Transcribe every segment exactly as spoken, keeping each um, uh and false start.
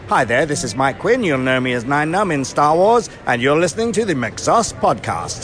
Hi there, this is Mike Quinn. You'll know me as Nine Numb in Star Wars, and you're listening to the McSauce Podcast.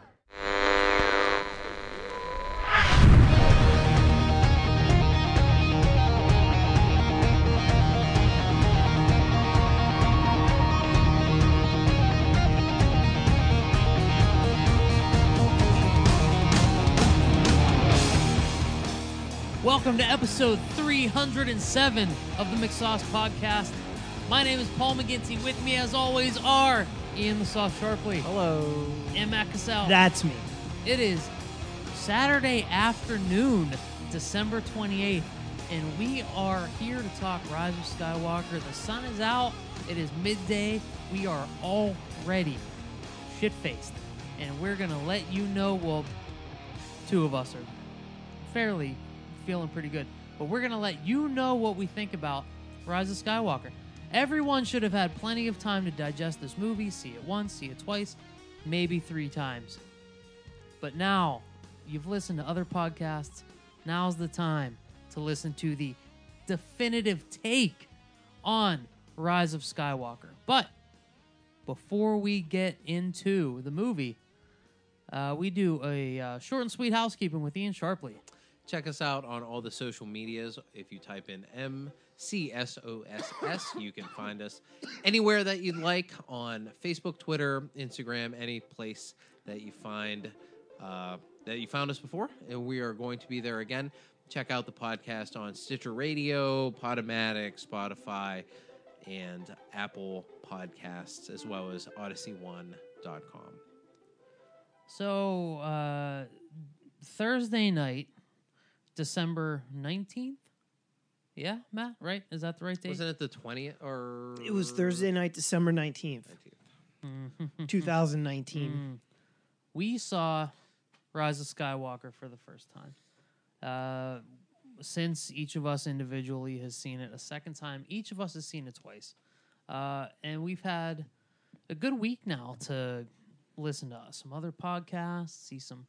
Welcome to episode three hundred seven of the McSauce Podcast. My name is Paul McGinty. With me, as always, are Ian the Sauce Sharpley. Hello. And Matt Cassell. That's me. It is Saturday afternoon, December twenty-eighth, and we are here to talk Rise of Skywalker. The sun is out. It is midday. We are already shit-faced, and we're going to let you know, well, two of us are fairly feeling pretty good, but we're going to let you know what we think about Rise of Skywalker. Everyone should have had plenty of time to digest this movie, see it once, see it twice, maybe three times. But now, you've listened to other podcasts, now's the time to listen to the definitive take on Rise of Skywalker. But before we get into the movie, uh, we do a uh, short and sweet housekeeping with Ian Sharpley. Check us out on all the social medias. If you type in M C S O S S, you can find us anywhere that you'd like on Facebook, Twitter, Instagram, any place that you find uh, that you found us before. And we are going to be there again. Check out the podcast on Stitcher Radio, Podomatic, Spotify, and Apple Podcasts, as well as Odyssey One dot com. So, uh, Thursday night, December nineteenth? Yeah, Matt, right? Is that the right date? Wasn't it the twentieth or... It was Thursday night, December nineteenth, twenty nineteen. Mm. We saw Rise of Skywalker for the first time. Uh, since each of us individually has seen it a second time, each of us has seen it twice. Uh, and we've had a good week now to listen to some other podcasts, see some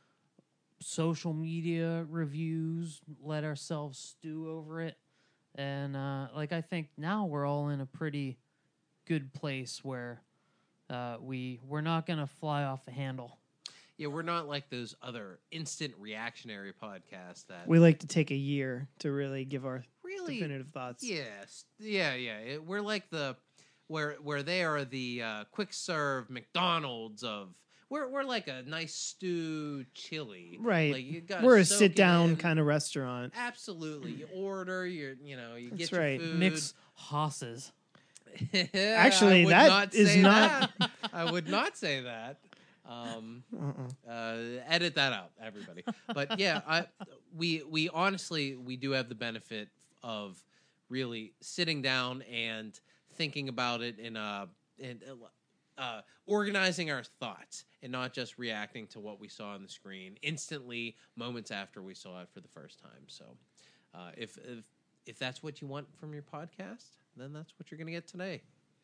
social media reviews, let ourselves stew over it. And uh, like I think now we're all in a pretty good place where uh, we, we're not going to fly off the handle. Yeah, we're not like those other instant reactionary podcasts that... We like to take a year to really give our really definitive thoughts. Yes, yeah, yeah. It, we're like the... Where where they are the uh, quick serve McDonald's of... We're we're like a nice stew chili, Right? Like you gotta we're a soak sit it down in. kind of restaurant. Absolutely, you order, you you know, you That's get right. your food. Mix Haas's. Actually, I would that not is say not- that. I would not say that. Um, Uh-uh. uh, edit that out, everybody. But yeah, I we we honestly we do have the benefit of really sitting down and thinking about it in a in. Uh, organizing our thoughts and not just reacting to what we saw on the screen instantly, moments after we saw it for the first time. So, uh, if if if that's what you want from your podcast, then that's what you're going to get today.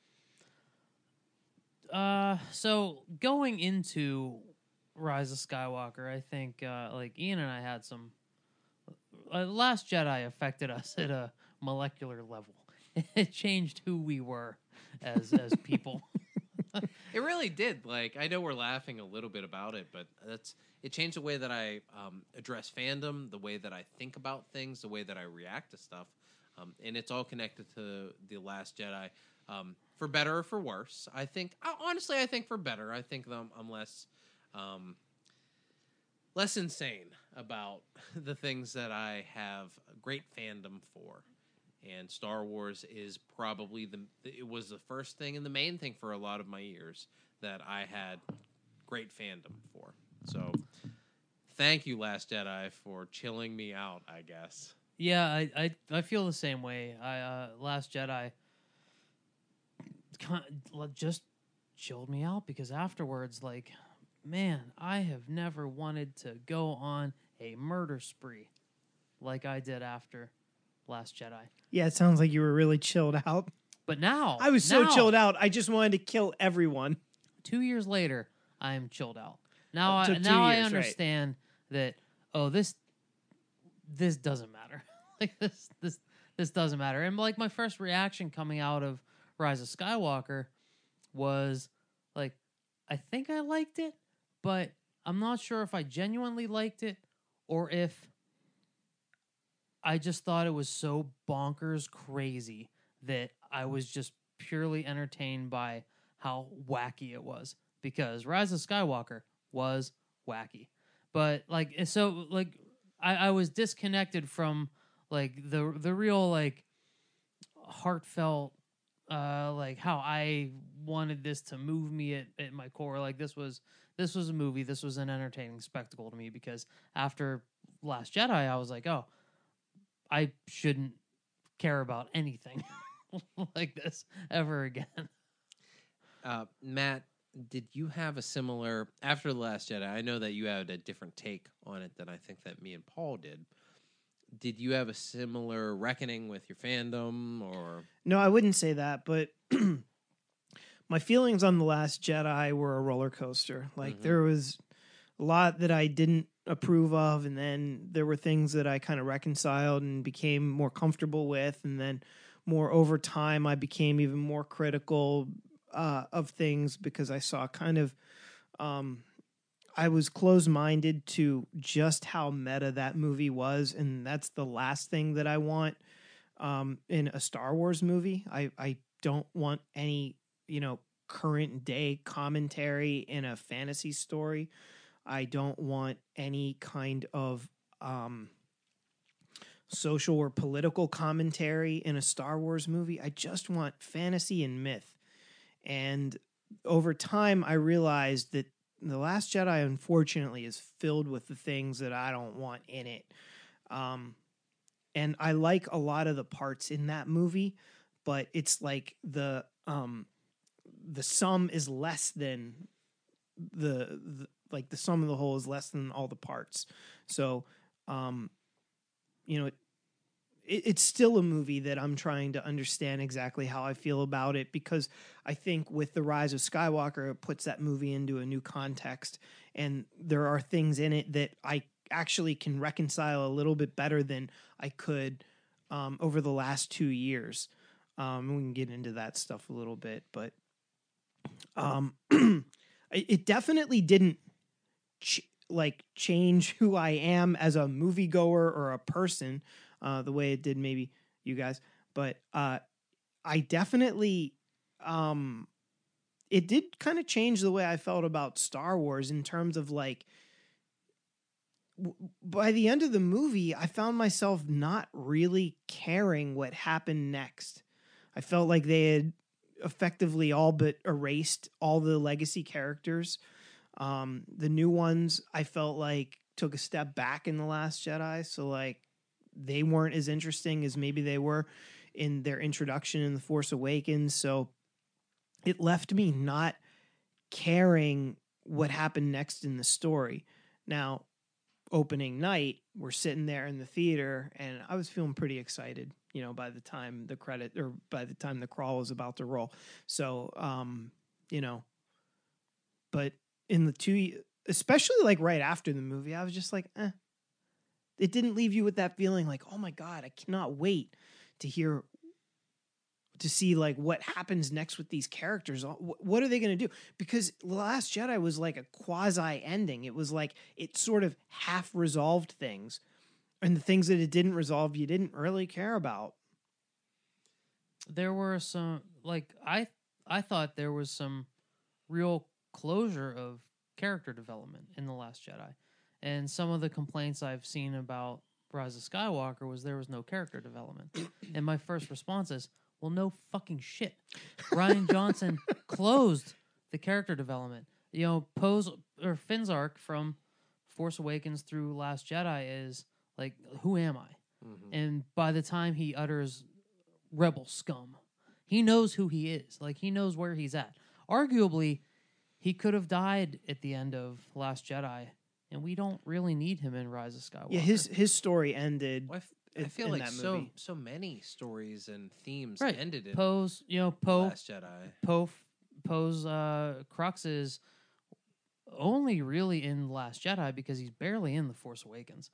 Uh, so going into Rise of Skywalker, I think uh, like Ian and I had some. Uh, Last Jedi affected us at a molecular level. It changed who we were as as people. It really did. Like, I know we're laughing a little bit about it, but that's it changed the way that I um, address fandom, the way that I think about things, the way that I react to stuff, um, and it's all connected to The Last Jedi, um, for better or for worse. I think, honestly, I think for better. I think I'm, I'm less, um, less insane about the things that I have great fandom for. And Star Wars is probably the, it was the first thing and the main thing for a lot of my years that I had great fandom for. So thank you, Last Jedi, for chilling me out, I guess. Yeah, I I, I feel the same way. I uh, Last Jedi kind of just chilled me out because afterwards, like, man, I have never wanted to go on a murder spree like I did after Last Jedi. Yeah, it sounds like you were really chilled out. But now I was so now, chilled out. I just wanted to kill everyone. Two years later, I am chilled out. Now, It took I, two now I years, right. understand that. Oh, this this doesn't matter. Like this this this doesn't matter. And like my first reaction coming out of Rise of Skywalker was like, I think I liked it, but I'm not sure if I genuinely liked it or if I just thought it was so bonkers crazy that I was just purely entertained by how wacky it was, because Rise of Skywalker was wacky. But like, so like I, I was disconnected from like the the real like heartfelt uh like how I wanted this to move me at, at my core. Like this was this was a movie, this was an entertaining spectacle to me, because after Last Jedi I was like, oh, I shouldn't care about anything like this ever again. Uh, Matt, did you have a similar, after The Last Jedi, I know that you had a different take on it than I think that me and Paul did. Did you have a similar reckoning with your fandom, or? No, I wouldn't say that, but my feelings on The Last Jedi were a roller coaster. Like, mm-hmm. there was a lot that I didn't approve of, and then there were things that I kind of reconciled and became more comfortable with, and then more over time I became even more critical uh, of things, because I saw kind of um, I was closed-minded to just how meta that movie was, and that's the last thing that I want um, in a Star Wars movie. I, I don't want any, you know, current day commentary in a fantasy story. I don't want any kind of um, social or political commentary in a Star Wars movie. I just want fantasy and myth. And over time, I realized that The Last Jedi, unfortunately, is filled with the things that I don't want in it. Um, and I like a lot of the parts in that movie, but it's like the um, the sum is less than the, the like the sum of the whole is less than all the parts. So, um, you know, it, it, it's still a movie that I'm trying to understand exactly how I feel about it, because I think with The Rise of Skywalker, it puts that movie into a new context, and there are things in it that I actually can reconcile a little bit better than I could um, over the last two years. Um, we can get into that stuff a little bit, but um, it definitely didn't ch- like change who I am as a moviegoer or a person, uh, the way it did maybe you guys. But uh, I definitely, um, it did kind of change the way I felt about Star Wars, in terms of like, w- by the end of the movie, I found myself not really caring what happened next. I felt like they had effectively all but erased all the legacy characters. Um, the new ones, I felt like, took a step back in The Last Jedi. So like, they weren't as interesting as maybe they were in their introduction in The Force Awakens. So it left me not caring what happened next in the story. Now, opening night, we're sitting there in the theater, and I was feeling pretty excited, you know, by the time the credit, or by the time the crawl was about to roll. So, um, you know, but in the two, especially like right after the movie, I was just like, eh. It didn't leave you with that feeling like, oh my God, I cannot wait to hear, to see like what happens next with these characters. What are they going to do? Because The Last Jedi was like a quasi ending. It was like, it sort of half resolved things, and the things that it didn't resolve, you didn't really care about. There were some, like, I, I thought there was some real closure of character development in The Last Jedi. And some of the complaints I've seen about Rise of Skywalker was there was no character development. And my first response is, well, no fucking shit. Rian Johnson closed the character development. You know, Poe's, or Finn's arc from Force Awakens through Last Jedi is like, who am I? Mm-hmm. And by the time he utters rebel scum, he knows who he is. Like, he knows where he's at. Arguably, he could have died at the end of Last Jedi, and we don't really need him in Rise of Skywalker. Yeah, his his story ended. Well, I, f- I feel in like that so movie. so many stories and themes right. ended in Poe's, you know, Poe, Last Jedi. Poe, Poe's uh, crux is only really in Last Jedi because he's barely in The Force Awakens.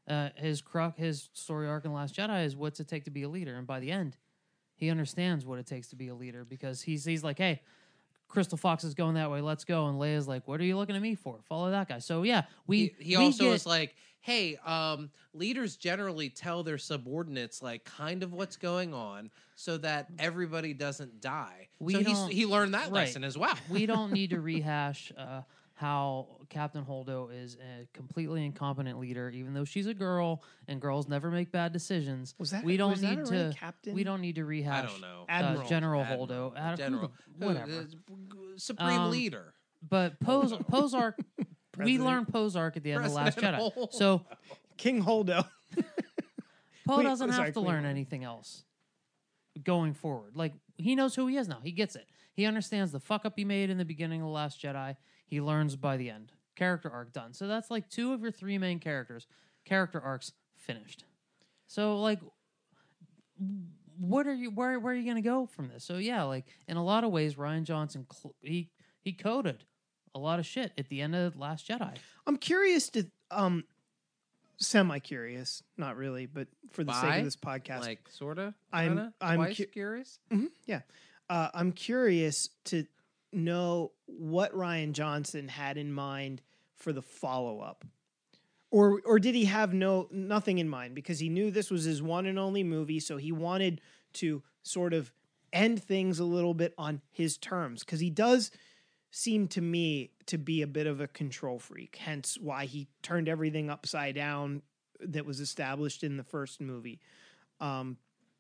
Uh, his crux, his story arc in The Last Jedi is what's it take to be a leader, and by the end, he understands what it takes to be a leader because he's he's like, hey, Crystal Fox is going that way, let's go, and Leia's like, what are you looking at me for? Follow that guy. So yeah, we He, he we also get, is like, hey, um, leaders generally tell their subordinates like kind of what's going on so that everybody doesn't die. We so he's, don't- he learned that right. lesson as well. we don't need to rehash uh, how Captain Holdo is a completely incompetent leader, even though she's a girl and girls never make bad decisions. Was that- we don't was that need a to right captain? We don't need to rehash. I don't know. uh, Admiral. General Admiral. Holdo, Ad- who the- General. Who- whatever. uh, Supreme Um, leader. But Poe's Poe's arc, we President. learned Poe's arc at the end of The Last President Jedi. Holdo. So King Holdo. Poe Queen- doesn't sorry, have to Queen learn Holdo. anything else going forward. Like, he knows who he is now. He gets it. He understands the fuck up he made in the beginning of The Last Jedi. He learns by the end. Character arc done. So that's like two of your three main characters. Character arcs finished. So like, what are you? Where where are you going to go from this? So yeah, like in a lot of ways, Rian Johnson cl- he he coded a lot of shit at the end of Last Jedi. I'm curious to um semi curious, not really, but for the sake By? of this podcast. Like, sort of? I'm- I'm Twice cu- curious? Mhm, yeah. Uh, I'm curious to know what Rian Johnson had in mind for the follow up. Or or did he have no nothing in mind because he knew this was his one and only movie, so he wanted to sort of end things a little bit on his terms because he does seem to me to be a bit of a control freak, hence why he turned everything upside down that was established in the first movie. Um,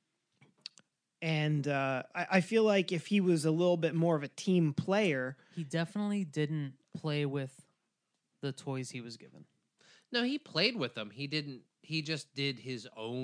and uh, I, I feel like if he was a little bit more of a team player, He definitely didn't play with the toys he was given. No, he played with them. He didn't. He just did his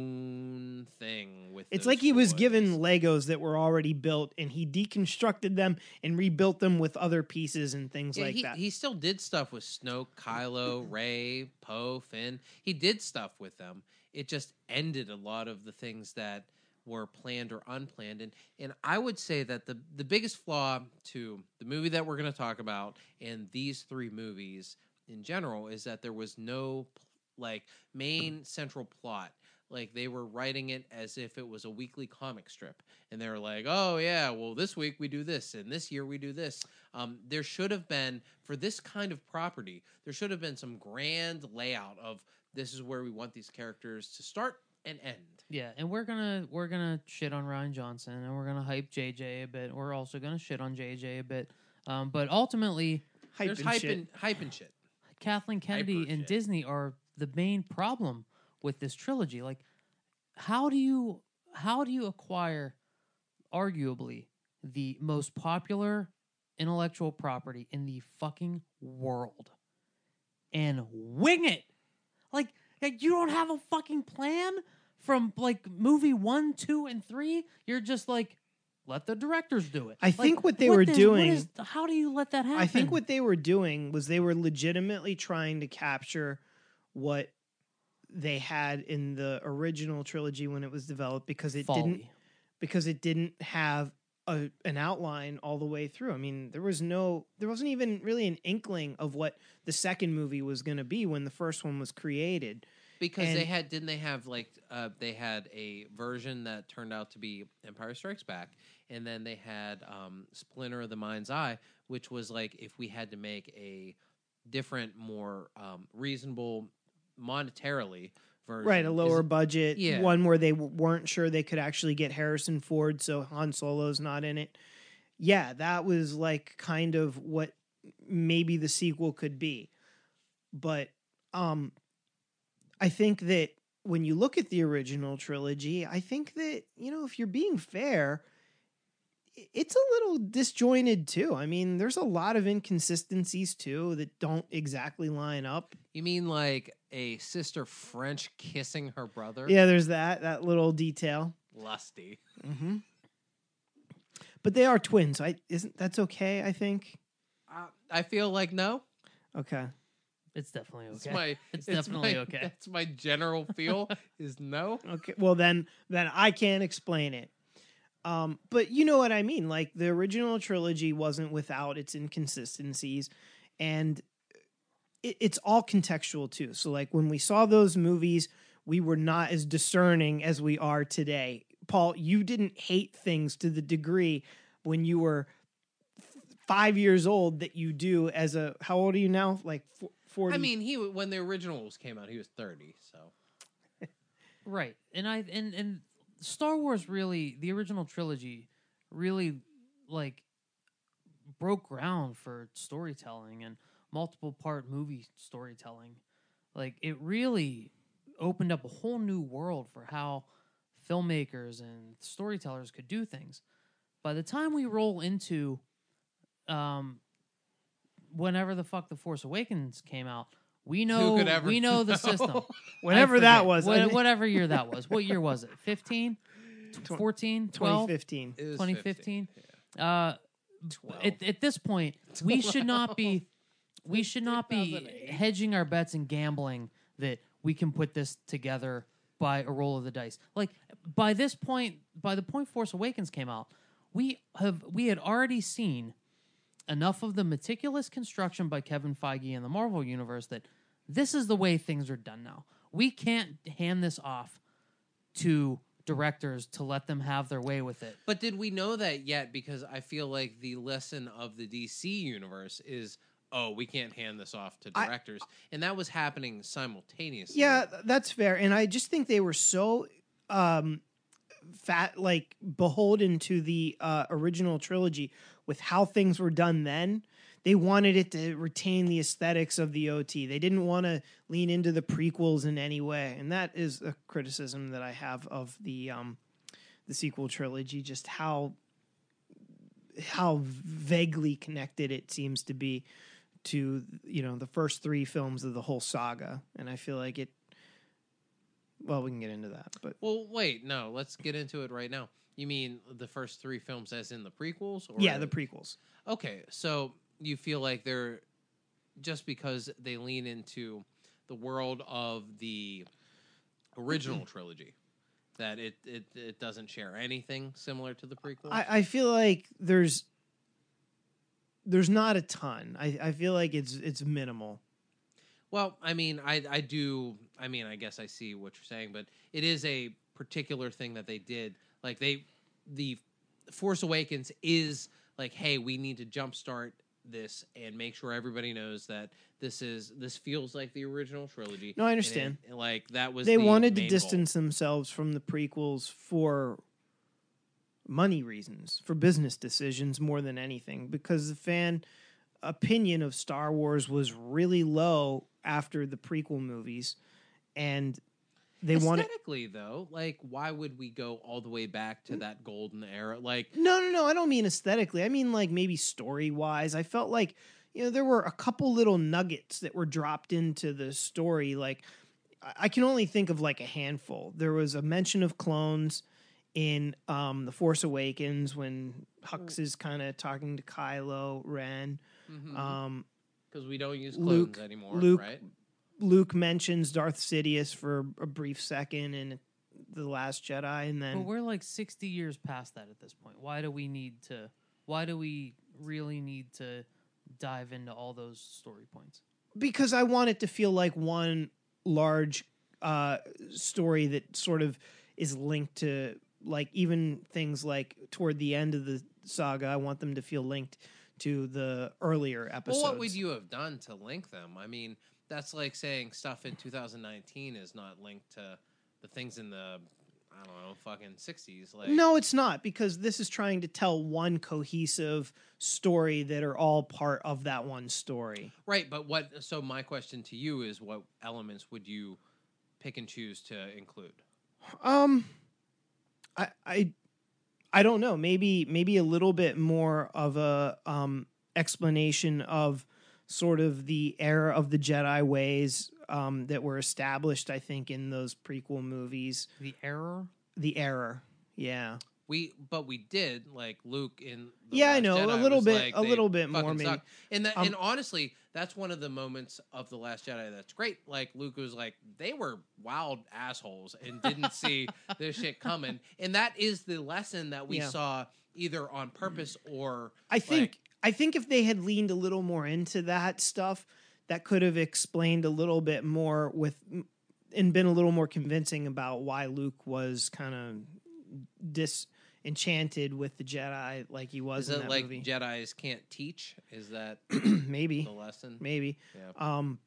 own thing with. it's those like he was toys. given Legos that were already built and he deconstructed them and rebuilt them with other pieces and things Yeah, like he, that. he still did stuff with Snoke, Kylo, Rey, Poe, Finn. He did stuff with them. It just ended a lot of the things that were planned or unplanned. And and I would say that the the biggest flaw to the movie that we're going to talk about and these three movies in general is that there was no like main central plot. Like they were writing it as if it was a weekly comic strip, and they were like, "Oh yeah, well this week we do this, and this year we do this." Um, there should have been for this kind of property, there should have been some grand layout of this is where we want these characters to start and end. Yeah, and we're gonna we're gonna shit on Rian Johnson, and we're gonna hype J J a bit. We're also gonna shit on J J a bit. Um, but ultimately, Hype There's and hype shit. and hype and shit. Kathleen Kennedy Hyper and shit. Disney are the main problem with this trilogy. Like, how do you how do you acquire arguably the most popular intellectual property in the fucking world and wing it? Like, like you don't have a fucking plan from like movie one, two, and three. You're just like, let the directors do it. I Like, think what they were is- doing- is- how do you let that happen? I think what they were doing was they were legitimately trying to capture what they had in the original trilogy when it was developed because it Folly. didn't because it didn't have a, an outline all the way through. I mean, there was no there wasn't even really an inkling of what the second movie was going to be when the first one was created. Because And- they had, didn't they have like, uh, they had a version that turned out to be Empire Strikes Back, and then they had um, Splinter of the Mind's Eye, which was like if we had to make a different, more um, reasonable monetarily version. Right, a lower Is- budget yeah. one where they w- weren't sure they could actually get Harrison Ford, so Han Solo's not in it. Yeah, that was like kind of what maybe the sequel could be. But um I think that when you look at the original trilogy, I think that, you know, if you're being fair, i- it's a little disjointed too. I mean, there's a lot of inconsistencies too that don't exactly line up. You mean like a sister French kissing her brother? Yeah, there's that that little detail. Lusty. Mm-hmm. But they are twins. I isn't that's okay, I think. Uh, I feel like no. Okay. It's definitely okay. It's my. It's definitely my- okay. That's my general feel. Is no. Okay. Well then then I can't explain it. Um, but you know what I mean? Like the original trilogy wasn't without its inconsistencies, and it, it's all contextual too. So like when we saw those movies, we were not as discerning as we are today. Paul, you didn't hate things to the degree when you were five years old that you do as a, how old are you now? Like forty? I mean, he when the originals came out, he was thirty, so. Right. And I and and Star Wars really, the original trilogy really like broke ground for storytelling and multiple part movie storytelling. Like it really opened up a whole new world for how filmmakers and storytellers could do things. By the time we roll into um whenever the fuck The Force Awakens came out, we know we know the system. Whenever that was. What, whatever year that was. What year was it? fifteen? fourteen? twelve? twenty fifteen. It was twenty fifteen? Yeah. Uh at, at this point, we should not be we should not be hedging our bets and gambling that we can put this together by a roll of the dice. Like by this point, by the point Force Awakens came out, we have we had already seen enough of the meticulous construction by Kevin Feige in the Marvel Universe that this is the way things are done now. We can't hand this off to directors to let them have their way with it. But did we know that yet? Because I feel like the lesson of the D C universe is, oh, we can't hand this off to directors. I, and that was happening simultaneously. Yeah, that's fair. And I just think they were so um, fat, like beholden to the uh, original trilogy with how things were done then. They wanted it to retain the aesthetics of the O T. They didn't want to lean into the prequels in any way. And that is a criticism that I have of the um, the sequel trilogy, just how how vaguely connected it seems to be to, you know, the first three films of the whole saga. And I feel like it, well, we can get into that. But Well, wait, no, let's get into it right now. You mean the first three films as in the prequels? Or yeah, the prequels. Okay, so you feel like they're just because they lean into the world of the original trilogy that it, it it doesn't share anything similar to the prequels? I, I feel like there's there's not a ton. I, I feel like it's it's minimal. Well, I mean, I I do. I mean, I guess I see what you're saying, but it is a particular thing that they did. Like they, the Force Awakens is like, hey, we need to jumpstart this and make sure everybody knows that this is this feels like the original trilogy. No, I understand. And it, like that was they the wanted to main distance goal. themselves from the prequels for money reasons, for business decisions more than anything, because the fan opinion of Star Wars was really low after the prequel movies, and they wanted aesthetically though. Like, why would we go all the way back to that golden era? Like, no, no, no. I don't mean aesthetically. I mean like maybe story wise. I felt like, you know, there were a couple little nuggets that were dropped into the story. Like, I can only think of like a handful. There was a mention of clones in um, The Force Awakens when Hux is kind of talking to Kylo Ren. mm-hmm. Um, because we don't use clones Luke, anymore, Luke, right? Luke mentions Darth Sidious for a brief second in The Last Jedi, and then But we're like sixty years past that at this point. Why do we need to? Why do we really need to dive into all those story points? because I want it to feel like one large uh, story that sort of is linked to, like, even things like toward the end of the saga, I want them to feel linked to the earlier episodes. Well, what would you have done to link them? I mean, that's like saying stuff in two thousand nineteen is not linked to the things in the, I don't know, fucking sixties. Like, No, it's not, because this is trying to tell one cohesive story that are all part of that one story. right, but what, so my question to you is, what elements would you pick and choose to include? Um, I, I, I don't know. Maybe, maybe a little bit more of a um explanation of sort of the era of the Jedi ways um that were established, I think, in those prequel movies. The error? The error, yeah. We, but we did, like Luke in The Yeah, I Last know, Jedi a little was bit- like, a they little bit more, fucking maybe. suck. And that, Um, and honestly, that's one of the moments of The Last Jedi that's great. Like Luke was like, they were wild assholes and didn't see this shit coming, and that is the lesson that we Yeah. saw either on purpose or I think like, I think if they had leaned a little more into that stuff, that could have explained a little bit more with and been a little more convincing about why Luke was kind of disenchanted with the Jedi like he was Is in it that like movie. Jedis can't teach? Is that Maybe. the lesson? Maybe. Yeah. Um,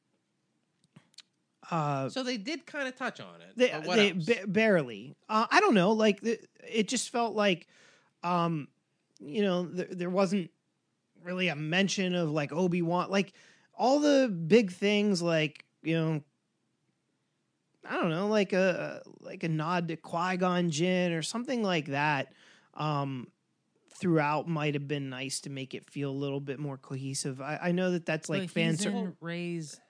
uh, So they did kind of touch on it. they, but what they else? ba- barely. Uh, I don't know. Like the, it just felt like, um, you know, th- there wasn't really a mention of like Obi-Wan, like all the big things, like, you know, I don't know, like a like a nod to Qui-Gon Jinn or something like that. Um, throughout might have been nice to make it feel a little bit more cohesive. I, I know that that's like But fan he's ser- in Ray's,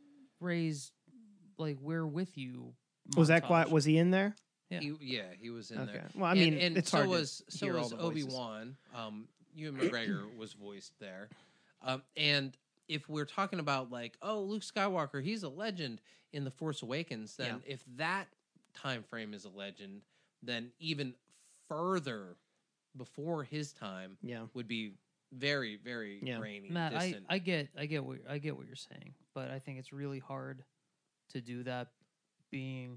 Ray's, like we're with you. was that montage. quite? Was he in there? Yeah. He, yeah, he was in Okay. there. Well, I mean, and, and it's so hard was to so hear all was the Obi voices. Wan. Um, Ewan McGregor was voiced there. Um, and if we're talking about like, oh, Luke Skywalker, he's a legend in the Force Awakens. Then if that time frame is a legend, then even further before his time, Yeah. would be very, very Yeah. grainy, Matt, I, distant. I get I get what I get what you're saying, but I think it's really hard to do that, being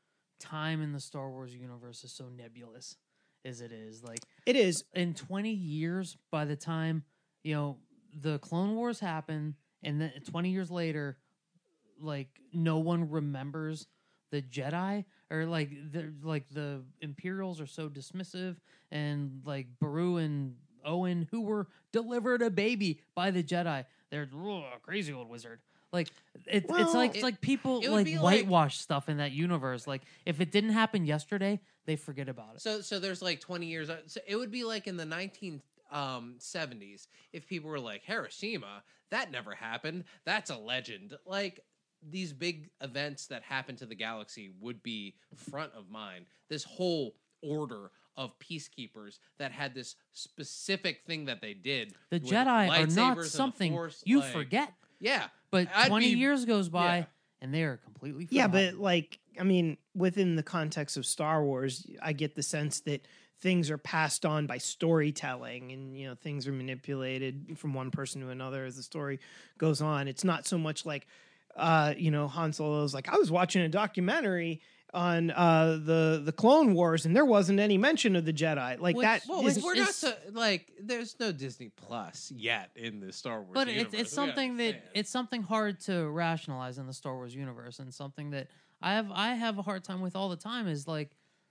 time in the Star Wars universe is so nebulous as it is. Like It is. in twenty years, by the time you know the Clone Wars happen, and then twenty years later, like no one remembers the Jedi, or like the like the Imperials are so dismissive, and like Beru and Owen, who were delivered a baby by the Jedi, they're "Ugh, crazy old wizard. Like it, it's Well, like it's it- like people it would like be like- whitewash stuff in that universe. Like if it didn't happen yesterday, they forget about it. So, so there's like twenty years. uh, So it would be like in the nineteen seventies if people were like Hiroshima, that never happened. That's a legend. Like these big events that happen to the galaxy would be front of mind. This whole order of peacekeepers that had this specific thing that they did. The with Jedi are lightsabers not and the something Force, you like- forget. Yeah, But I'd twenty be- years goes by, yeah. and they are completely Yeah, forgotten. but like, I mean, within the context of Star Wars, I get the sense that things are passed on by storytelling, and you know, things are manipulated from one person to another as the story goes on. It's not so much like, uh, you know, Han Solo's like, I was watching a documentary on uh, the the Clone Wars, and there wasn't any mention of the Jedi. Like Which- that. Well, isn't- we're it's- not so, like. There's no Disney Plus yet in the Star Wars. but it's universe. it's We something that understand. it's something hard to rationalize in the Star Wars universe, and something that I have I have a hard time with all the time is like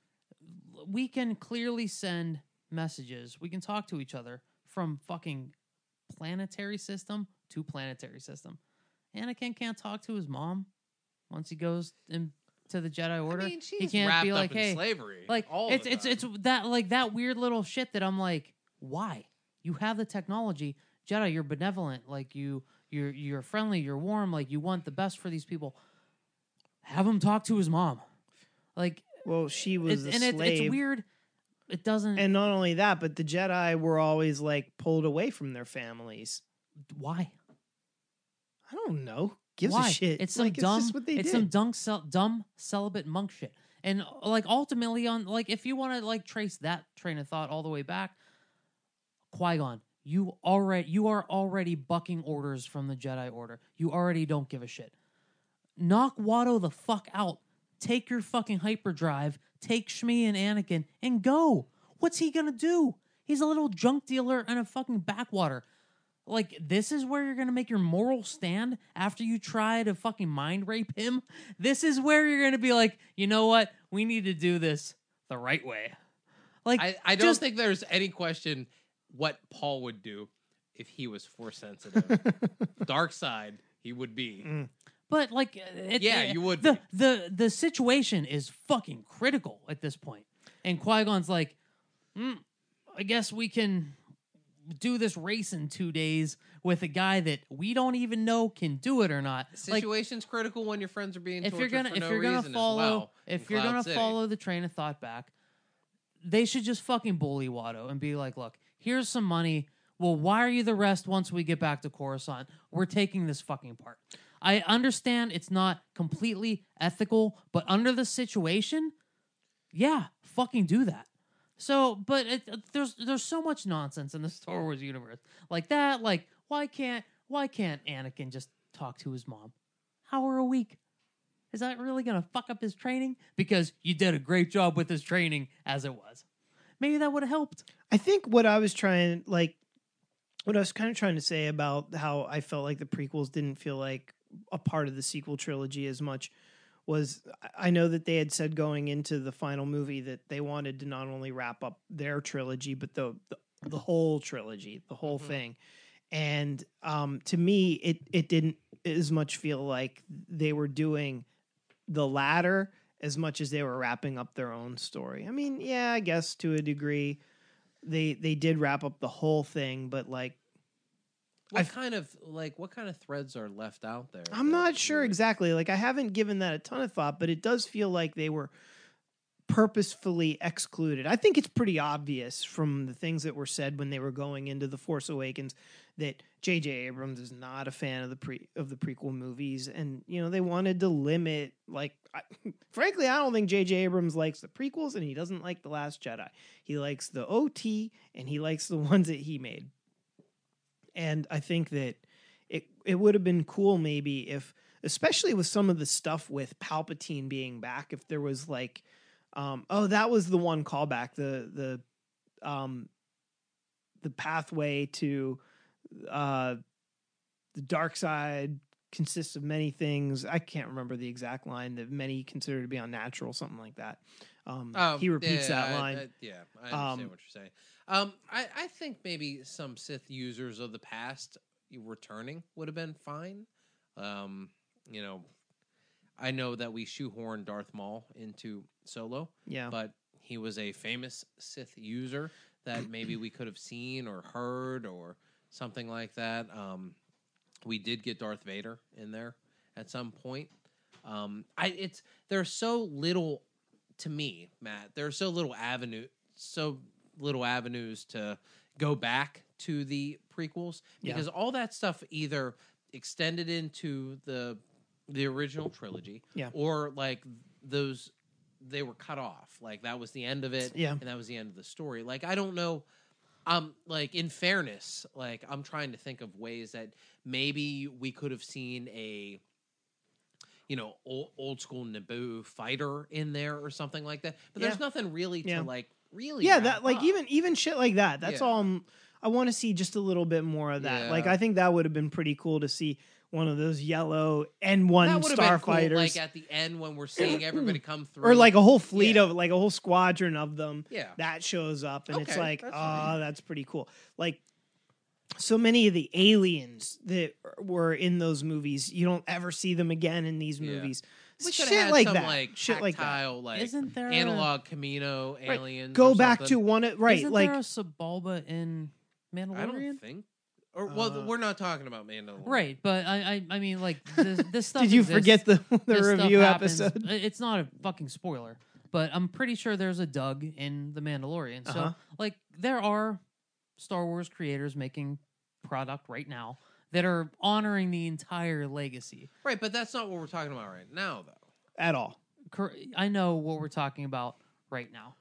we can clearly send messages, we can talk to each other from fucking planetary system to planetary system. Anakin can't talk to his mom once he goes into the Jedi Order. I mean, she's he can't wrapped be up like, in hey, slavery. like all it's the it's time. it's that like that weird little shit that I'm like, why? You have the technology, Jedi. You're benevolent. Like you, you're you're friendly. You're warm. Like you want the best for these people. Have him talk to his mom. Like, well, she it, was and a it's slave. it's weird. It doesn't. And not only that, but the Jedi were always like pulled away from their families. why? I don't know. Gives Why? a shit. It's some Like, dumb. It's, just what they it's did. some dumb, cel- dumb celibate monk shit. And uh, like ultimately, on like if you want to like trace that train of thought all the way back, Qui-Gon, you already you are already bucking orders from the Jedi Order. You already don't give a shit. Knock Watto the fuck out. Take your fucking hyperdrive. Take Shmi and Anakin and go. What's he gonna do? He's a little junk dealer and a fucking backwater. Like, this is where you're going to make your moral stand after you try to fucking mind rape him? This is where you're going to be like, you know what? We need to do this the right way. Like, I, I don't just- think there's any question what Paul would do if he was force sensitive. Dark side, he would be. Mm. But, like, it, Yeah, it- you would The, be. the, the situation is fucking critical at this point. And Qui-Gon's like, mm, I guess we can do this race in two days with a guy that we don't even know can do it or not. Like, Situation's critical when your friends are being if tortured you're gonna for if no you're gonna reason follow as well. in if you're Cloud gonna City. follow the train of thought back, they should just fucking bully Watto and be like, look, here's some money. We'll wire you the rest once we get back to Coruscant. We're taking this fucking part. I understand it's not completely ethical, but under the situation, yeah, fucking do that. So, but it, there's there's so much nonsense in the Star Wars universe like that. Like, why can't why can't Anakin just talk to his mom. Hour a week. Is that really going to fuck up his training? Because you did a great job with his training as it was. Maybe that would have helped. I think what I was trying, like, what I was kind of trying to say about how I felt like the prequels didn't feel like a part of the sequel trilogy as much was I know that they had said going into the final movie that they wanted to not only wrap up their trilogy, but the the, the whole trilogy, the whole mm-hmm. thing. And um, to me, it it didn't as much feel like they were doing the latter as much as they were wrapping up their own story. I mean, yeah, I guess to a degree, they they did wrap up the whole thing, but like, what I've, kind of like what kind of threads are left out there? I'm not sure exactly. Like, I haven't given that a ton of thought, but it does feel like they were purposefully excluded. I think it's pretty obvious from the things that were said when they were going into The Force Awakens that J J Abrams is not a fan of the pre of the prequel movies, and you know they wanted to limit. Like, I, frankly, I don't think J J Abrams likes the prequels, and he doesn't like The Last Jedi. He likes the O T, and he likes the ones that he made. And I think that it it would have been cool maybe if, especially with some of the stuff with Palpatine being back, if there was like, um, oh, that was the one callback, the the um, the pathway to uh, the dark side consists of many things. I can't remember the exact line that many consider to be unnatural, something like that. Um, um, he repeats yeah, that I, line. I, yeah, I understand um, what you're saying. Um, I, I think maybe some Sith users of the past returning would have been fine. Um, you know, I know that we shoehorned Darth Maul into Solo, yeah, but he was a famous Sith user that maybe we could have seen or heard or something like that. Um, we did get Darth Vader in there at some point. Um, I it's there's so little to me, Matt. There's so little avenue, so little avenues to go back to the prequels because yeah. all that stuff either extended into the the original trilogy, yeah. or like those they were cut off. Like that was the end of it, yeah. and that was the end of the story. Like I don't know. Um, like in fairness, like I'm trying to think of ways that maybe we could have seen a, you know, old, old school Naboo fighter in there or something like that. But yeah. there's nothing really yeah. to like really. Yeah, that like up. even even shit like that. That's yeah. all. I'm, I want to see just a little bit more of that. Yeah. Like I think that would have been pretty cool to see one of those yellow N one starfighters, cool, like at the end when we're seeing everybody come through, or like a whole fleet yeah. of like a whole squadron of them. Yeah, that shows up, and okay, it's like, that's oh, fine. that's pretty cool. Like so many of the aliens that were in those movies, you don't ever see them again in these yeah. movies. We shit had like some, that, like shit like that. Tactile, like Isn't there analog Camino aliens? Right. Go or back something? to one, of, right? Isn't like there a Sebulba in Mandalorian? I don't think. Or well, Uh, we're not talking about Mandalorian, Right, but I, I, I mean, like this, this stuff. Did you exists. forget the the This stuff review happens. episode? It's not a fucking spoiler, but I'm pretty sure there's a Doug in the Mandalorian. So, Uh-huh. like, there are Star Wars creators making product right now that are honoring the entire legacy. right? But that's not what we're talking about right now, though. At all. Cor- I know what we're talking about right now.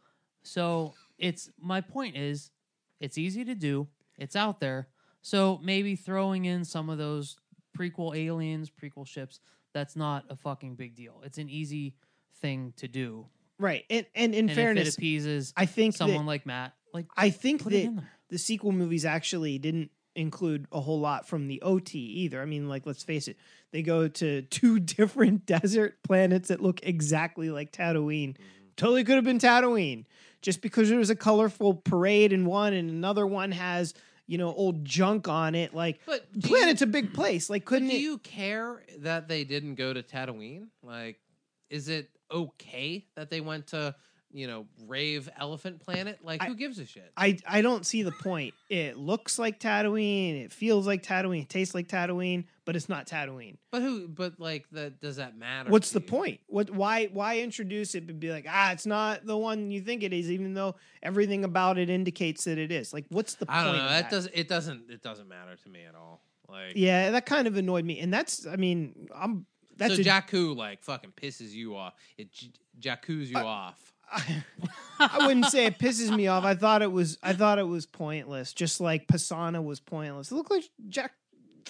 So it's my point is, it's easy to do. It's out there. So maybe throwing in some of those prequel aliens, prequel ships, that's not a fucking big deal. It's an easy thing to do. Right. And and in and fairness, if it appeases I think someone that, like Matt, like I think put it that in there. the sequel movies actually didn't include a whole lot from the O T either. I mean, like, let's face it, they go to two different desert planets that look exactly like Tatooine. Mm-hmm. Totally could have been Tatooine. Just because there was a colorful parade in one and another one has, you know, old junk on it. Like, But do planet's you- a big place. Like, couldn't Do it? you care that they didn't go to Tatooine? Like, is it okay that they went to, you know, Rave Elephant Planet? Like, I- who gives a shit? I, I don't see the point. It looks like Tatooine. It feels like Tatooine. It tastes like Tatooine, but it's not Tatooine. But who? But like, that does that matter? What's to the you? point? What? Why? Why introduce it and be like, ah, it's not the one you think it is, even though everything about it indicates that it is. Like, what's the I point? don't know. of That that does it doesn't it doesn't matter to me at all. Like, Yeah, that kind of annoyed me, and that's. I mean, I'm. That's so a, Jakku like fucking pisses you off. It j- Jakku's you off. I, I wouldn't say it pisses me off. I thought it was. I thought it was pointless. Just like Pisana was pointless. It looked like Jack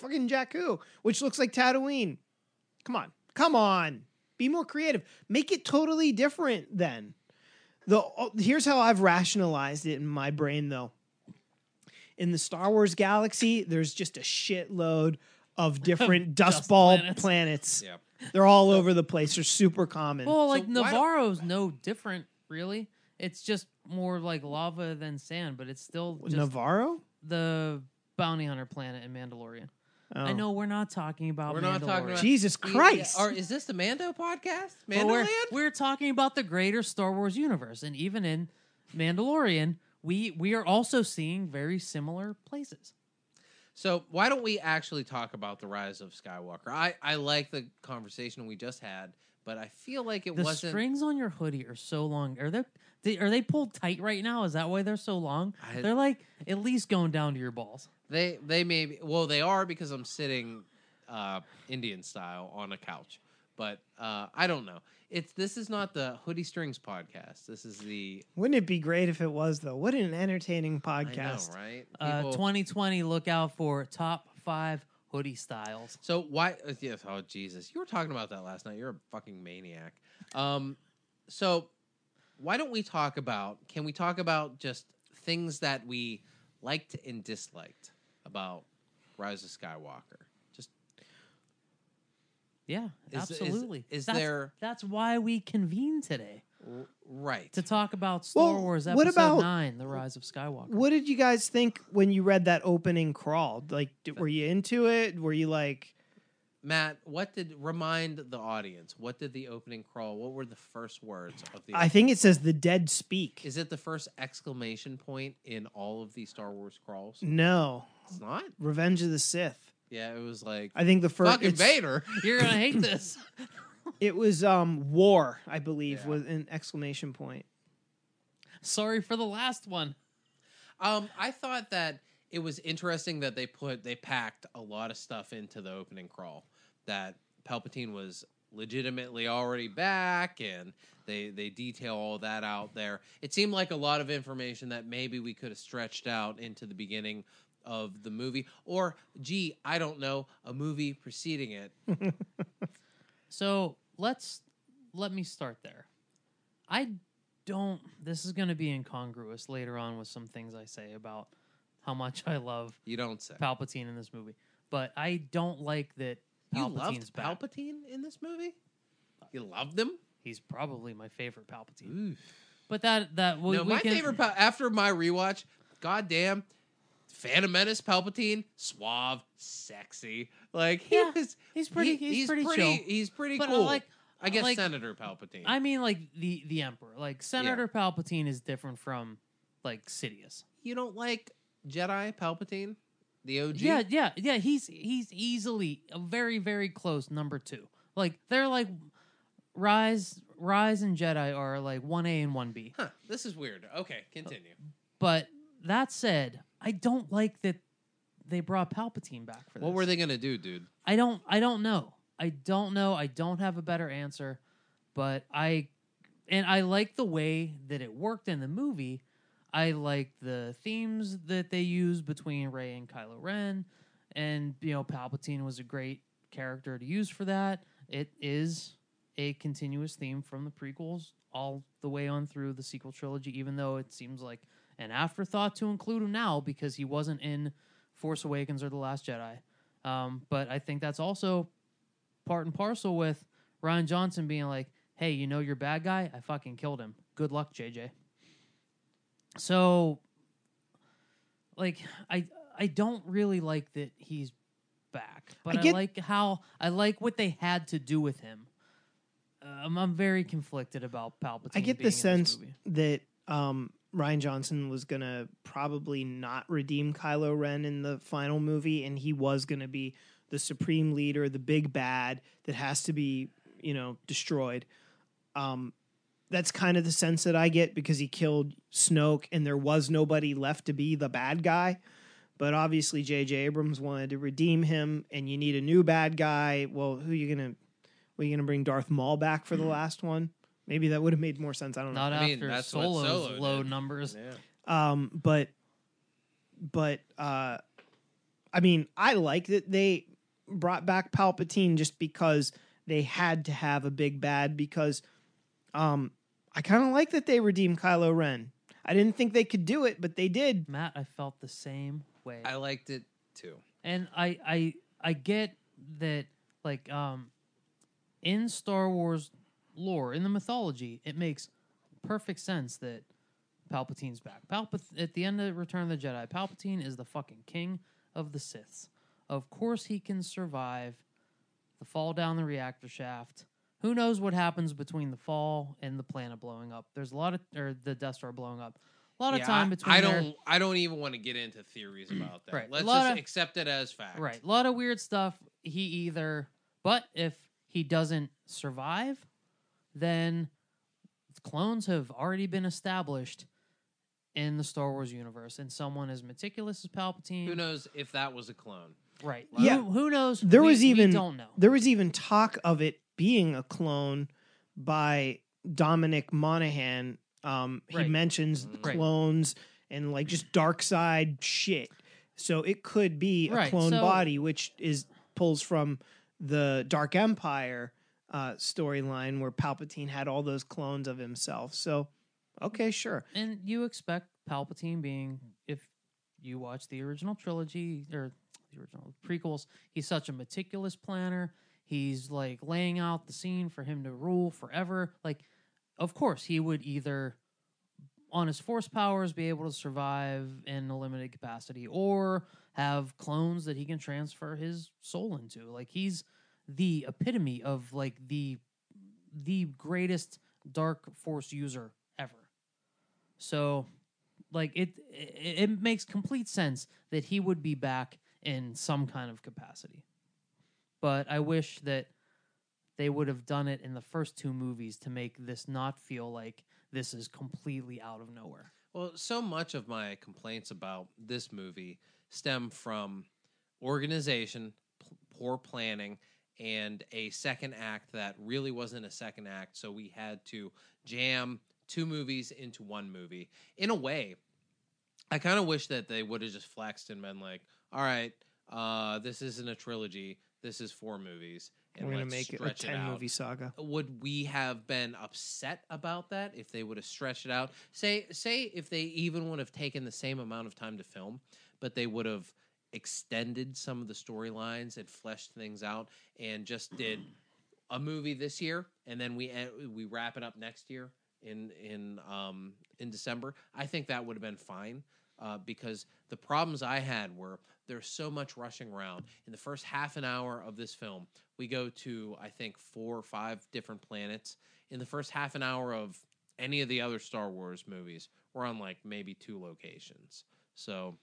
fucking Jakku, which looks like Tatooine. Come on. Come on. Be more creative. Make it totally different then. The here's how I've rationalized it in my brain though. In the Star Wars galaxy, there's just a shitload of different dust, Dust ball planets. planets. Yep. They're all over the place. They're super common. Well, like why don't- Navarro's no different, really. It's just more like lava than sand, but it's still just Navarro? the bounty hunter planet in Mandalorian. Oh. I know we're not talking about We're not talking Mandalorian. about- Jesus We- Christ. Or is this the Mando podcast? But we're, Mandoland? we're talking about the greater Star Wars universe, and even in Mandalorian, we we are also seeing very similar places. So why don't we actually talk about the Rise of Skywalker? I, I like the conversation we just had, but I feel like it The wasn't. strings on your hoodie are so long. Are they, they are they pulled tight right now? Is that why they're so long? I- They're like at least going down to your balls. They they may be, well they are because I'm sitting uh, Indian style on a couch, but uh, I don't know. It's this is not the Hoodie Strings podcast. This is the Wouldn't it be great if it was, though? What an entertaining I know, podcast. right? Uh, People- twenty twenty, look out for top five hoodie styles. So why? Uh, yes, oh Jesus, you were talking about that last night. You're a fucking maniac. Um, so why don't we talk about? Can we talk about just things that we liked and disliked about Rise of Skywalker? Just Yeah, Is- is- absolutely. is that's, there- That's why we convene today r- right. to talk about Star Well, Wars what Episode about- Nine: The Rise of Skywalker. What did you guys think when you read that opening crawl? Like, did, were you into it? Were you like, Matt, what did remind the audience? What did the opening crawl? What were the first words of the? I think it says the dead speak. Is it the first exclamation point in all of the Star Wars crawls? No. It's not. Revenge of the Sith. Yeah, it was like I think the first fucking it's- Vader. You're gonna hate this. It was um war, I believe, Yeah. was an exclamation point. Sorry for the last one. Um, I thought that it was interesting that they put they packed a lot of stuff into the opening crawl. That Palpatine was legitimately already back, and they they detail all that out there. It seemed like a lot of information that maybe we could have stretched out into the beginning of the movie, or gee, I don't know, a movie preceding it. So let's let me start there. I don't. This is going to be incongruous later on with some things I say about how much I love You don't say. Palpatine in this movie, but I don't like that You Palpatine's loved back. Palpatine in this movie? You loved him? He's probably my favorite Palpatine. But that that we, no, we my can, favorite Pal- after my rewatch, goddamn, Phantom Menace Palpatine, suave, sexy. Like he Yeah, was, he's pretty- he- he's pretty chill. He's pretty But I cool. like- I guess like- Senator Palpatine. I mean, like the the Emperor, like Senator Palpatine is different from like Sidious. you don't like Jedi Palpatine, the O G? Yeah, yeah, yeah. He's he's easily a very very close number two. Like they're like Rise Rise and Jedi are like one A and one B. Huh. This is weird. Okay, continue. But that said, I don't like that they brought Palpatine back for this. What were they gonna do, dude? I don't I don't know. I don't know. I don't have a better answer, but I and I like the way that it worked in the movie. I like the themes that they used between Rey and Kylo Ren, and you know Palpatine was a great character to use for that. It is a continuous theme from the prequels all the way on through the sequel trilogy, even though it seems like an afterthought to include him now because he wasn't in Force Awakens or The Last Jedi. Um, but I think that's also part and parcel with Rian Johnson being like, hey, you know you're bad guy? I fucking killed him. Good luck, J J. So, like, I I don't really like that he's back, but I I, get- like how I like what they had to do with him. Um, I'm very conflicted about Palpatine. I get being the in this sense movie. that um, Ryan Johnson was gonna probably not redeem Kylo Ren in the final movie, and he was gonna be the supreme leader, the big bad that has to be, you know, destroyed. Um, that's kind of the sense that I get because he killed Snoke, and there was nobody left to be the bad guy. But obviously, J J Abrams wanted to redeem him, and you need a new bad guy. Well, who are you gonna? Were you gonna bring Darth Maul back for the last one? Maybe that would have made more sense. I don't know. Not I mean, after that's what Solo's Solo low did. numbers. Yeah. Um, but but uh, I mean, I like that they brought back Palpatine just because they had to have a big bad, because um, I kind of like that they redeemed Kylo Ren. I didn't think they could do it, but they did. Matt, I felt the same way. I liked it too. And I I I get that, like, um in Star Wars lore, in the mythology, it makes perfect sense that Palpatine's back. Palpat- at the end of Return of the Jedi, Palpatine is the fucking king of the Siths. Of course he can survive the fall down the reactor shaft. Who knows what happens between the fall and the planet blowing up? There's a lot of, or the Death Star blowing up. A lot Yeah, of time I, between I there. don't. I don't even want to get into theories about that. Right. Let's A lot just of- accept it as fact. Right. A lot of weird stuff. He either, but if he doesn't survive, then clones have already been established in the Star Wars universe, and someone as meticulous as Palpatine. Who knows if that was a clone? Right. Yeah. Who, who knows? There We- was we even don't know. there was even talk of it being a clone by Dominic Monaghan. Um, he Right. mentions the Right. clones and like just dark side shit. So it could be a Right, clone so- body, which is pulls from the Dark Empire uh, storyline where Palpatine had all those clones of himself. So, okay, sure. And you expect Palpatine being, if you watch the original trilogy or the original prequels, he's such a meticulous planner. He's like laying out the scene for him to rule forever. Like, of course, he would either on his force powers be able to survive in a limited capacity or have clones that he can transfer his soul into. Like, he's the epitome of like the the greatest dark force user ever. So, like, it, it it makes complete sense that he would be back in some kind of capacity. But I wish that they would have done it in the first two movies to make this not feel like this is completely out of nowhere. Well, so much of my complaints about this movie stem from organization, p- poor planning, and a second act that really wasn't a second act. So we had to jam two movies into one movie. In a way, I kind of wish that they would have just flexed and been like, all right, uh, this isn't a trilogy. This is four movies. And We're gonna let's make it a stretch it ten out. movie saga. Would we have been upset about that if they would have stretched it out? Say, say if they even would have taken the same amount of time to film, but they would have extended some of the storylines and fleshed things out, and just did a movie this year, and then we we wrap it up next year in in um, in December. I think that would have been fine. Uh, because the problems I had were there's so much rushing around. In the first half an hour of this film, we go to, I think, four or five different planets. In the first half an hour of any of the other Star Wars movies, we're on like maybe two locations. So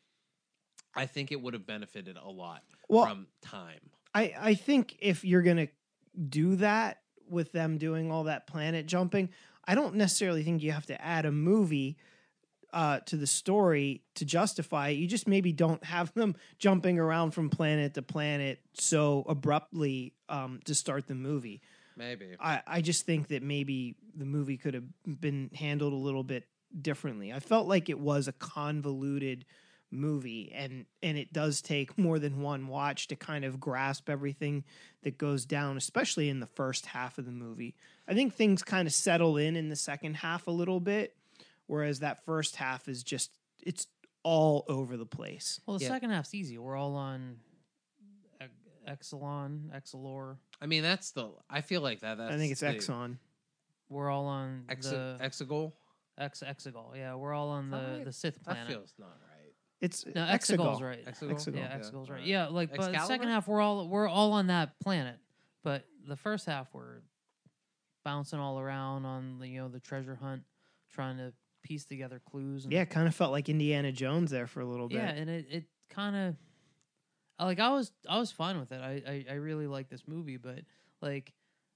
I think it would have benefited a lot Well, from time. I, I think if you're going to do that with them doing all that planet jumping, I don't necessarily think you have to add a movie uh, to the story to justify it. You just maybe don't have them jumping around from planet to planet so abruptly um, to start the movie. Maybe. I, I just think that maybe the movie could have been handled a little bit differently. I felt like it was a convoluted movie, and and it does take more than one watch to kind of grasp everything that goes down, especially in the first half of the movie. I think things kind of settle in in the second half a little bit, whereas that first half is just, it's all over the place. Well, the Yeah. second half's easy. We're all on Ex- Exelon, Exelor. I mean, that's the. I feel like that. That's I think it's the Exxon. We're all on Ex- the Exegol. Ex Exegol. Yeah, we're all on the, Right. the Sith planet. That feels not right. It's No, Exegol. Exegol's right. Exegol? Exegol. Yeah, Yeah, Exegol's right. alright. Yeah, like, but the second Excalibur? half we're all we're all on that planet, but the first half we're bouncing all around on the, you know, the treasure hunt, trying to piece together clues. And, Yeah, it kind of felt like Indiana Jones there for a little bit. yeah, and it it kind of like I was I was fine with it. I I, I really like this movie, but like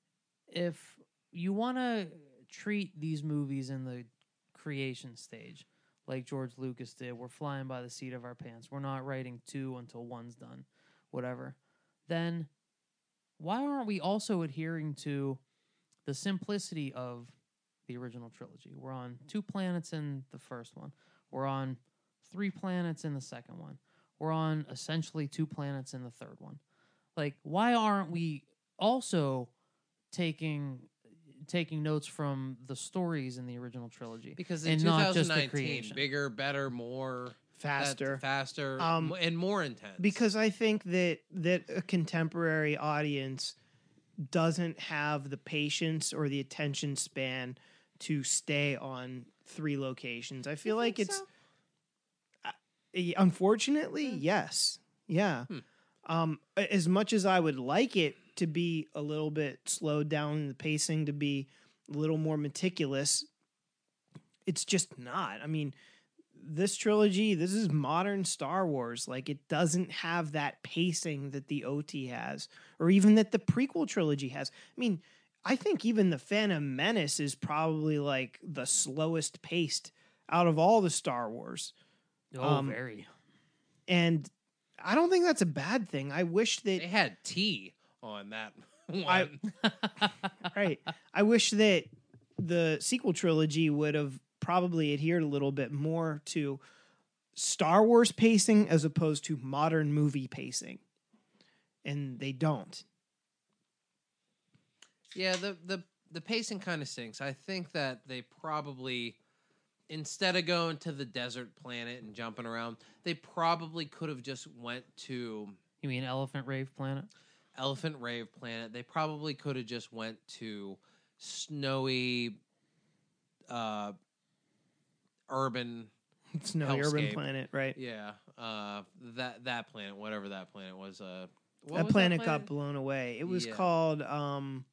if you want to treat these movies in the creation stage, like George Lucas did, we're flying by the seat of our pants. We're not writing two until one's done, whatever. Then why aren't we also adhering to the simplicity of the original trilogy? We're on two planets in the first one. We're on three planets in the second one. We're on essentially two planets in the third one. Like, why aren't we also taking taking notes from the stories in the original trilogy? Because in and not just the twenty nineteen, creation? bigger, better, more Faster. that- faster, Um, m- and more intense. Because I think that that a contemporary audience doesn't have the patience or the attention span to stay on three locations. I feel like think it's so? uh, unfortunately, yes. Yeah. Hmm. Um, a- as much as I would like it to be a little bit slowed down in the pacing, to be a little more meticulous, it's just not. I mean, this trilogy, this is modern Star Wars. Like, it doesn't have that pacing that the O T has, or even that the prequel trilogy has. I mean, I think even the Phantom Menace is probably like the slowest paced out of all the Star Wars. Oh, Um, very. And I don't think that's a bad thing. I wish that They had tea on that one. I- right. I wish that the sequel trilogy would have probably adhered a little bit more to Star Wars pacing as opposed to modern movie pacing. And they don't. Yeah, the the the pacing kind of stinks. I think that they probably, instead of going to the desert planet and jumping around, they probably could have just went to You mean Elephant Rave Planet? Elephant Rave Planet. They probably could have just went to snowy, uh, urban. Snowy Urban Hellscape. Planet, right? Yeah, uh, that that planet, whatever that planet was. Uh, what That was planet got blown away. It was Yeah. called um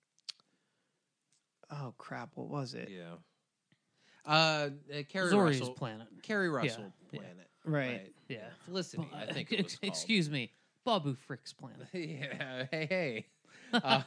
oh crap, what was it? Yeah. Uh, uh Carrie Zori's Russell. planet. Carrie Russell yeah. planet. Right. Yeah. Felicity, I Bu- think it was ex- called. Excuse me. Babu Frick's planet. Yeah. Hey, hey. Uh,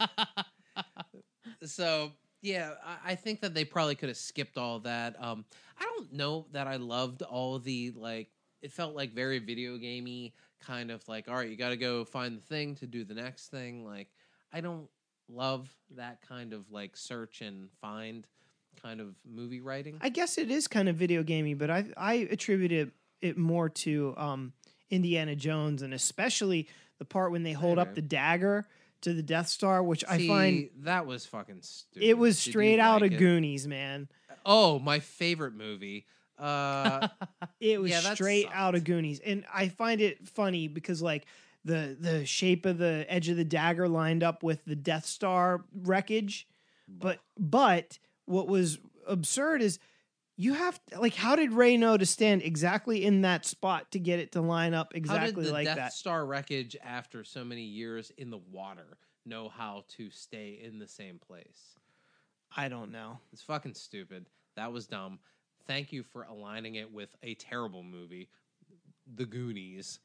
so yeah, I, I think that they probably could have skipped all that. Um, I don't know that I loved all the like. It felt like very video gamey, kind of like, all right, you got to go find the thing to do the next thing. Like, I don't love that kind of like search and find kind of movie writing. I guess it is kind of video gamey, but I I attribute it, it more to um, Indiana Jones, and especially the part when they hold up Okay. the dagger to the Death Star, which I See, find that was fucking stupid. it was Did you straight out like of it? Goonies, man. Oh, my favorite movie. Uh, It was Yeah, that straight sucked. out of Goonies, and I find it funny because like the the shape of the edge of the dagger lined up with the Death Star wreckage, but but what was absurd is you have to, like, how did Ray know to stand exactly in that spot to get it to line up how exactly did the like Death that? Star wreckage, after so many years in the water, know how to stay in the same place? I don't know. It's fucking stupid. That was dumb. Thank you for aligning it with a terrible movie, The Goonies.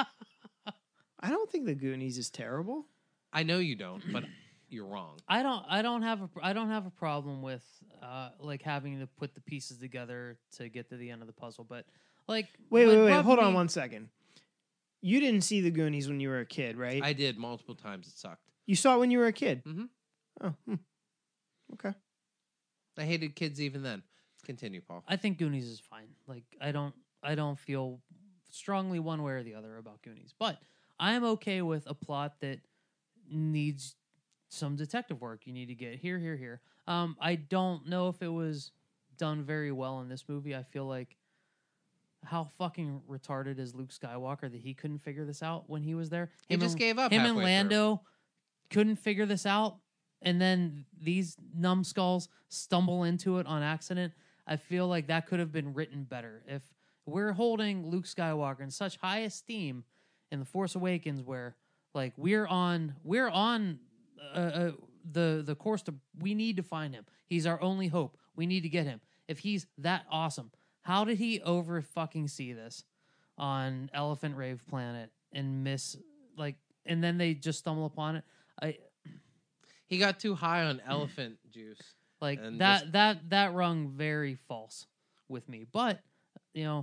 I don't think the Goonies is terrible. I know you don't, but you're wrong. I don't. I don't have a. I don't have a problem with uh, like having to put the pieces together to get to the end of the puzzle. But like, Wait, what wait, wait. bugged Hold on me- one second. You didn't see the Goonies when you were a kid, right? I did multiple times. It sucked. You saw it when you were a kid. Mhm. Oh, hmm. Okay. I hated kids even then. Continue, Paul. I think Goonies is fine. Like, I don't. I don't feel strongly one way or the other about Goonies, but I am okay with a plot that needs some detective work. You need to get here, here, here. Um, I don't know if it was done very well in this movie. I feel like how fucking retarded is Luke Skywalker that he couldn't figure this out when he was there. He Him just and- gave up Him and halfway through. Lando couldn't figure this out, and then these numbskulls stumble into it on accident. I feel like that could have been written better. If we're holding Luke Skywalker in such high esteem in The Force Awakens, where like we're on we're on uh, uh, the the course to we need to find him. He's our only hope. We need to get him. If he's that awesome, how did he over fucking see this on Elephant Rave Planet and miss like and then they just stumble upon it? I He got too high on elephant juice. like And that just- that that rung very false with me. But you know,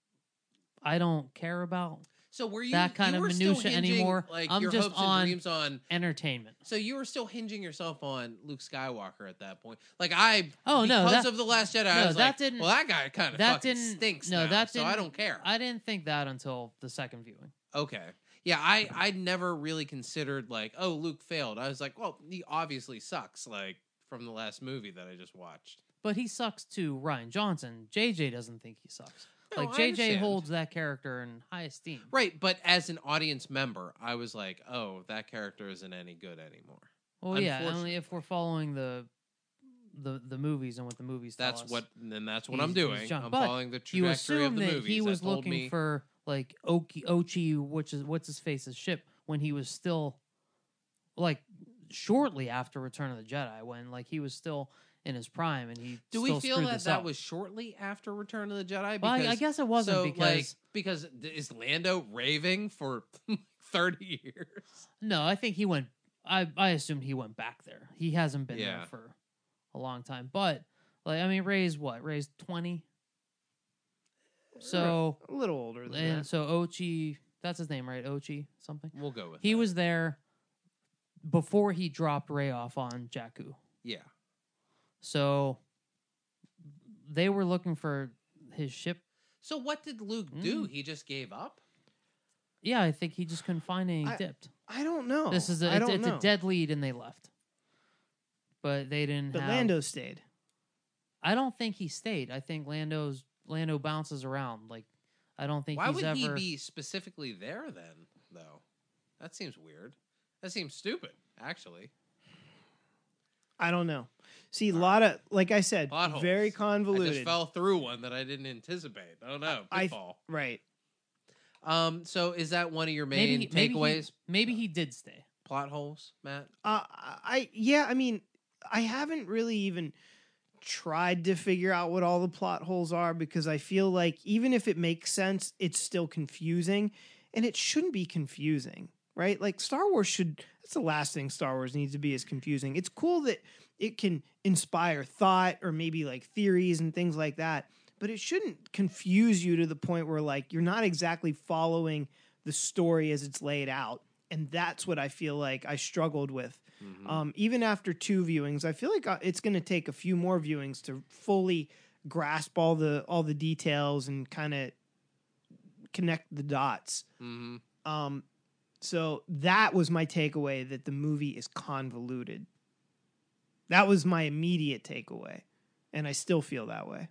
I don't care about So were you that kind you of were still minutia hinging, anymore. Like I'm your just hopes on- and dreams on. entertainment. So you were still hinging yourself on Luke Skywalker at that point. Like I, Oh, no, because that- of the Last Jedi. no, I was that like, didn't- well, that guy kind of That fucking didn't stinks. No, now, that so didn't. I don't care. I didn't think that until the second viewing. Okay. Yeah, I I never really considered like, oh, Luke failed. I was like, well, he obviously sucks, like from the last movie that I just watched. But he sucks to Ryan Johnson. J J doesn't think he sucks. No, like I J J understand. holds that character in high esteem. Right, but as an audience member, I was like, oh, that character isn't any good anymore. Well, yeah, only if we're following the the the movies and what the movies tell That's us. what, then that's what He's- I'm he's doing. John. I'm But following the you trajectory assume of the that movies. he was that told looking me, for like Oki, Ochi, which is what's his face's ship when he was still like shortly after Return of the Jedi, when like he was still in his prime and he. Do still we feel screwed that this that up. was shortly after Return of the Jedi? Well, I- Because, I guess it wasn't so, because- like, because is Lando raving for thirty years? No, I think he went. I I assumed he went back there. He hasn't been Yeah. there for a long time. But like, I mean, Ray's what? Ray's twenty. So a little older than and that. so Ochi, that's his name, right? Ochi something. We'll go with He that. was there before he dropped Ray off on Jakku. Yeah. So they were looking for his ship. So what did Luke do? Mm. He just gave up? Yeah, I think he just couldn't find any. I- dipped. I don't know. This is a, I it's, don't it's know. a dead lead, and they left. But they didn't. But have, Lando stayed. I don't think he stayed. I think Lando's Lando bounces around. Like I don't think Why he's would ever. he be specifically there then, though? That seems weird. That seems stupid, actually. I don't know. See, a lot of, like I said, Plot holes. very I convoluted. just fell through one that I didn't anticipate. I don't know. I- Pitfall. Right. Um. So is that one of your main maybe, maybe takeaways? He, maybe he did stay. Plot holes, Matt? Uh, I yeah. I mean, I haven't really even tried to figure out what all the plot holes are because I feel like even if it makes sense, it's still confusing, and it shouldn't be confusing, right? Like Star Wars should. That's the last thing Star Wars needs to be is confusing. It's cool that it can inspire thought or maybe like theories and things like that, but it shouldn't confuse you to the point where like you're not exactly following the story as it's laid out. And that's what I feel like I struggled with. Mm-hmm. Um, even after two viewings, I feel like uh, it's going to take a few more viewings to fully grasp all the all the details and kind of connect the dots. Mm-hmm. Um, so that was my takeaway, that the movie is convoluted. That was my immediate takeaway, and I still feel that way.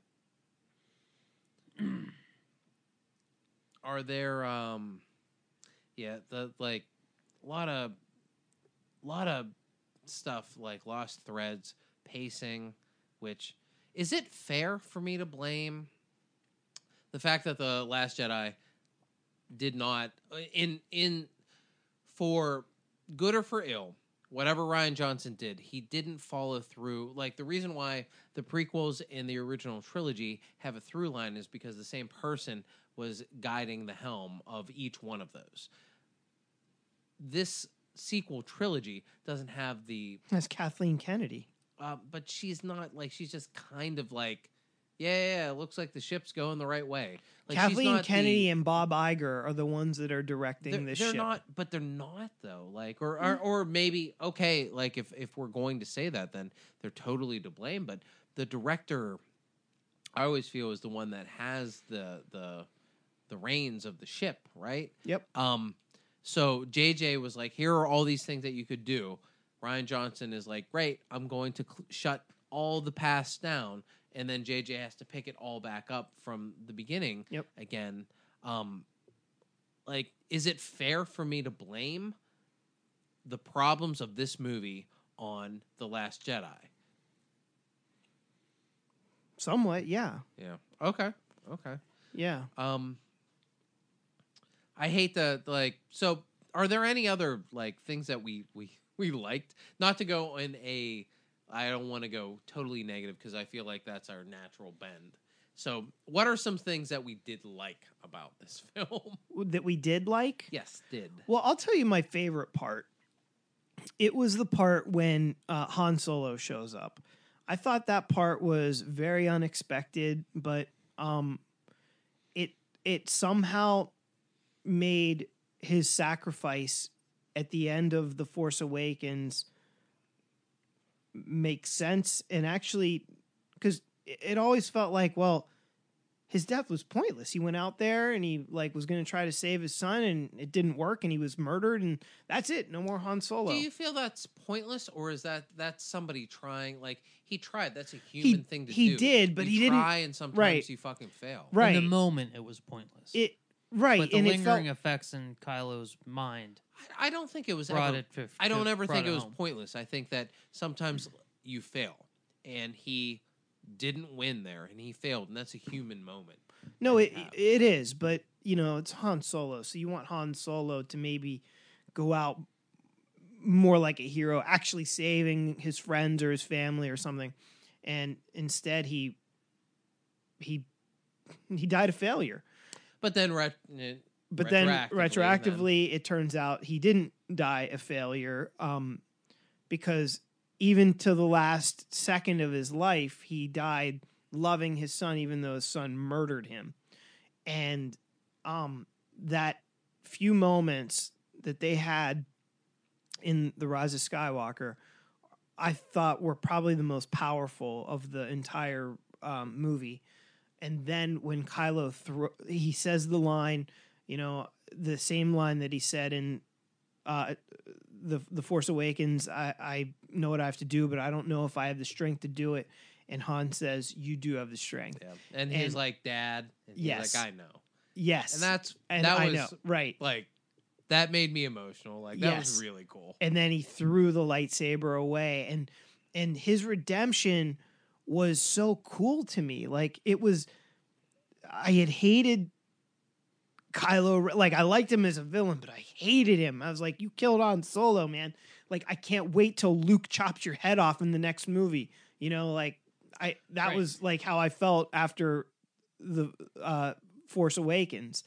Are there um yeah, the like a lot of lot of stuff like lost threads, pacing, which is it fair for me to blame the fact that the Last Jedi did not in in for good or for ill, whatever Ryan Johnson did, he didn't follow through. Like, the reason why the prequels in the original trilogy have a through line is because the same person was guiding the helm of each one of those. This sequel trilogy doesn't have the... That's Kathleen Kennedy. Uh, but she's not, like, she's just kind of like, yeah, yeah, yeah, it looks like the ship's going the right way. Like, she's Kathleen not Kennedy the, and Bob Iger are the ones that are directing they're, this they're ship. not, but they're not though. Like, or, or or maybe okay, like if if we're going to say that, then they're totally to blame. But the director, I always feel, is the one that has the the the reins of the ship, right? Yep. Um, so J J was like, here are all these things that you could do. Ryan Johnson is like, great, I'm going to cl- shut all the past down. And then J J has to pick it all back up from the beginning Yep. again. Um, like, is it fair for me to blame the problems of this movie on The Last Jedi? Somewhat, yeah. Yeah. Okay. Okay. Yeah. Um, I hate the like. So, are there any other like things that we we we liked? Not to go in a. I don't want to go totally negative because I feel like that's our natural bend. So, what are some things that we did like about this film? That we did like? Yes, did. Well, I'll tell you my favorite part. It was the part when uh, Han Solo shows up. I thought that part was very unexpected, but um, it it somehow made his sacrifice at the end of The Force Awakens make sense. And actually, because it always felt like, well, his death was pointless. He went out there and he like was going to try to save his son, and it didn't work, and he was murdered, and that's it. No more Han Solo. Do you feel that's pointless, or is that that's somebody trying? Like he tried. That's a human he, thing to he do. He did, but you he didn't. Try, and sometimes right. you fucking fail. Right. In the moment, it was pointless. It right, but the and lingering it felt, effects in Kylo's mind. I, I don't think it was brought ever. It to, I don't to, ever think it it was home. pointless. I think that sometimes you fail, and he didn't win there, and he failed, and that's a human moment. No, it it is, but you know it's Han Solo, so you want Han Solo to maybe go out more like a hero, actually saving his friends or his family or something, and instead he he he died a failure. But then, ret- but then retroactively, retroactively, it turns out he didn't die a failure, um, because even to the last second of his life, he died loving his son, even though his son murdered him. And um, that few moments that they had in The Rise of Skywalker, I thought were probably the most powerful of the entire um, movie. And then when Kylo thro- he says the line, you know, the same line that he said in uh, the the Force Awakens, I, I know what I have to do, but I don't know if I have the strength to do it. And Han says, "You do have the strength." Yeah. And he's and, like, "Dad." And he's yes. like, "I know." Yes. And that's and that I was know. Right. Like that made me emotional. Like that yes. was really cool. And then he threw the lightsaber away, and and his redemption was so cool to me. Like it was, I had hated Kylo. Like I liked him as a villain, but I hated him. I was like, "You killed Han Solo, man." Like I can't wait till Luke chops your head off in the next movie. You know, like I that right. was like how I felt after the uh, Force Awakens.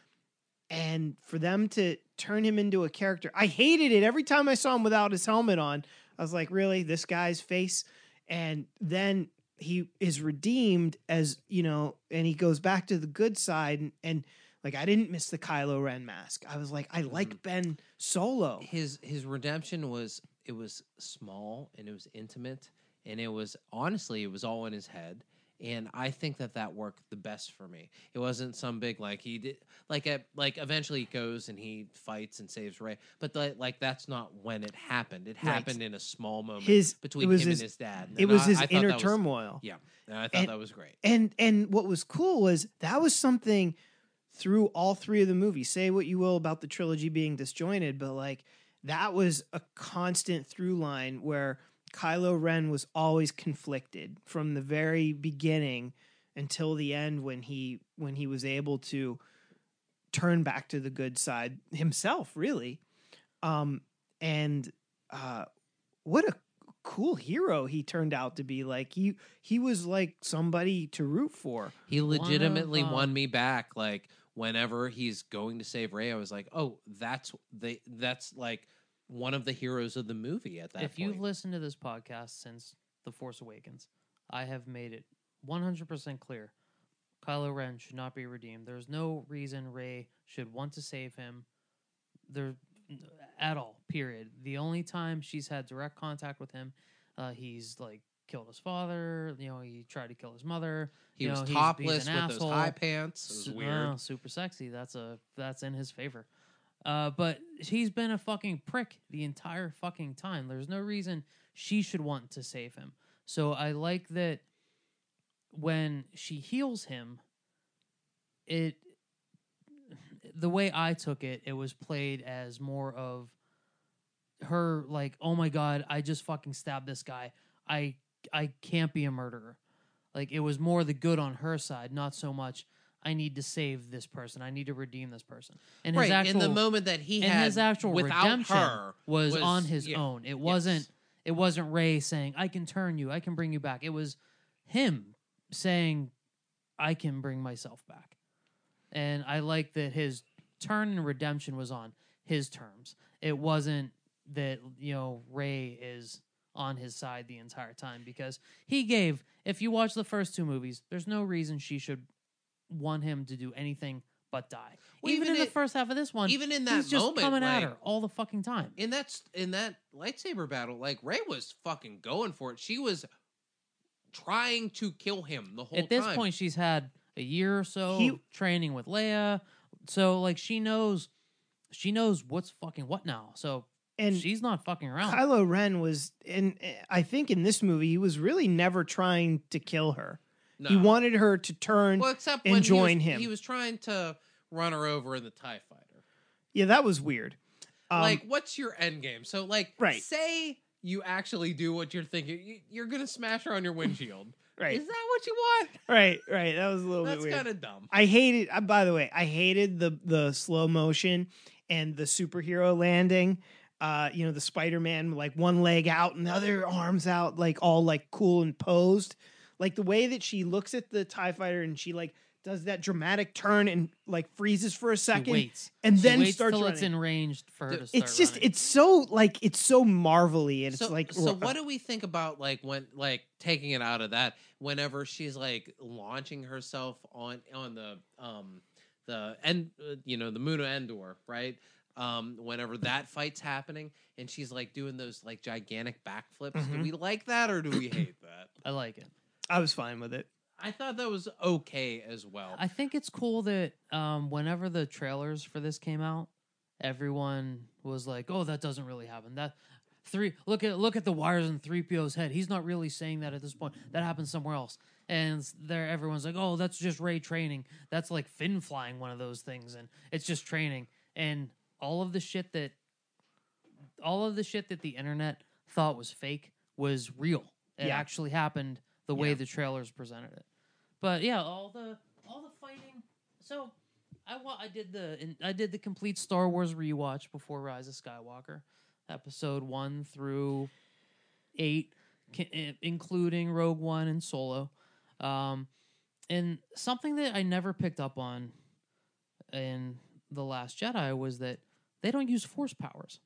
And for them to turn him into a character, I hated it every time I saw him without his helmet on. I was like, really, this guy's face? And then he is redeemed as, you know, and he goes back to the good side. And, and like, I didn't miss the Kylo Ren mask. I was like, I like mm-hmm. Ben Solo. His his redemption was, it was small and it was intimate. And it was, honestly, it was all in his head. And I think that that worked the best for me. It wasn't some big, like, he did, like, a, like eventually he goes and he fights and saves Rey. But, the, like, that's not when it happened. It happened right. in a small moment his, between him his, and his dad. And it was I, his I inner was, turmoil. Yeah. And I thought and, that was great. And, and what was cool was that was something through all three of the movies. Say what you will about the trilogy being disjointed, but, like, that was a constant through line where Kylo Ren was always conflicted from the very beginning until the end when he when he was able to turn back to the good side himself, really. Um, and uh, what a cool hero he turned out to be. Like he he was like somebody to root for. He legitimately of, um, won me back. Like whenever he's going to save Rey, I was like, oh, that's the that's like one of the heroes of the movie at that if point. You've listened to this podcast since The Force Awakens, I have made it one hundred percent clear. Kylo Ren should not be redeemed. There's no reason Rey should want to save him there at all, period. The only time she's had direct contact with him, uh, he's like killed his father, you know, he tried to kill his mother. He you was know, he's, topless he's an with asshole. those high pants. It was Su- weird. uh, super sexy. That's a that's in his favor. Uh, but he's been a fucking prick the entire fucking time. There's no reason she should want to save him. So I like that when she heals him, it the way I took it, it was played as more of her like, oh my god, I just fucking stabbed this guy. I I can't be a murderer. Like it was more the good on her side, not so much I need to save this person. I need to redeem this person. And his right, actual, in the moment that he and had his actual without redemption her was, was on his yeah, own. It wasn't. Yes. It wasn't Rey saying, "I can turn you. I can bring you back." It was him saying, "I can bring myself back." And I like that his turn and redemption was on his terms. It wasn't that, you know, Rey is on his side the entire time, because he gave. If you watch the first two movies, there's no reason she should want him to do anything but die. Well, even, even in it, the first half of this one, even in that he's just moment, coming like, at her all the fucking time. In that in that lightsaber battle, like Rey was fucking going for it. She was trying to kill him the whole time. At this point, she's had a year or so He- of training with Leia. So like she knows she knows what's fucking what now. So And she's not fucking around. Kylo Ren was, and I think in this movie he was really never trying to kill her. No. He wanted her to turn well, except and when join he was, him. He was trying to run her over in the TIE Fighter. Yeah, that was weird. Um, like, what's your end game? So, like, Right. say you actually do what you're thinking. You- You're going to smash her on your windshield. Right. Is that what you want? right, right. That was a little That's bit weird. kind of dumb. I hated. Uh, by the way, I hated the the slow motion and the superhero landing. Uh, you know, the Spider-Man like one leg out and the other arms out, like all like cool and posed. Like the way that she looks at the TIE fighter and she like does that dramatic turn and like freezes for a She second waits. and She then waits starts till running. it's in range for her Dude, to start It's just running. it's so like it's so marvelly and so, it's like so what do we think about like when like taking it out of that whenever she's like launching herself on on the um the end uh, you know the moon of Endor, right? Um whenever that fight's happening and she's like doing those like gigantic backflips. Do Mhm. we like that or do we hate that? I like it. I was fine with it. I thought that was okay as well. I think it's cool that um, whenever the trailers for this came out, everyone was like, "Oh, that doesn't really happen." That three look at look at the wires in three P O's head. He's not really saying that at this point. That happens somewhere else. And there, everyone's like, "Oh, that's just Rey training. That's like Finn flying one of those things, and it's just training." And all of the shit that, all of the shit that the internet thought was fake was real. It Yeah. actually happened the way Yeah. the trailers presented it. But yeah, all the all the fighting. So I wa- I did the I did the complete Star Wars rewatch before Rise of Skywalker, episode one through eight, ca- eh, including Rogue One and Solo. Um, and something that I never picked up on in The Last Jedi was that they don't use Force powers.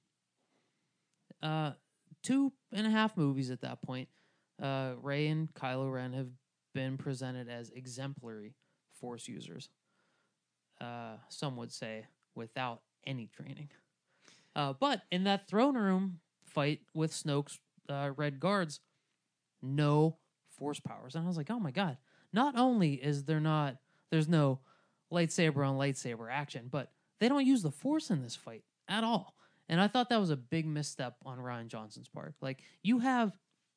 Uh, two and a half movies at that point. Uh, Rey and Kylo Ren have been presented as exemplary Force users. Uh, some would say without any training. Uh, but in that throne room fight with Snoke's uh, Red Guards, no Force powers, and I was like, oh my god! Not only is there not, there's no lightsaber on lightsaber action, but they don't use the Force in this fight at all. And I thought that was a big misstep on Rian Johnson's part. Like, you have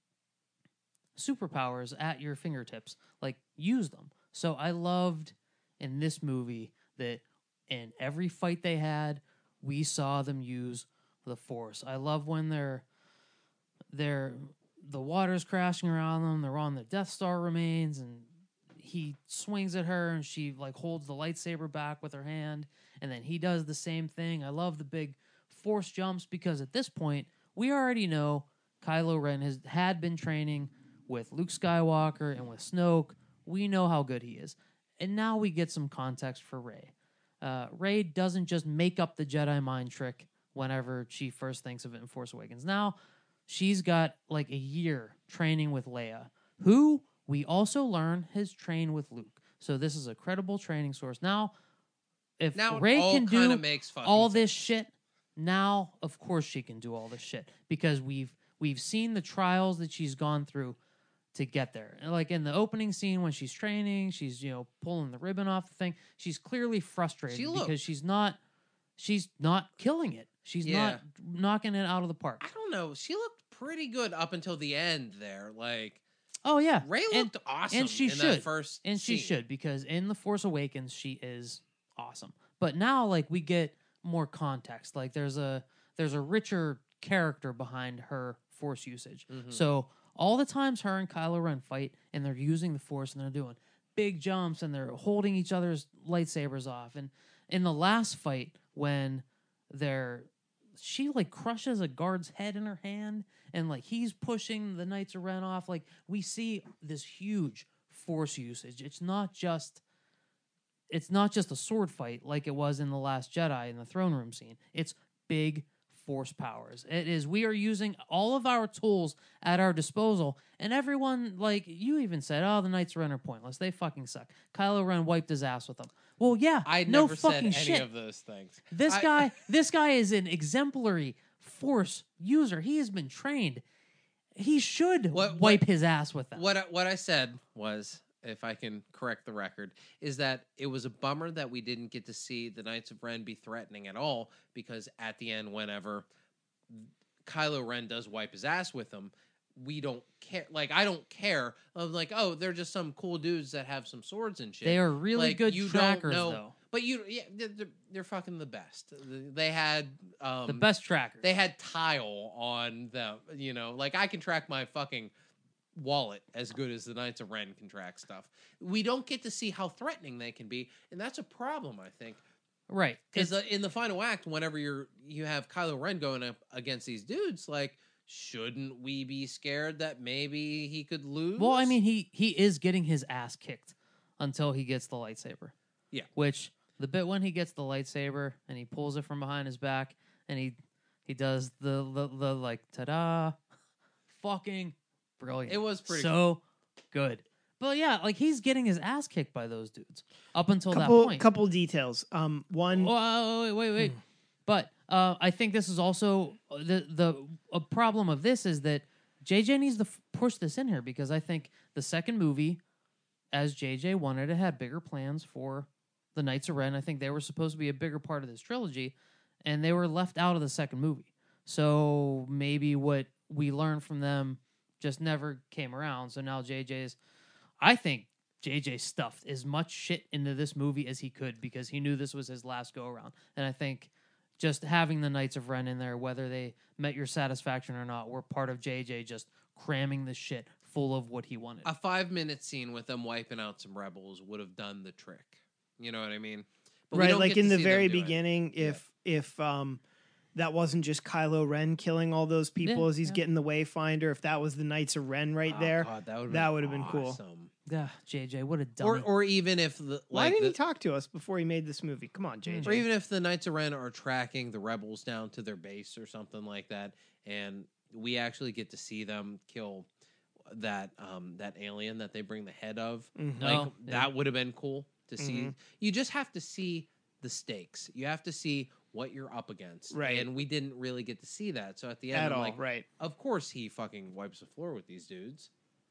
superpowers at your fingertips. Like, use them. So I loved in this movie that in every fight they had, we saw them use the Force. I love when they're they're the water's crashing around them, they're on the Death Star remains, and he swings at her and she like holds the lightsaber back with her hand, and then he does the same thing. I love the big Force jumps because at this point we already know Kylo Ren has had been training with Luke Skywalker and with Snoke. We know how good he is. And now we get some context for Rey. Uh, Rey doesn't just make up the Jedi mind trick whenever she first thinks of it in Force Awakens. Now she's got like a year training with Leia, who we also learn has trained with Luke. So this is a credible training source. Now, if Now it Rey all can kinda do makes fucking all sense. this shit, now of course she can do all this shit because we've we've seen the trials that she's gone through to get there. And like in the opening scene when she's training, she's, you know, pulling the ribbon off the thing. She's clearly frustrated She looked- because she's not she's not killing it. She's Yeah. not knocking it out of the park. I don't know. She looked pretty good up until the end there. Like Oh yeah. Rey And- looked awesome and she in should. that first And she scene. should, because in The Force Awakens, she is awesome. But now, like, we get more context. Like, there's a there's a richer character behind her Force usage. Mhm. So all the times her and Kylo Ren fight, and they're using the Force, and they're doing big jumps, and they're holding each other's lightsabers off. And in the last fight, when they're she like crushes a guard's head in her hand, and like he's pushing the Knights of Ren off. Like, we see this huge Force usage. It's not just it's not just a sword fight like it was in The Last Jedi in the throne room scene. It's big Force powers. It is we are using all of our tools at our disposal, and everyone, like you even said, oh, the Knights of Ren are pointless. They fucking suck. Kylo Ren wiped his ass with them. Well, yeah, I no never said fucking any shit. of those things. This I- guy, this guy is an exemplary Force user. He has been trained. He should What- wipe what- his ass with them. What I, what I said was if I can correct the record, is that it was a bummer that we didn't get to see the Knights of Ren be threatening at all, because at the end, whenever Kylo Ren does wipe his ass with them, we don't care. Like, I don't care. I'm like, oh, they're just some cool dudes that have some swords and shit. They are really like, good you trackers, don't know, though. But you, yeah, they're, they're fucking the best. They had um, The best trackers. They had tile on them. You know, like I can track my fucking wallet as good as the Knights of Ren can track stuff. We don't get to see how threatening they can be, and that's a problem, I think. Right. Because uh, in the final act, whenever you're you have Kylo Ren going up against these dudes, like, shouldn't we be scared that maybe he could lose? Well, I mean, he he is getting his ass kicked until he gets the lightsaber. Yeah. Which, the bit when he gets the lightsaber and he pulls it from behind his back and he he does the the, the like ta-da, fucking brilliant. It was pretty so good. But yeah, like he's getting his ass kicked by those dudes up until couple, that point. Couple details. Um, one. Oh, wait, wait, wait. But uh, I think this is also the the a problem of this is that J J needs to f- push this in here, because I think the second movie, as J J wanted, it had bigger plans for the Knights of Ren. I think they were supposed to be a bigger part of this trilogy, and they were left out of the second movie. So maybe what we learned from them just never came around. So now J J's, I think J J stuffed as much shit into this movie as he could, because he knew this was his last go around. And I think just having the Knights of Ren in there, whether they met your satisfaction or not, were part of J J just cramming the shit full of what he wanted. A five-minute scene with them wiping out some rebels would have done the trick. You know what I mean? But we right, don't like get in to the see them very do it. beginning, if if um that wasn't just Kylo Ren killing all those people Yeah, as he's yeah. getting the Wayfinder, if that was the Knights of Ren right Oh, there, God, that would that would have been cool. awesome. Yeah, J J, what a dummy. Or, or even if the Why like didn't the, he talk to us before he made this movie? Come on, J J. or even if the Knights of Ren are tracking the rebels down to their base or something like that, and we actually get to see them kill that um that alien that they bring the head of. Mhm. Like Oh, yeah. that would have been cool to see. Mhm. You just have to see the stakes. You have to see what you're up against. Right. And we didn't really get to see that. So at the end, At I'm all, like, right. of course he fucking wipes the floor with these dudes.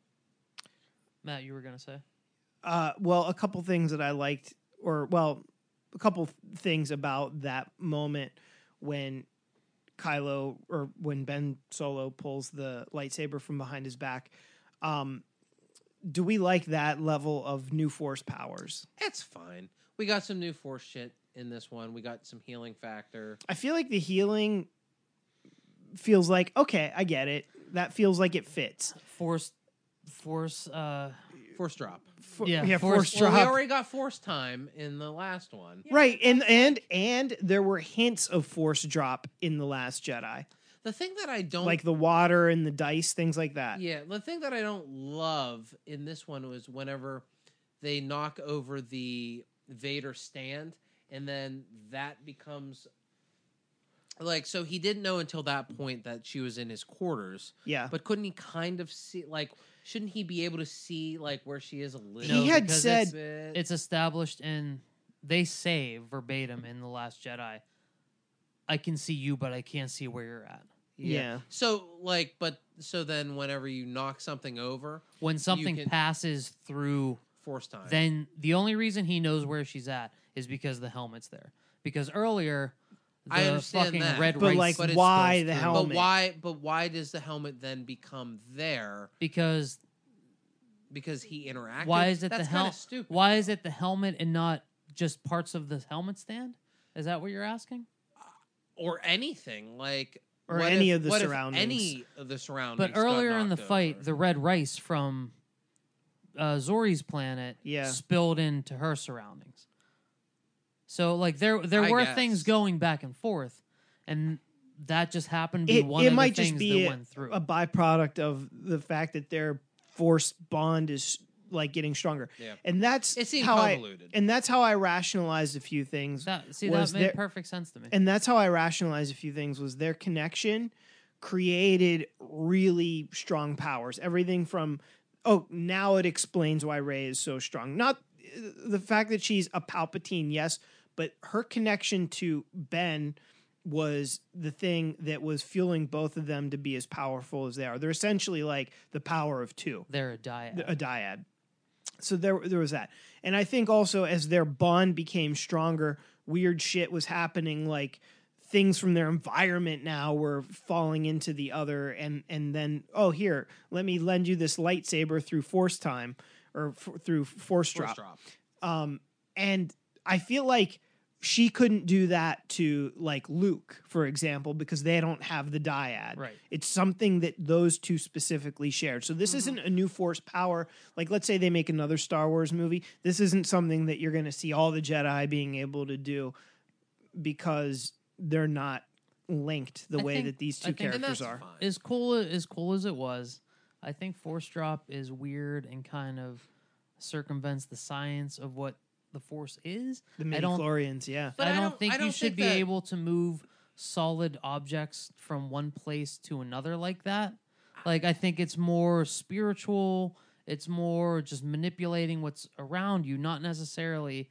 Matt, you were going to say? Uh, well, a couple things that I liked, or well, a couple things about that moment when Kylo or when Ben Solo pulls the lightsaber from behind his back. Um, do we like that level of new Force powers? It's fine. We got some new Force shit in this one. We got some healing factor. I feel like the healing feels like, okay, I get it. That feels like it fits. Force, force, uh, Force drop. For, Yeah, yeah, Force- Force Well, drop. we already got Force time in the last one. Right, and and and there were hints of Force drop in the Last Jedi, The thing that I don't like the water and the dice, things like that. Yeah, the thing that I don't love in this one was whenever they knock over the Vader stand, and then that becomes like, so he didn't know until that point that she was in his quarters, Yeah. but couldn't he kind of see, like, shouldn't he be able to see like where she is a little? He had because said- bit? it's established in, they say verbatim in The Last Jedi, I can see you, but I can't see where you're at. Yeah. So like, but so then whenever you knock something over, When something can- passes through, Force time. then the only reason he knows where she's at is because the helmet's there. Because earlier, the I understand fucking that. red But, rice like, But it's why goes the through. helmet? But why? But why does the helmet then become there? Because Because he interacted. why is it That's the kinda helmet? stupid. Why is it the helmet and not just parts of the helmet stand? Is that what you're asking? Or anything like Or what any if- of the what if surroundings. Any of the surroundings. But got earlier in the knocked fight, over. the red rice from uh, Zori's planet Yeah. spilled into her surroundings. So, like, there there I were guess. things going back and forth, and that just happened to be It, one it of might the just things be that a, went through. a byproduct of the fact that their Force bond is like getting stronger. Yeah. And that's It seemed how convoluted. I and that's how I rationalized a few things. that, see, was that made there- perfect sense to me. And that's how I rationalized a few things was their connection created really strong powers. Everything from, oh, now it explains why Rey is so strong. Not uh, the fact that she's a Palpatine, yes, but her connection to Ben was the thing that was fueling both of them to be as powerful as they are. They're essentially like the power of two, They're a dyad. a dyad. So there, there was that. And I think also as their bond became stronger, weird shit was happening, like things from their environment now were falling into the other, and and then, oh, here, let me lend you this lightsaber through force time, or f- through force, Force drop. drop. Um, and I feel like she couldn't do that to like Luke, for example, because they don't have the dyad. Right. It's something that those two specifically shared. So this Mm-hmm. isn't a new force power. Like, let's say they make another Star Wars movie. This isn't something that you're going to see all the Jedi being able to do because they're not linked the I way think- that these I two think- And characters that's are. fine. As cool as cool as it was, I think Force Drop is weird and kind of circumvents the science of what the Force is. The I don't midichlorians, yeah. But I I don't don't- think I you don't should think be that- able to move solid objects from one place to another like that. Like, I think it's more spiritual. It's more just manipulating what's around you, not necessarily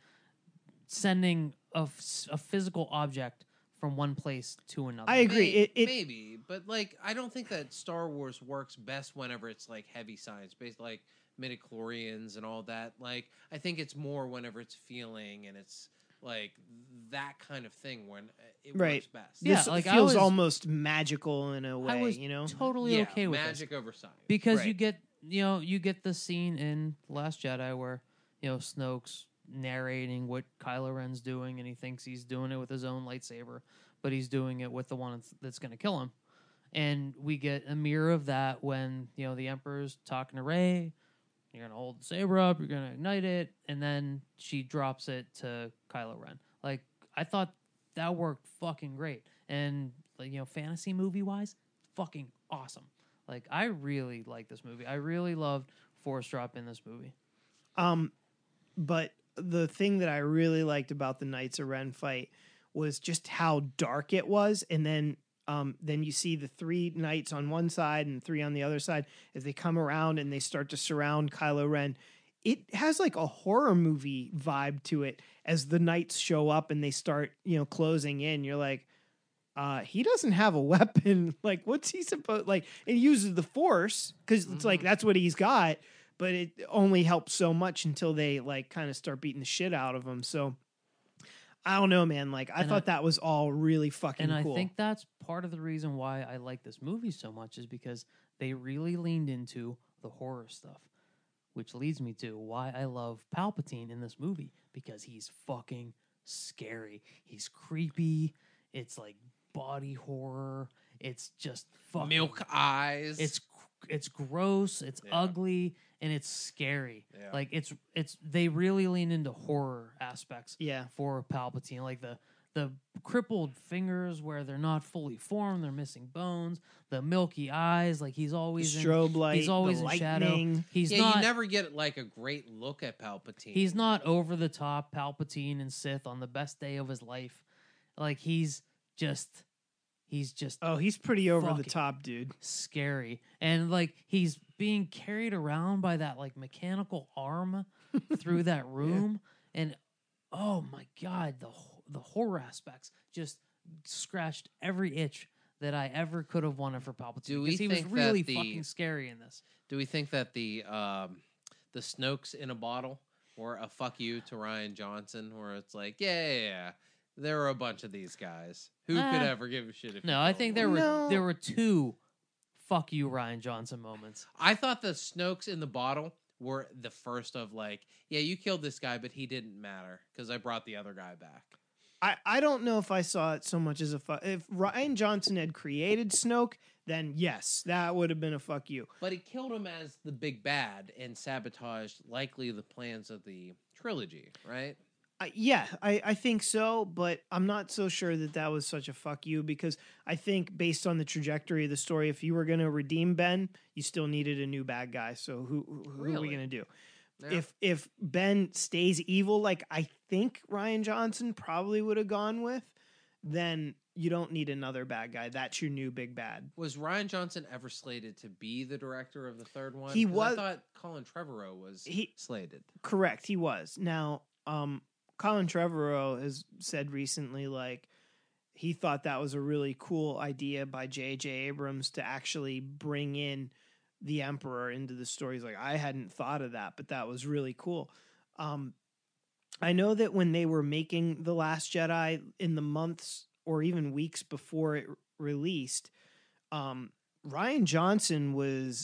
sending a, f- a physical object from one place to another. I agree. May- It- it- maybe, but like I don't think that Star Wars works best whenever it's like heavy science based, like midichlorians and all that. Like I think it's more whenever it's feeling and it's like that kind of thing when uh, it Right. works best. Yeah, This like, I feels was- almost magical in a way, I was you know? totally yeah, okay with this. magic over science. Because Right. you get, you know, you get the scene in The Last Jedi where, you know, Snoke's narrating what Kylo Ren's doing, and he thinks he's doing it with his own lightsaber, but he's doing it with the one that's, that's going to kill him. And we get a mirror of that when, you know, the Emperor's talking to Rey. You're going to hold the saber up, you're going to ignite it, and then she drops it to Kylo Ren. Like, I thought that worked fucking great. And, like, you know, fantasy movie wise, fucking awesome. Like, I really like this movie. I really loved Force Drop in this movie. Um, but the thing that I really liked about the Knights of Ren fight was just how dark it was, and then um, then you see the three knights on one side and three on the other side as they come around and they start to surround Kylo Ren. It has like a horror movie vibe to it as the knights show up and they start, you know, closing in. You're like, uh, he doesn't have a weapon. Like, what's he supposed like? It uses the Force because it's like that's what he's got, but it only helps so much until they like kind of start beating the shit out of him. So I don't know, man. Like, I And thought I- that was all really fucking And cool. I think that's part of the reason why I like this movie so much is because they really leaned into the horror stuff, which leads me to why I love Palpatine in this movie, because he's fucking scary. He's creepy. It's like body horror. It's just fucking Milk eyes. It's it's gross, it's Yeah. ugly, and it's scary. Yeah. Like it's it's they really lean into horror aspects Yeah. for Palpatine, like the the crippled fingers where they're not fully formed, they're missing bones, the milky eyes, like he's The always in, strobe light, he's always the in shadow. lightning. He's yeah, not you never get like a great look at Palpatine. he's not over the top Palpatine and Sith on the best day of his life. Like he's just he's just Oh, he's pretty over the Fucking- top, dude. scary, and like he's being carried around by that like mechanical arm through that room, and oh my god, the ho- the horror aspects just scratched every itch that I ever could have wanted for Palpatine. Do we because he was think that really the- fucking scary in this. Do we think that the um, the Snokes in a bottle were a fuck you to Ryan Johnson, where it's like, yeah, yeah, yeah, there were a bunch of these guys. Who Uh, could ever give a shit if? No, you I killed think one? there were No. there were two fuck you Ryan Johnson moments. I thought the Snokes in the bottle were the first of like, yeah, you killed this guy, but he didn't matter because I brought the other guy back. I, I don't know if I saw it so much as a fuck. If Ryan Johnson had created Snoke, then yes, that would have been a fuck you. But he killed him as the big bad and sabotaged likely the plans of the trilogy, right? Uh, yeah, I, I think so, but I'm not so sure that that was such a fuck you because I think based on the trajectory of the story, if you were going to redeem Ben, you still needed a new bad guy. So who who, who are we Really? going to do? Yeah. If if Ben stays evil, like I think Ryan Johnson probably would have gone with, then you don't need another bad guy. That's your new big bad. Was Ryan Johnson ever slated to be the director of the third one? He 'Cause was- I thought Colin Trevorrow was He- slated. Correct, he was. Now, um, Colin Trevorrow has said recently, like, he thought that was a really cool idea by J J. Abrams to actually bring in the Emperor into the story. He's like, I hadn't thought of that, but that was really cool. Um, I know that when they were making The Last Jedi in the months or even weeks before it r- released, um, Rian Johnson was,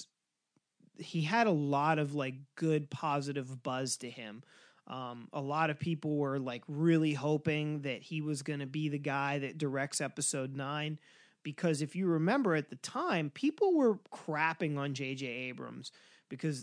he had a lot of like good positive buzz to him. Um, a lot of people were like really hoping that he was going to be the guy that directs episode nine. Because if you remember at the time, people were crapping on J J Abrams because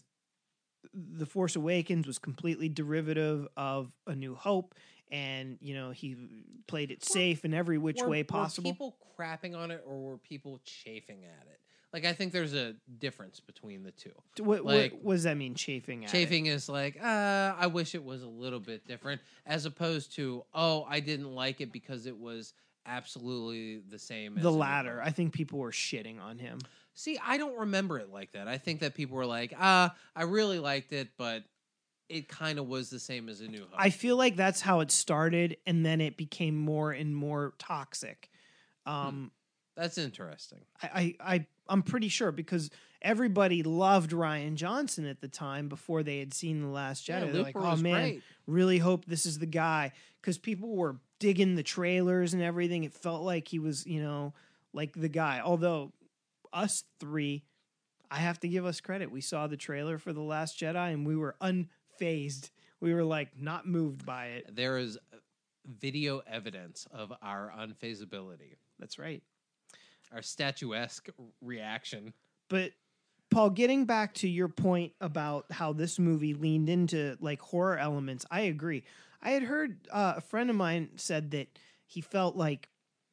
The Force Awakens was completely derivative of A New Hope. And, you know, he played it safe in every which were, way possible. Were people crapping on it or were people chafing at it? Like, I think there's a difference between the two. What, like, what, what does that mean, chafing at Chafing it? is like, uh, I wish it was a little bit different, as opposed to, oh, I didn't like it because it was absolutely the same as The A New latter. Hope. I think people were shitting on him. See, I don't remember it like that. I think that people were like, uh, I really liked it, but it kind of was the same as A New Hope. I feel like that's how it started, and then it became more and more toxic. Um, hmm. That's interesting. I, I, I, I'm pretty sure because everybody loved Rian Johnson at the time before they had seen The Last Jedi. Yeah, They're Looper like, oh was man, great. really hope this is the guy. Because people were digging the trailers and everything. It felt like he was, you know, like the guy. Although us three, I have to give us credit. We saw the trailer for The Last Jedi and we were unfazed. We were like not moved by it. There is video evidence of our unfazability. That's right. Our statuesque reaction. But Paul, getting back to your point about how this movie leaned into like horror elements, I agree. I had heard uh, a friend of mine said that he felt like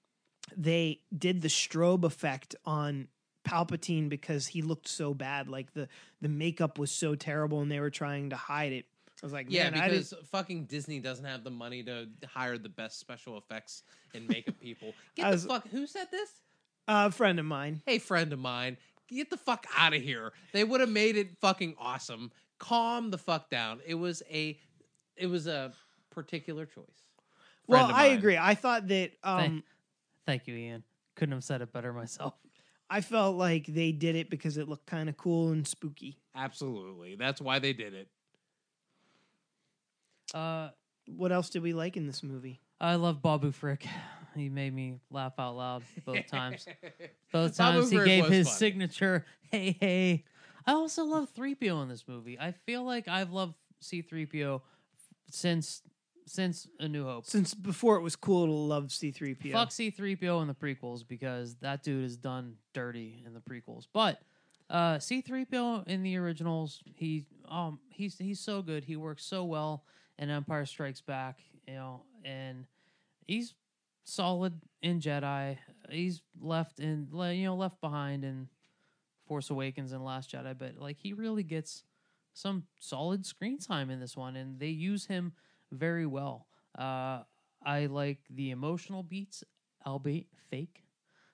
they did the strobe effect on Palpatine because he looked so bad. Like the, the makeup was so terrible and they were trying to hide it. I was like, yeah, man, because I didn't... fucking Disney doesn't have the money to hire the best special effects and makeup people. Get was, the fuck... Who said this? Uh, a friend of mine. Hey, friend of mine. Get the fuck out of here. They would have made it fucking awesome. Calm the fuck down. It was a... It was a particular choice. Friend well, I mine. agree. I thought that... Um, thank, thank you, Ian. Couldn't have said it better myself. I felt like they did it because it looked kind of cool and spooky. Absolutely. That's why they did it. Uh, what else did we like in this movie? I love Babu Frick. He made me laugh out loud both times. Both times he gave his funny. signature, hey, hey. I also love three P O in this movie. I feel like I've loved C three P O since since A New Hope. Since before it was cool to love C three P O. Fuck C three P O in the prequels because that dude is done dirty in the prequels. But uh, C three P O in the originals, he um he's he's so good. He works so well in Empire Strikes Back, you know, and he's solid in Jedi. He's left in you know left behind in Force Awakens and Last Jedi, but like he really gets some solid screen time in this one, and they use him very well. Uh, I like the emotional beats, albeit fake.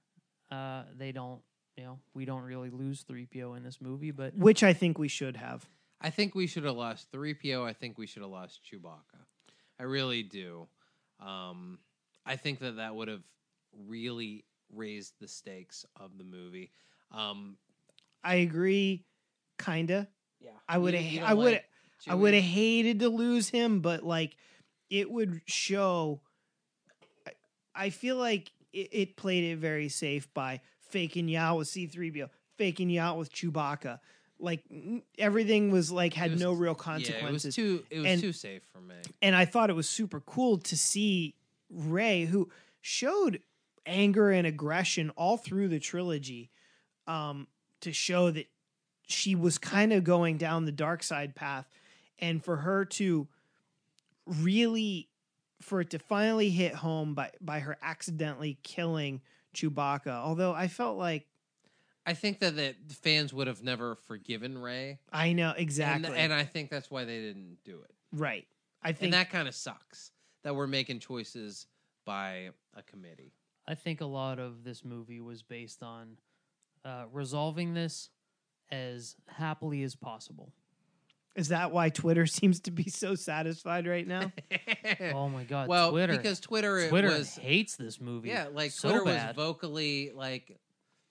Uh, they don't, you know, we don't really lose three P O in this movie, but which I think we should have. I think we should have lost three P O. I think we should have lost Chewbacca. I really do. Um, I think that that would have really raised the stakes of the movie. Um, I agree, kinda. Yeah, I would have. I would. Like I would have hated to lose him, but like, it would show. I, I feel like it, it played it very safe by faking you out with C three P O, faking you out with Chewbacca. Like everything was like had was, no real consequences. Yeah, it was too. It was and, too safe for me. And I thought it was super cool to see Rey, who showed anger and aggression all through the trilogy, um, to show that she was kind of going down the dark side path, and for her to really, for it to finally hit home by by her accidentally killing Chewbacca. Although I felt like. I think that, that fans would have never forgiven Rey. I know, exactly. And, and I think that's why they didn't do it. Right. I think and that kind of sucks that we're making choices by a committee. I think a lot of this movie was based on uh, resolving this as happily as possible. Is that why Twitter seems to be so satisfied right now? Oh my God. Well, Twitter. because Twitter, Twitter was, hates this movie. Yeah, like so Twitter bad. was vocally like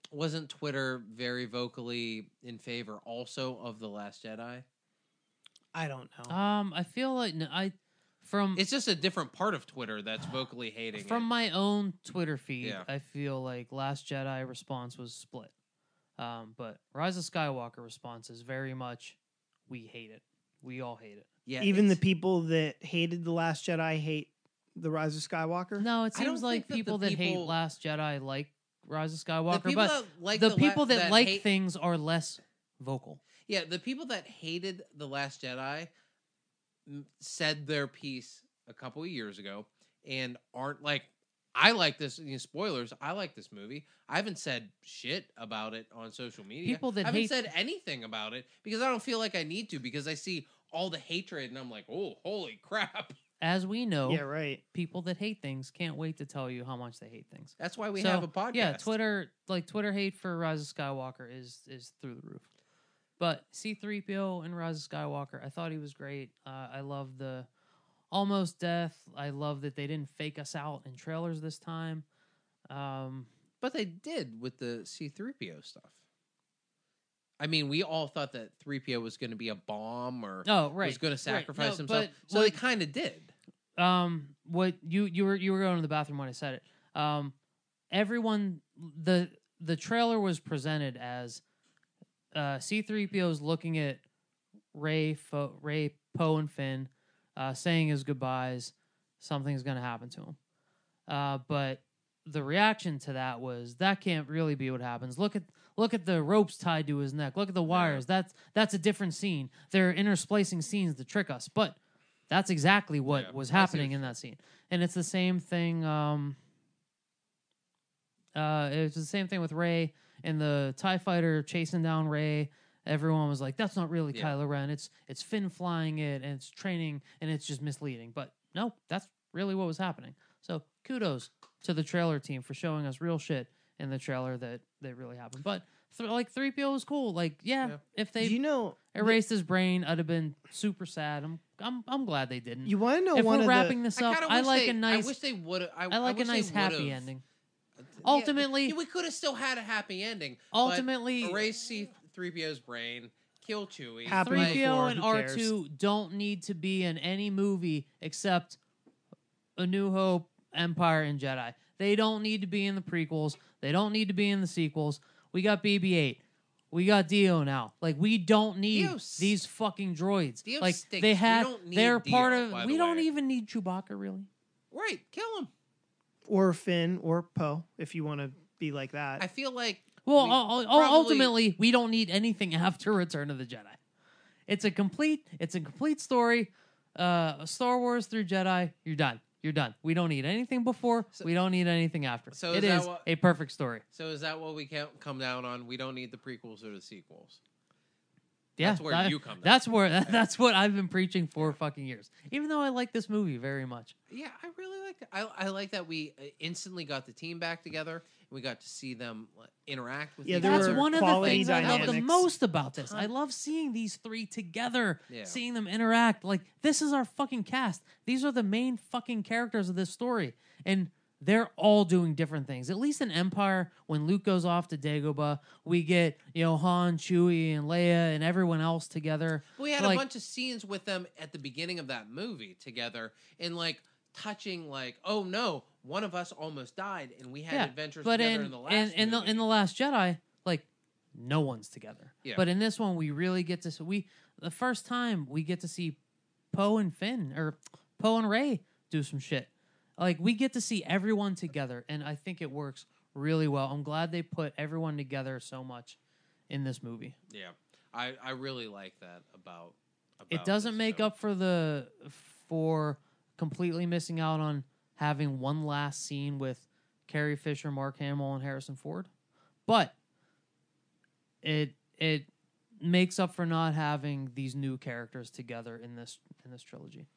wasn't Twitter very vocally in favor also of The Last Jedi? I don't know. Um, I feel like n- I from It's just a different part of Twitter that's vocally hating from it. my own Twitter feed. Yeah. I feel like Last Jedi response was split. Um, but Rise of Skywalker response is very much we hate it. We all hate it. Yeah, Even the it's- people that hated The Last Jedi hate The Rise of Skywalker. No, it I don't seems like think that the people that hate people- Last Jedi like Rise of the Skywalker, people but that like the la- people that, like hate, things are less vocal. Yeah, the people that hated The Last Jedi m- said their piece a couple of years ago and aren't like, I like this, you know, spoilers, I like this movie. I haven't said shit about it on social media. People that I haven't hate- said anything about it because I don't feel like I need to because I see all the hatred and I'm like, oh, holy crap. As we know, Yeah, right. people that hate things can't wait to tell you how much they hate things. That's why we So, have a podcast. Yeah, Twitter, like Twitter hate for Rise of Skywalker is is through the roof. But C three P O and Rise of Skywalker, I thought he was great. Uh, I love the almost death. I love that they didn't fake us out in trailers this time. Um, But they did with the C three P O stuff. I mean, we all thought that three P O was going to be a bomb or oh, right, was going to right. sacrifice No, himself. but So what- they kind of did. um, what you you were you were going to the bathroom when I said it. Um, everyone the the trailer was presented as uh, C three P O's looking at Ray, Fo- Ray, Poe, and Finn, uh, saying his goodbyes. Something's going to happen to him. Uh, but the reaction to that was that can't really be what happens. Look at look at the ropes tied to his neck. Look at the wires. That's that's a different scene. They're intersplicing scenes to trick us. But that's exactly what Yeah, was I see happening what in that scene. And it's the same thing. Um, uh, it's the same thing with Ray and the TIE fighter chasing down Ray. Everyone was like, "That's not really Yeah. Kylo Ren. It's it's Finn flying it, and it's training, and it's just misleading." But no, that's really what was happening. So kudos to the trailer team for showing us real shit in the trailer that that really happened. But th- like three P O was cool. Like yeah, Yeah. if they Do you know? erased his brain, I'd have been super sad. I'm I'm I'm glad they didn't. You want to know if one we're of wrapping the? this I up, kind of I wish like they, a nice. I wish they would. I, I like a wish they nice happy would've- ending. Yeah, Ultimately- yeah, we could have still had a happy ending. Ultimately- but erase C three P O's brain, kill Chewie. Happened three like- P O before, and who R cares? two don't need to be in any movie except A New Hope, Empire, and Jedi. They don't need to be in the prequels. They don't need to be in the sequels. We got B B eight. We got Dio now. Like we don't need Dio's- these fucking droids. Dio like stinks. they We had, don't need they're Dio, part of. by We the don't way. even need Chewbacca really. Right, kill him. Or Finn or Poe, if you want to be like that. I feel like Well, we u- u- probably- ultimately, we don't need anything after Return of the Jedi. It's a complete. It's a complete story. Uh, Star Wars through Jedi. You're done. You're done. We don't need anything before. So- we don't need anything after. so It is that is what- a perfect story. So is that what we can come down on? We don't need the prequels or the sequels. Yeah, That's where that- you come down. That's where. That's what I've been preaching for fucking years. Even though I like this movie very much. Yeah, I really like that. I, I like that we uh, instantly got the team back together and we got to see them uh, interact with Yeah, each there That's other. were one of the quality things I love the dynamics. most about this. Ton- I love seeing these three together, Yeah. seeing them interact. Like, this is our fucking cast. These are the main fucking characters of this story. And they're all doing different things. At least in Empire, when Luke goes off to Dagobah, we get, you know, Han, Chewie, and Leia, and everyone else together. We had Like- a bunch of scenes with them at the beginning of that movie together and like touching like, oh no, one of us almost died and we had Yeah, adventures but together in, in, the last in, in the movie. in the Last Jedi, like no one's together. Yeah. But in this one, we really get to see we the first time we get to see Poe and Finn or Poe and Ray do some shit. Like we get to see everyone together, and I think it works really well. I'm glad they put everyone together so much in this movie. Yeah. I, I really like that about, about It doesn't this make film. up for the for completely missing out on having one last scene with Carrie Fisher, Mark Hamill, and Harrison Ford, but it it makes up for not having these new characters together in this in this trilogy.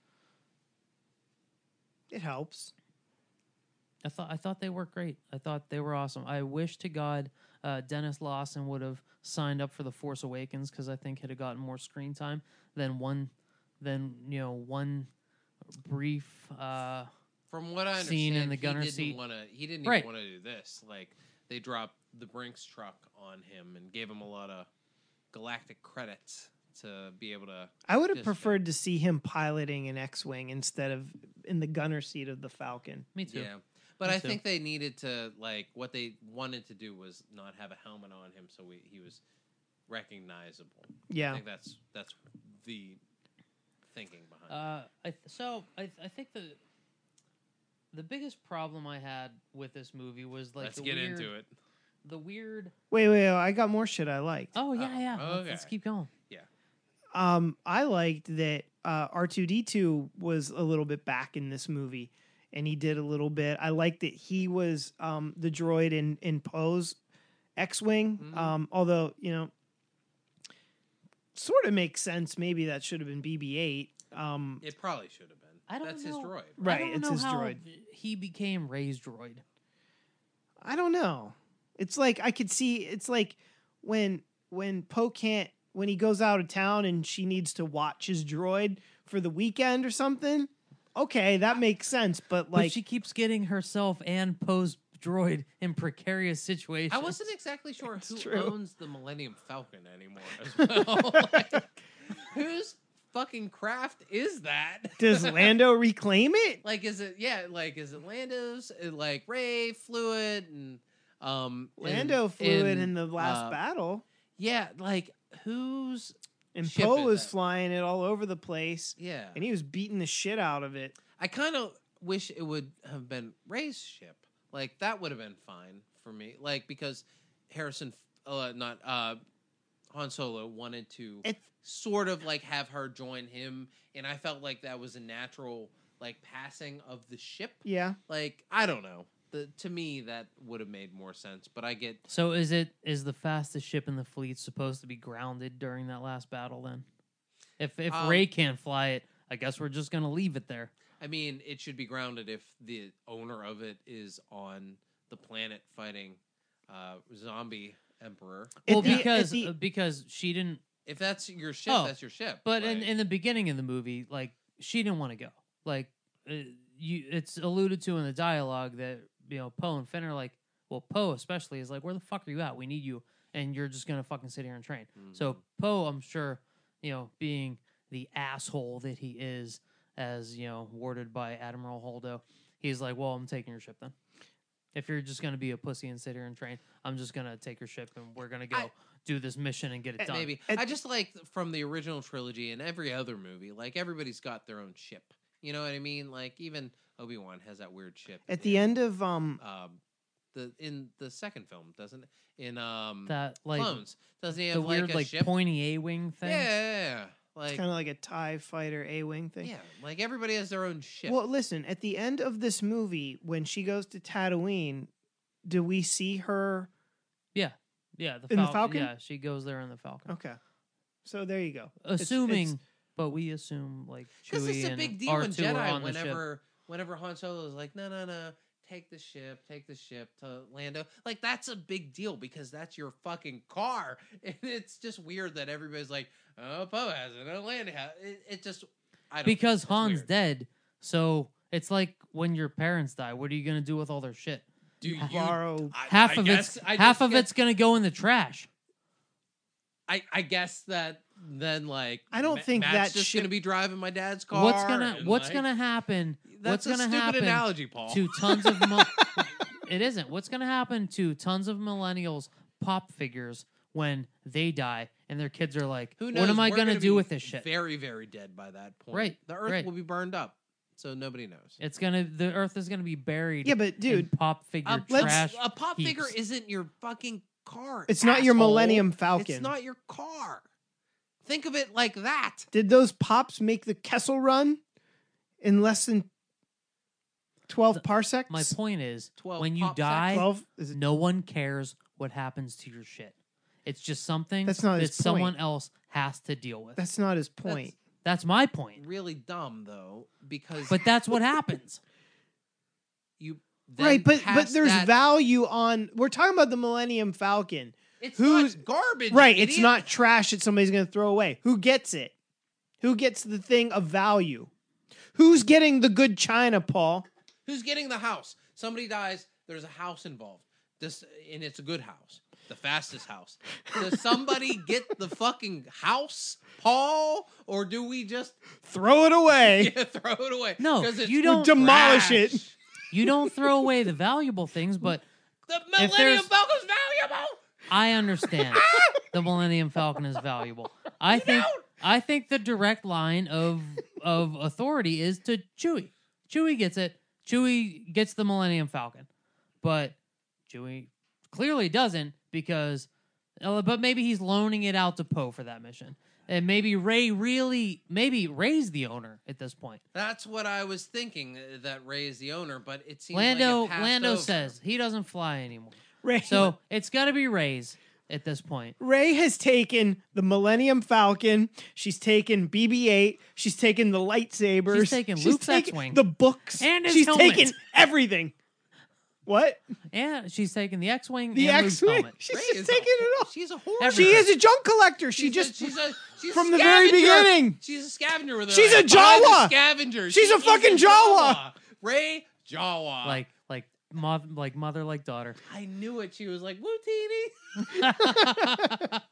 It helps. I thought I thought they worked great. I thought they were awesome. I wish to God uh, Dennis Lawson would have signed up for the Force Awakens because I think he'd have gotten more screen time than one than you know one brief. Uh, From what I scene understand, in the gunner he didn't seat. want to. He didn't Right. even want to do this. Like they dropped the Brinks truck on him and gave him a lot of galactic credits to be able to. I would have just- preferred to see him piloting an X-wing instead of in the gunner seat of the Falcon. Me too. Yeah. But Me I too. think they needed to, like, what they wanted to do was not have a helmet on him so we, he was recognizable. I Yeah. think that's that's the thinking behind it. Uh, I th- so I I think the the biggest problem I had with this movie was like Let's the get weird, into it. The weird. Wait, wait, I got more shit I liked. Oh yeah, Oh, yeah. Let's, okay. let's keep going. Um, I liked that uh, R two D two was a little bit back in this movie, and he did a little bit. I liked that he was um, the droid in in Poe's X-wing. Mhm. Um, although you know, sort of makes sense. Maybe that should have been B B eight. Um, It probably should have been. I don't That's know. his droid. Right, I don't it's know his how droid. he became Ray's droid. I don't know. It's like I could see. It's like when when Poe can't when he goes out of town and she needs to watch his droid for the weekend or something. Okay, that makes sense. But like, but she keeps getting herself and Poe's droid in precarious situations. I wasn't exactly sure That's who true. owns the Millennium Falcon anymore as well. Like, whose fucking craft is that? does Lando reclaim it? Like, is it, yeah, like, is it Lando's? Uh, Like, Ray, Fluid, and, um... Lando and- flew it and, in the last uh, battle, Yeah, like, whose... and ship Poe is was it? flying it all over the place, Yeah. and he was beating the shit out of it. I kind of wish it would have been Ray's ship. Like, that would have been fine for me. Like, because Harrison, uh, not, uh, Han Solo wanted to It, sort of, like, have her join him, and I felt like that was a natural, like, passing of the ship. yeah, Like, I don't know. The, to me, that would have made more sense, but I get... So is it is the fastest ship in the fleet supposed to be grounded during that last battle? Then, if if Um, Ray can't fly it, I guess we're just gonna leave it there. I mean, it should be grounded if the owner of it is on the planet fighting uh, zombie emperor. At Well, the- at because the- uh, because she didn't. If that's your ship, Oh, that's your ship. But in, Like, in the beginning of the movie, like she didn't want to go. Like uh, you, it's alluded to in the dialogue that you know Poe and Finn are like, well, Poe especially is like, where the fuck are you at? We need you, and you're just gonna fucking sit here and train. So Poe, I'm sure, you know, being the asshole that he is, as you know, warded by Admiral Holdo, he's like, well, I'm taking your ship then. If you're just gonna be a pussy and sit here and train, I'm just gonna take your ship and we're gonna go I- do this mission and get it done. maybe At- I just like from the original trilogy and every other movie, like everybody's got their own ship. You know what I mean? Like even Obi-Wan has that weird ship. at the end of um, um, the in the second film, doesn't it? In um, That like Clones, doesn't he have the like weird a like ship? pointy A wing Yeah, thing. yeah, yeah, yeah. it's Like kind of like a TIE fighter A-wing thing. yeah, like everybody has their own ship. Well, listen, at the end of this movie, when she goes to Tatooine, do we see her? Yeah, yeah. The, In the Fal- Falcon? Yeah, she goes there in the Falcon. Okay, so there you go. It's- Assuming, it's- but we assume like Because Chewie it's a and big deal R in two are Jedi on the ship. whenever whenever Han Solo is like, no, no, no, take the ship, take the ship to Lando. Like that's a big deal because that's your fucking car, and it's just weird that everybody's like, oh, Poe has it, oh, Lando has it. It just I don't Because it's Han's weird. dead, so it's like when your parents die. What are you gonna do with all their shit? Do you? borrow. I, Half I of guess, it's I half just of get- it's gonna go in the trash. I I guess that then like I don't Ma- think Matt's that just ship- gonna be driving my dad's car. What's gonna and, What's like, gonna happen? That's what's a gonna stupid happen analogy, Paul. to tons of? Mo- it isn't. What's gonna happen to tons of millennials pop figures when they die and their kids are like, Who knows? "What am I We're gonna, gonna do be with this shit?" Very, very dead by that point. Right, The Earth right. will be burned up, so nobody knows. It's gonna. The Earth is gonna be buried. Yeah, but in dude, pop figure A, let's- trash. a pop heaps. figure isn't your fucking car. it's not your asshole. Millennium Falcon. It's not your car. Think of it like that. Did those pops make the Kessel Run in less than twelve The- parsecs? My point is, twelve when you pop die, twelve. Is it? no one cares what happens to your shit. It's just something That's not that his someone point. else has to deal with. That's, That's not his point. my point. Really dumb though, because But that's what happens. you then Right, but but pass there's that- value on. We're talking about the Millennium Falcon. It's who's- not garbage. Right, you it's idiot. not trash that somebody's going to throw away. Who gets it? Who gets the thing of value? Who's getting the good china, Paul? Who's getting the house? Somebody dies. There's a house involved. This, and it's a good house, the fastest house. Does somebody get the fucking house, Paul, or do we just throw it away? Yeah, throw it away. No, 'Cause it's you don't demolish trash. it. You don't throw away the valuable things, but The If Millennium there's- Falcon's valuable. I understand the Millennium Falcon is valuable. I think I think the direct line of of authority is to Chewie. Chewie gets it. Chewie gets the Millennium Falcon, but Chewie clearly doesn't because. uh, But maybe he's loaning it out to Poe for that mission, and maybe Rey really maybe Rey's the owner at this point. That's what I was thinking. uh, That Ray is the owner, but it seems Lando like it passed Lando over. says he doesn't fly anymore, Ray, so it's got to be Rey's at this point. Ray has taken the Millennium Falcon. She's taken B B eight. She's taken the lightsabers. She's taken Luke's taken X-Wing. the books. And his she's helmet. taken everything. What? And she's taking the X-wing The and Luke's X-Wing. helmet. She's Ray just is taking a, it all. She's a horror. Everything. She is a junk collector. She She's just a, she's a she's from a the very scavenger. beginning. She's a scavenger with her. She's a eye. Buy the Jawa. Scavenger. She's She a is fucking Jawa. Ray Jawa. like like mo- like mother like daughter. I knew it. She was like Wootini.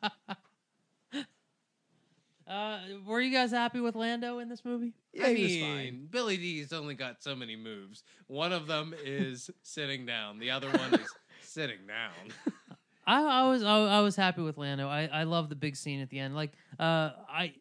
Uh, were you guys happy with Lando in this movie? Yeah, I he was mean, fine. Billy D's only got so many moves. One of them is sitting down. The other one is sitting down. I, I was I, I was happy with Lando. I, I love the big scene at the end. Like uh, I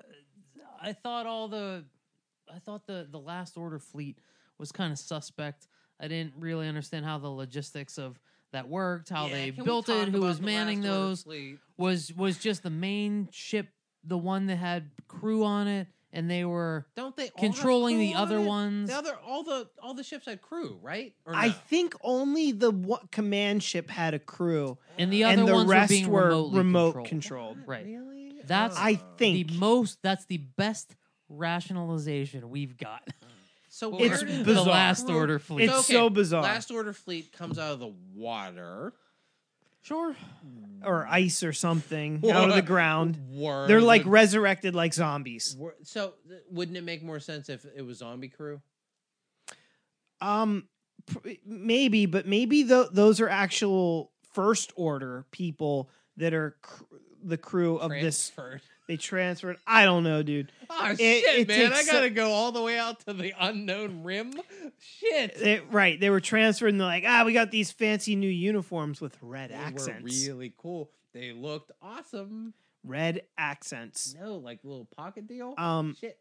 I thought all the I thought the the Last Order fleet was kind of suspect. I didn't really understand how the logistics of that worked, how Yeah, they can we built talk it, who about was the manning Last Order those. fleet? Was was just the main ship, the one that had crew on it, and they were Don't they all have controlling crew the on other it? ones. The other all the all the ships had crew, right? Or I no? think only the one command ship had a crew, and the other and the ones rest were being were remotely remote controlled. controlled. Right. Really? That's I Oh. the think most. That's the best rationalization we've got. So It's where did the bizarre. Last Order fleet. It's so bizarre. Last Order fleet comes out of the water. Sure. or ice or something out of the ground. Were They're like the- resurrected like zombies. were- so th- wouldn't it make more sense if it was zombie crew? Um, pr- maybe, but maybe th- those are actual first order people that are cr- the crew of this. Transferred. They transferred. I don't know, dude. Oh It- shit, it man! I takes so- gotta go all the way out to the unknown rim. Shit. They, right, they were transferred, and they're like, ah, we got these fancy new uniforms with red They accents. were really cool. They looked awesome. Red accents. No, like little pocket deal. Um, Shit.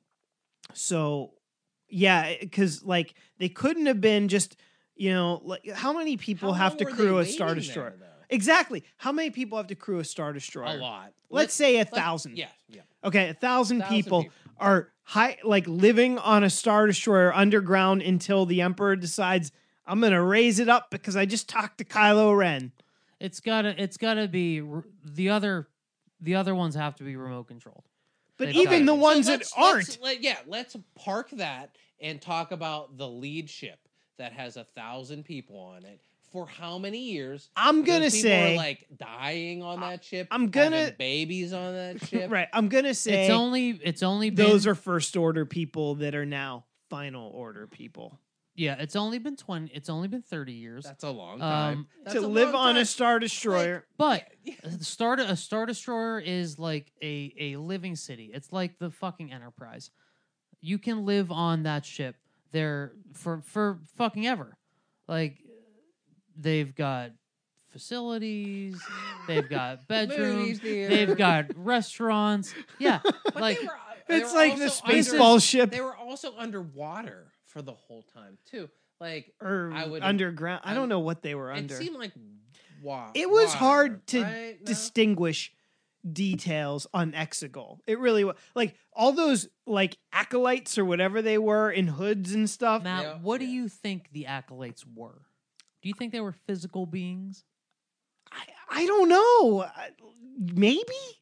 So, yeah, because like they couldn't have been just, you know, like how many people How have long to were they crew a waiting Star there, Destroyer? though? Exactly. How many people have to crew a Star Destroyer? A lot. Let's say a let's- thousand. Yeah, yeah. Okay, a thousand, Thousand people, people. are high, like living on a Star Destroyer underground until the Emperor decides I'm gonna raise it up because I just talked to Kylo Ren. It's gotta. It's gotta be r- the other. The other ones have to be remote controlled. But They've even got the it. ones So that let's- aren't, let's- let- yeah, let's park that and talk about the lead ship that has a thousand people on it. For how many years? I'm gonna Those people say, are like dying on that ship. I'm gonna- having babies on that ship. right? I'm gonna say It's only. It's only been. those are first order people that are now final order people. Yeah. It's only been twenty. It's only been thirty years. That's a long time. Um, That's to a live long on a time. Star Destroyer. But Yeah. a star a star destroyer is like a a living city. It's like the fucking Enterprise. You can live on that ship there for for fucking ever. Like they've got facilities, they've got bedrooms, Movies theater. they've got restaurants. Yeah, But like they were, they It's were like the also Spaceball under- ship They were also underwater for the whole time too. Like or I would- underground. I don't I- know what they were it under. seemed like wa- It was water, hard to right? No? distinguish details on Exegol. It really was like all those like acolytes or whatever they were in hoods and stuff. Matt, Yeah, what do yeah. you think the acolytes were? Do you think they were physical beings? I, I don't know. I- Maybe.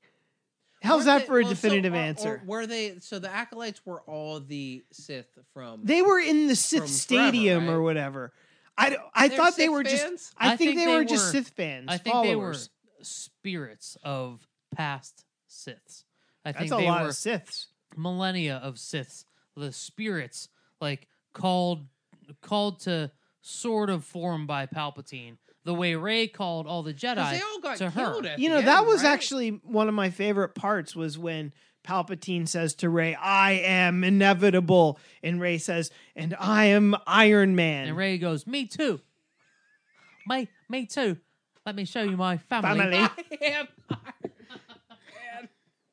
How's Weren't that they- for a well, so definitive are- or answer? were they? So the acolytes were all the Sith from. They were in the Sith From forever, Stadium or right? whatever. I, I They're thought they Sith were just. fans? I, I think, think they, they were just were- Sith fans. I think followers. they were spirits of past Siths. I That's think a they lot were of Siths. millennia of Siths. The spirits, like called called to sort of form by Palpatine the way Rey called all the 'Cause Jedi they all got to killed her. at You the know, end, that was right? actually one of my favorite parts was when Palpatine says to Rey, I am inevitable. And Rey says, and I am Iron Man. And Rey goes, me too. My, me too. Let me show you my family. Family. I am Iron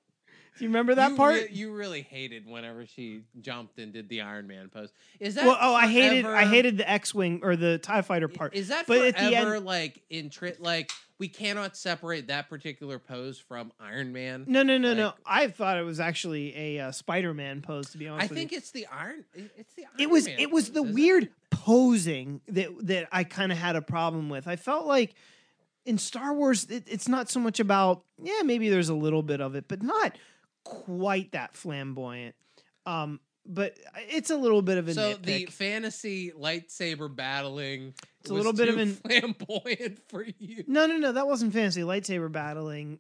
Do you remember that you part? re- you really hated whenever she jumped and did the Iron Man pose. Is that Well, oh, I hated forever- I hated the X-wing or the TIE fighter part. Is that but forever at the end, like in tri- like we cannot separate that particular pose from Iron Man? no, no, no, like- no. I thought it was actually a uh, Spider-Man pose. To be honest, I with think you. it's the Iron. It's the Iron it was Man it was pose, the isn't weird it? posing that that I kind of had a problem with. I felt like in Star Wars, it, it's not so much about yeah, maybe there's a little bit of it, but not quite that flamboyant. Um, but it's a little bit of a So nitpick. the fantasy lightsaber battling. It's a was little bit too of an- flamboyant for you. no, no, no, that wasn't fantasy lightsaber battling.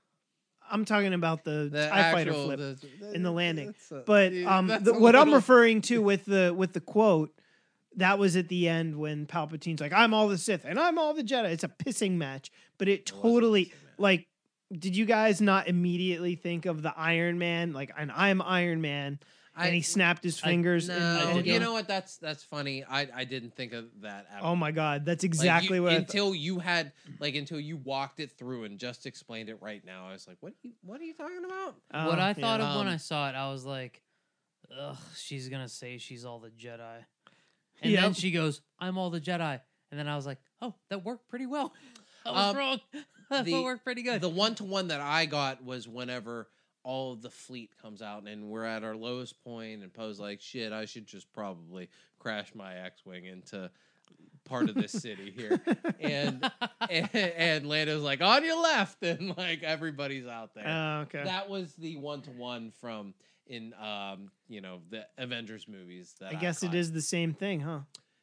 I'm talking about the, The TIE fighter actual- flip the- in the landing. that's a- But yeah, um, that's the, a what I'm little- referring to with the with the quote, that was at the end when Palpatine's like, "I'm all the Sith and I'm all the Jedi." It's a pissing match, but it was a totally pissing match. like. Did you guys not immediately think of the Iron Man? Like, and I'm Iron Man, I- and he snapped his I- fingers. no, and, and- you know what? That's that's funny. I I didn't think of that. At all. Oh my God, that's Like, exactly you- what. I th- until you had like until you walked it through and just explained it right now. I was like, what? Are you, what are you talking about? What Oh, I thought yeah. of when Um, I saw it, I was like, ugh, she's going to say she's all the Jedi. And Yep. then she goes, I'm all the Jedi. And then I was like, oh, that worked pretty well. I was Um, wrong. That the- worked pretty good. The one to one that I got was whenever all of the fleet comes out and we're at our lowest point and Poe's like, shit, I should just probably crash my X-wing into part of this city here. And, and and Lando's like, on your left, and like everybody's out there. Oh, okay. That was the one to one from in um you know the Avengers movies. That I guess it caught. is the same thing, huh?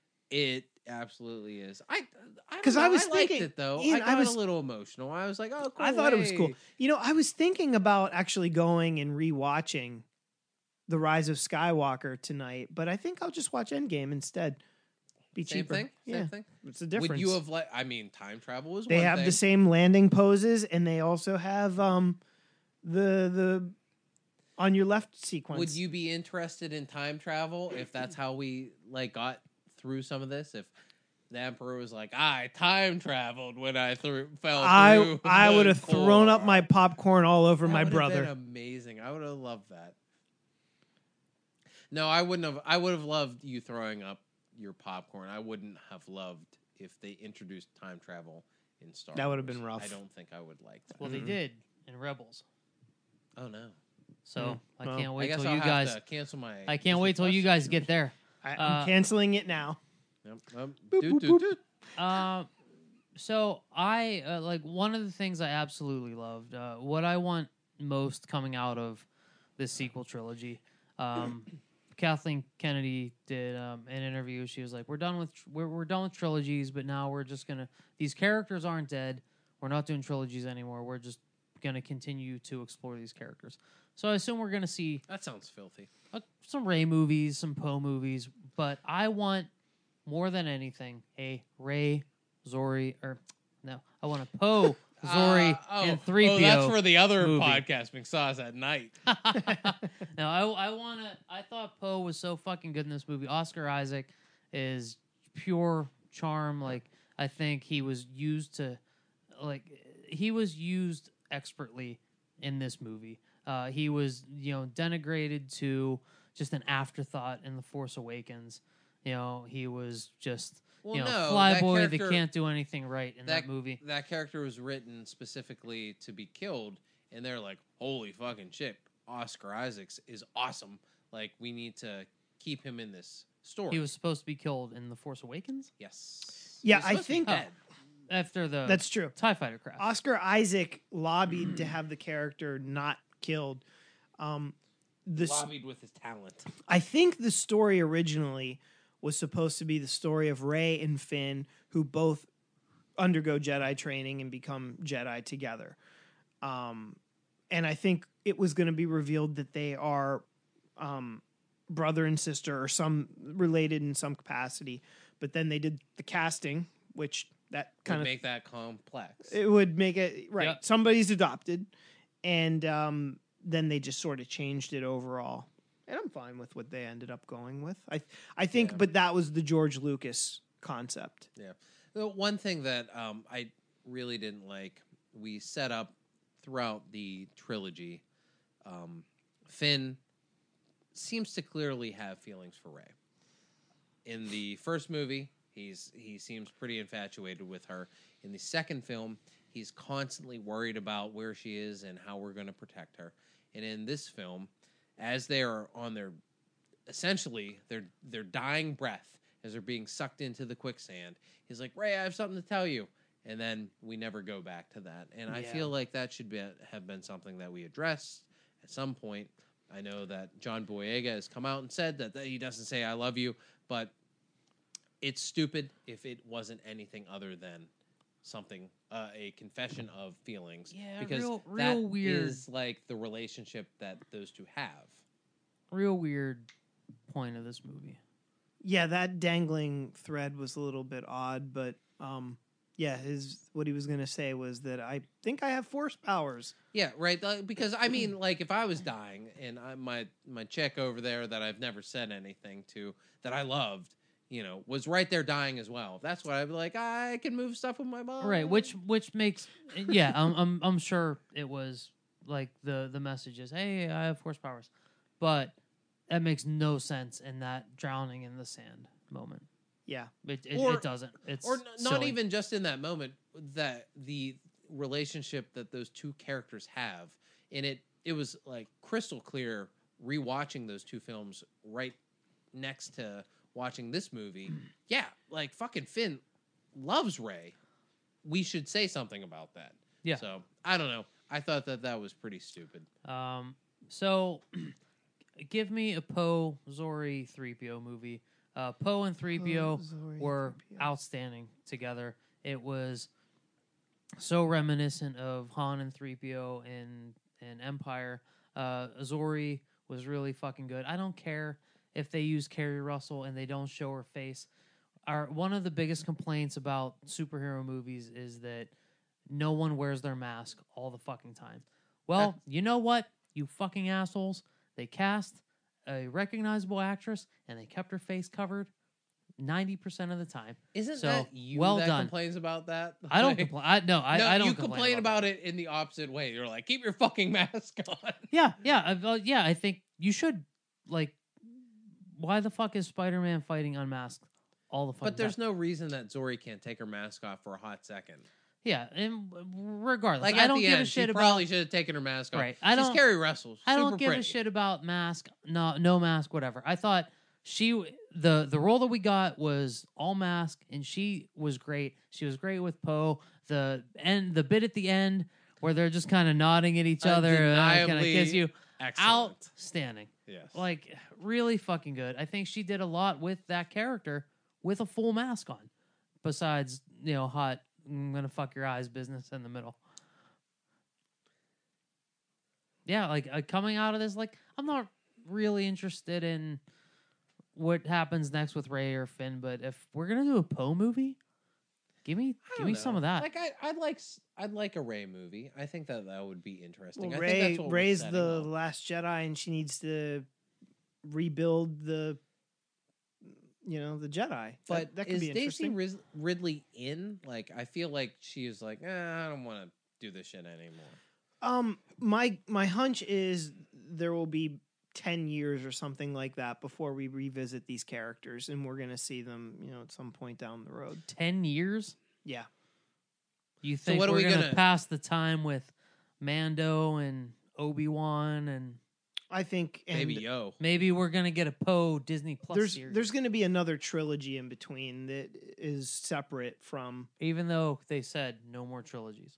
It absolutely is. I I 'Cause because I I, was I liked thinking- it though. Ian, I I got was- a little emotional. I was like, oh, cool. I thought it was cool. hey. You know, I was thinking about actually going and rewatching The Rise of Skywalker tonight, but I think I'll just watch Endgame instead. Be Same cheaper. thing. Same yeah, thing. it's a difference. Would you have like? I mean, time travel is they one have thing. the same landing poses, and they also have um the the on your left sequence. Would you be interested in time travel if that's how we like got through some of this? If the Emperor was like, I time traveled when I threw fell I through. I the would have thrown up core." my popcorn all over That my would have brother. been amazing. I would have loved that. No, I wouldn't have. I would have loved you throwing up your popcorn. I wouldn't have loved if they introduced time travel in Star That would have Wars. been rough. I don't think I would like that. well, they Mhm. did in Rebels. Oh no! So Mm, I well, can't I wait guess till I'll you have guys. to cancel my. I can't Disney wait till Plus you guys subscription. get there. I, I'm uh, canceling it now. Yep, yep. Boop, Doot, boop, doot, boop. doot. Um, so I uh, like one of the things I absolutely loved. Uh, what I want most coming out of this sequel trilogy. Um, Kathleen Kennedy did um, an interview. She was like, "We're done with tr- we're we're done with trilogies, but now we're just gonna these characters aren't dead. We're not doing trilogies anymore. We're just gonna continue to explore these characters." So I assume we're gonna see That sounds filthy. uh, some Rey movies, some Poe movies, but I want more than anything a Rey, Zori, or no, I want a Poe, Zori, Uh, oh, and three P O. Oh, that's for the other movie. podcast, McSauce at night. no, I I want to. I thought Poe was so fucking good in this movie. Oscar Isaac is pure charm. Like I think he was used to, like he was used expertly in this movie. Uh, he was, you know, denigrated to just an afterthought in The Force Awakens. You know, he was just, Well, you know, no, fly that boy that character- can't do anything right in that, movie. That character was written specifically to be killed, and they're like, "Holy fucking shit, Oscar Isaacs is awesome. Like, we need to keep him in this story." He was supposed to be killed in The Force Awakens yes. Yeah, He was I supposed to be think- dead. after the That's true. TIE fighter crash. Oscar Isaac lobbied to have the character not killed. Um, the s- lobbied with his talent. I think the story originally was supposed to be the story of Rey and Finn, who both undergo Jedi training and become Jedi together. Um, and I think it was going to be revealed that they are um, brother and sister or some related in some capacity. But then they did the casting, which that Kind kind of make that complex. it would make it right. Yep. Somebody's adopted, and um, then they just sort of changed it overall. And I'm fine with what they ended up going with. I I think, Yeah. but that was the George Lucas concept. Yeah. The one thing that um, I really didn't like, we set up throughout the trilogy, um, Finn seems to clearly have feelings for Rey. In the first movie, he's he seems pretty infatuated with her. In the second film, he's constantly worried about where she is and how we're going to protect her. And in this film, as they are on their essentially their their dying breath, as they're being sucked into the quicksand, he's like, Rey, I have something to tell you. And then we never go back to that. And I Yeah. feel like that should be, have been something that we addressed at some point. I know that John Boyega has come out and said that, that he doesn't say I love you, but it's stupid if it wasn't anything other than something, uh, a confession of feelings. Yeah, because real- that real weird. is like the relationship that those two have. Real weird point of this movie. Yeah, that dangling thread was a little bit odd, but um, yeah, his what he was going to say was that I think I have force powers. Yeah, right. uh, Because I mean, like, if I was dying and I, my my chick over there that I've never said anything to that I loved, you know, was right there dying as well. That's why I'd be like, I can move stuff with my body. Right, which which makes yeah, I'm I'm I'm sure it was like the the message is, hey, I have force powers, but that makes no sense in that drowning in the sand moment. Yeah, It it, Or- it doesn't. It's or n- not silly. even just in that moment, that the relationship that those two characters have, and it it was like crystal clear rewatching those two films right next to watching this movie. Yeah, like fucking Finn loves Rey. We should say something about that. Yeah. So I don't know. I thought that that was pretty stupid. Um, so give me a Poe Zori three P O movie. Uh, Poe and three P O Poe, Zori, were three P O. outstanding together. It was so reminiscent of Han and three P O in in Empire. Uh, Zori was really fucking good. I don't care if they use Kerry Russell and they don't show her face. Our one of the biggest complaints about superhero movies is that no one wears their mask all the fucking time. Well, you know what? You fucking assholes. They cast a recognizable actress and they kept her face covered ninety percent of the time. Isn't So, that you well that done. complains about that? I don't Like, complain. I, no, I, no, I don't you complain, complain about, that. it in the opposite way. You're like, keep your fucking mask on. Yeah, yeah, I, well, yeah. I think you should like. Why the fuck is Spider-Man fighting unmasked all the fucking But there's time? no reason that Zori can't take her mask off for a hot second. Yeah, and regardless, Like I at don't the give end, a shit she about. probably should have taken her mask off. Right, I She's don't- Carrie Russell. I don't super give pretty. a shit about mask, no, no mask, whatever. I thought she the the role that we got was all mask, and she was great. She was great with Poe. The end, the bit at the end where they're just kind of nodding at each other, uh, can I Undeniably kiss you? Excellent. Outstanding, Yes. like really fucking good. I think she did a lot with that character with a full mask on. Besides, you know, hot, I'm gonna fuck your eyes business in the middle. Yeah, like uh, coming out of this, like I'm not really interested in what happens next with Rey or Finn, but if we're gonna do a Poe movie, give me I give don't me know. some of that. Like I, I'd like, s- I'd like a Rey movie. I think that that would be interesting. well, I think Ray that's what we're Ray's setting the up. last Jedi, and she needs to rebuild the, you know, the Jedi. But that, that could is be Daisy interesting. Riz- Ridley in? Like, I feel like she is like, eh, I don't want to do this shit anymore. Um, my my hunch is there will be ten years or something like that before we revisit these characters, and we're gonna see them, you know, at some point down the road. Ten years? Yeah, You So think what are we're we gonna, gonna- pass the time with Mando and Obi-Wan, and I think. And Baby Yo. maybe we're gonna get a Poe Disney Plus there's series? there's gonna be another trilogy in between that is separate from. Even though they said no more trilogies.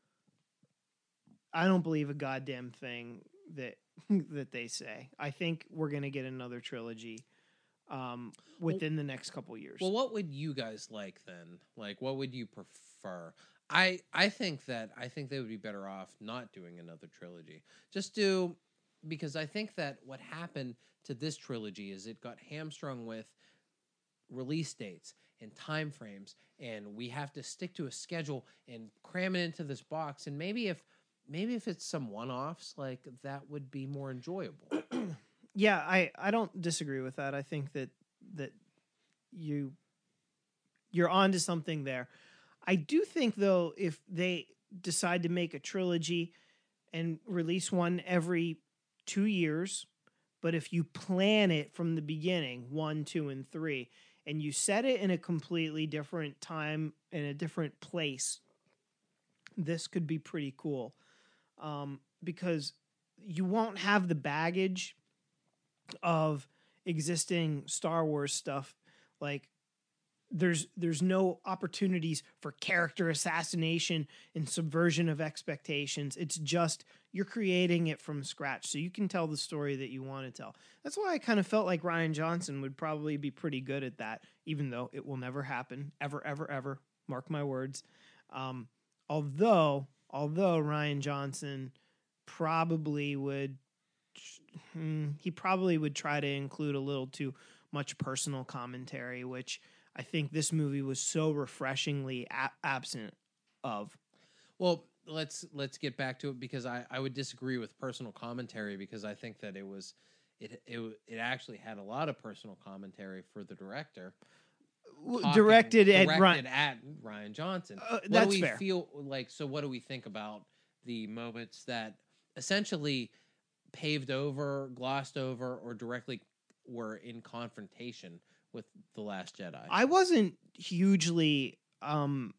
I don't believe a goddamn thing that that they say. I think we're gonna get another trilogy um, within the next couple years. Well, what would you guys like then? Like, what would you prefer? I I think that I think they would be better off not doing another trilogy. Just do, because I think that what happened to this trilogy is it got hamstrung with release dates, and time frames, and we have to stick to a schedule and cram it into this box. And maybe if maybe if it's some one-offs, like that would be more enjoyable. Yeah, I, I don't disagree with that. I think that that you you're onto something there. I do think though, if they decide to make a trilogy and release one every two years, but if you plan it from the beginning, one, two, and three, and you set it in a completely different time in a different place, this could be pretty cool. Um, because you won't have the baggage of existing Star Wars stuff. Like there's there's no opportunities for character assassination and subversion of expectations. It's just you're creating it from scratch, so you can tell the story that you want to tell. That's why I kind of felt like Rian Johnson would probably be pretty good at that, even though it will never happen, ever, ever, ever. Mark my words. Um, although, although Rian Johnson probably would, hmm, he probably would try to include a little too much personal commentary, which I think this movie was so refreshingly a- absent of. Well, let's let's get back to it, because I, I would disagree with personal commentary, because I think that it was it it it actually had a lot of personal commentary for the director. Talking, directed at directed Ryan. at Rian Johnson. Uh, what that's do we fair. feel like? So, what do we think about the moments that essentially paved over, glossed over, or directly were in confrontation with The Last Jedi? I wasn't hugely um,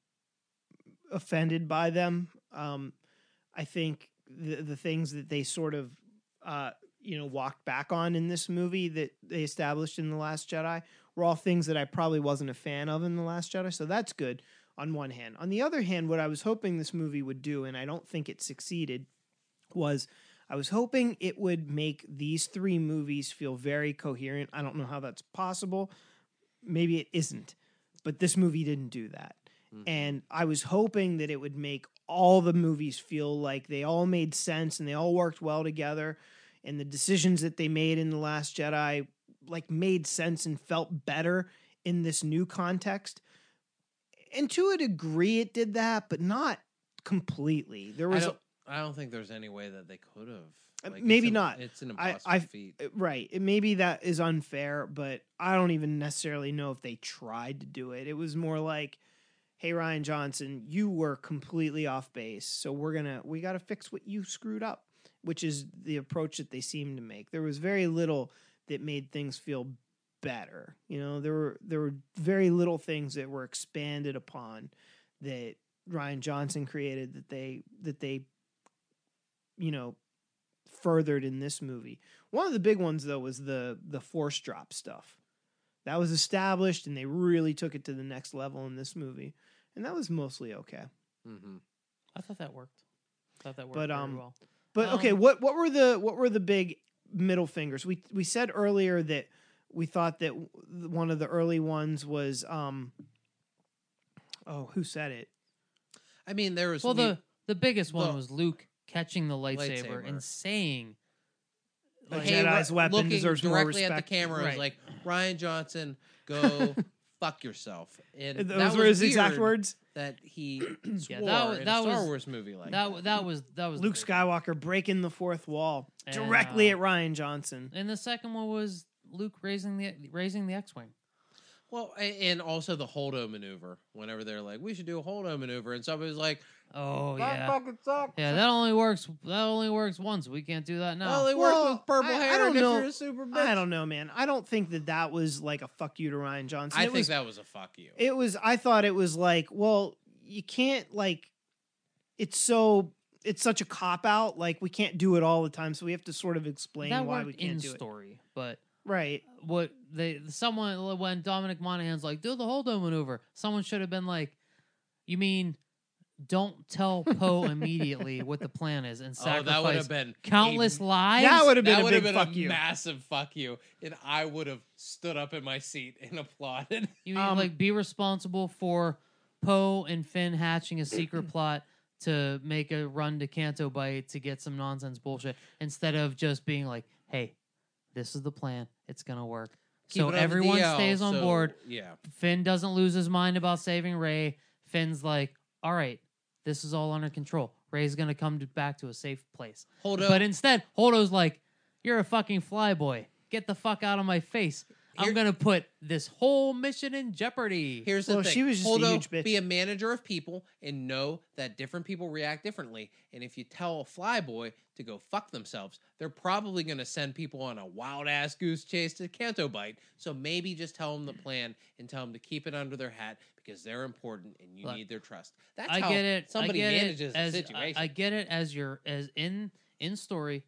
offended by them. Um, I think the the things that they sort of uh, you know walked back on in this movie that they established in The Last Jedi were all things that I probably wasn't a fan of in The Last Jedi. So that's good on one hand. On the other hand, what I was hoping this movie would do, and I don't think it succeeded, was I was hoping it would make these three movies feel very coherent. I don't know how that's possible. Maybe it isn't, but this movie didn't do that. Mm-hmm. And I was hoping that it would make all the movies feel like they all made sense and they all worked well together. And the decisions that they made in The Last Jedi like made sense and felt better in this new context. And to a degree it did that, but not completely. There was I don't, I don't think there's any way that they could have. Like, maybe it's not. A, it's an impossible I, I, feat. Right. Maybe that is unfair, but I don't even necessarily know if they tried to do it. It was more like, hey, Rian Johnson, you were completely off base. So we're going to, we got to fix what you screwed up, which is the approach that they seemed to make. There was very little that made things feel better. You know, there were, there were very little things that were expanded upon that Rian Johnson created that they, that they, you know, furthered in this movie. One of the big ones though was the the force drop stuff. That was established and they really took it to the next level in this movie. And that was mostly okay. Mm-hmm. I thought that worked. I thought that worked But very um well. but Um, okay, what what were the what were the big middle fingers? We we said earlier that we thought that one of the early ones was um oh, who said it? I mean, there was Well, we, the the biggest one the- was Luke catching the lightsaber, Lightsaber. and saying, A like, Jedi's Ra- weapon looking deserves more directly respect. at the camera. It Right. was like, Rian Johnson, go fuck yourself. And Those that were was his exact weird words. that he swore that wa- in that a Star was- Wars movie like that that. that was that was the Luke big one. Skywalker breaking the fourth wall And, directly uh, at Rian Johnson. And the second one was Luke raising the raising the X-wing. Well, a- and also the Holdo maneuver. Whenever they're like, we should do a Holdo maneuver, and somebody's like, Oh that yeah, fucking sucks. yeah. That only works. That only works once. We can't do that now. Well, it Well, works with purple I- I hair don't and if know. you're a super bitch. I don't know, man. I don't think that that was like a fuck you to Rian Johnson. I it think was, that was a fuck you. it was. I thought it was like, well, you can't like. It's so. It's such a cop out. Like we can't do it all the time, so we have to sort of explain that why worked we can't in do story, but it. Right. what they someone when Dominic Monaghan's like, do the Holdo maneuver, someone should have been like, you mean don't tell Poe immediately what the plan is and Oh, sacrifice that would have been countless a, lives? That would have been that a would big have been fuck a you. massive fuck you, and I would have stood up in my seat and applauded. You mean Um, like be responsible for Poe and Finn hatching a secret plot to make a run to Canto Bight to get some nonsense bullshit instead of just being like, hey, this is the plan. It's gonna work. Keep so it on the everyone D L, stays on so, board. Yeah. Finn doesn't lose his mind about saving Rey. Finn's like, all right, this is all under control. Rey's going to come to, back to a safe place. Holdo. But instead, Holdo's like, you're a fucking flyboy. Get the fuck out of my face. Here- I'm going to put this whole mission in jeopardy. Here's the Well, thing. she was just a Holdo, huge bitch. Be a manager of people and know that different people react differently. And if you tell a flyboy to go fuck themselves, they're probably going to send people on a wild ass goose chase to Canto Bite. So maybe just tell them the plan and tell them to keep it under their hat because they're important and you Look, need their trust. That's I how get it. somebody I get manages it as, the situation. I, I get it as your as in in story.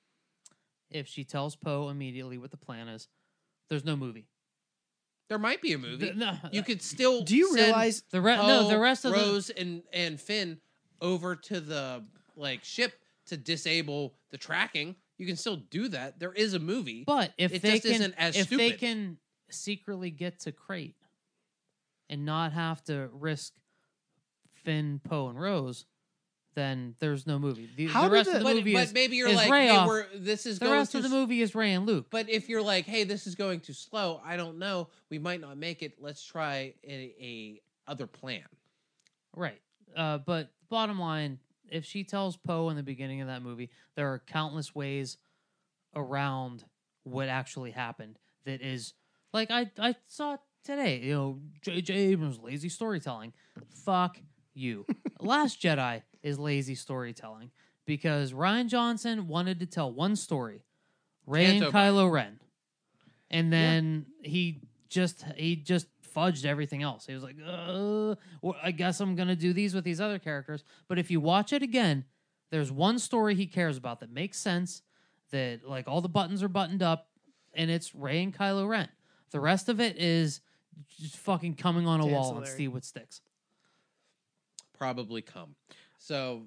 If she tells Poe immediately what the plan is, there's no movie. there might be a movie. The- no, you could still Do you send realize The re- Poe, no, the rest of the Rose and and Finn over to the like ship to disable the tracking. You can still do that. There is a movie. But if It they just can, isn't as if they stupid. can secretly get to Crate and not have to risk Finn, Poe, and Rose, then there's no movie. The, How the did rest the- of the but, movie but is maybe you're is like, Rey hey, off. we're this is the going rest too of the s- movie is Ray and Luke. But if you're like, hey, this is going too slow, I don't know. We might not make it. Let's try a, a other plan. Right. Uh, but bottom line, if she tells Poe in the beginning of that movie, there are countless ways around what actually happened that is like I I saw today, you know, J J Abrams lazy storytelling. Fuck you. Last Jedi is lazy storytelling because Ryan Johnson wanted to tell one story, Rey and Canto Bite. Kylo Ren. And then he just he just fudged everything else. He was like, uh, well, I guess I'm going to do these with these other characters. But if you watch it again, there's one story he cares about that makes sense, that like all the buttons are buttoned up, and it's Rey and Kylo Ren. The rest of it is just fucking coming on a It's wall and ancillary. see what sticks. Probably come. So,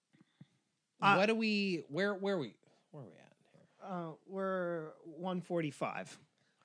Uh, what do we? Where where we? Where are we at here? uh, we're one forty-five.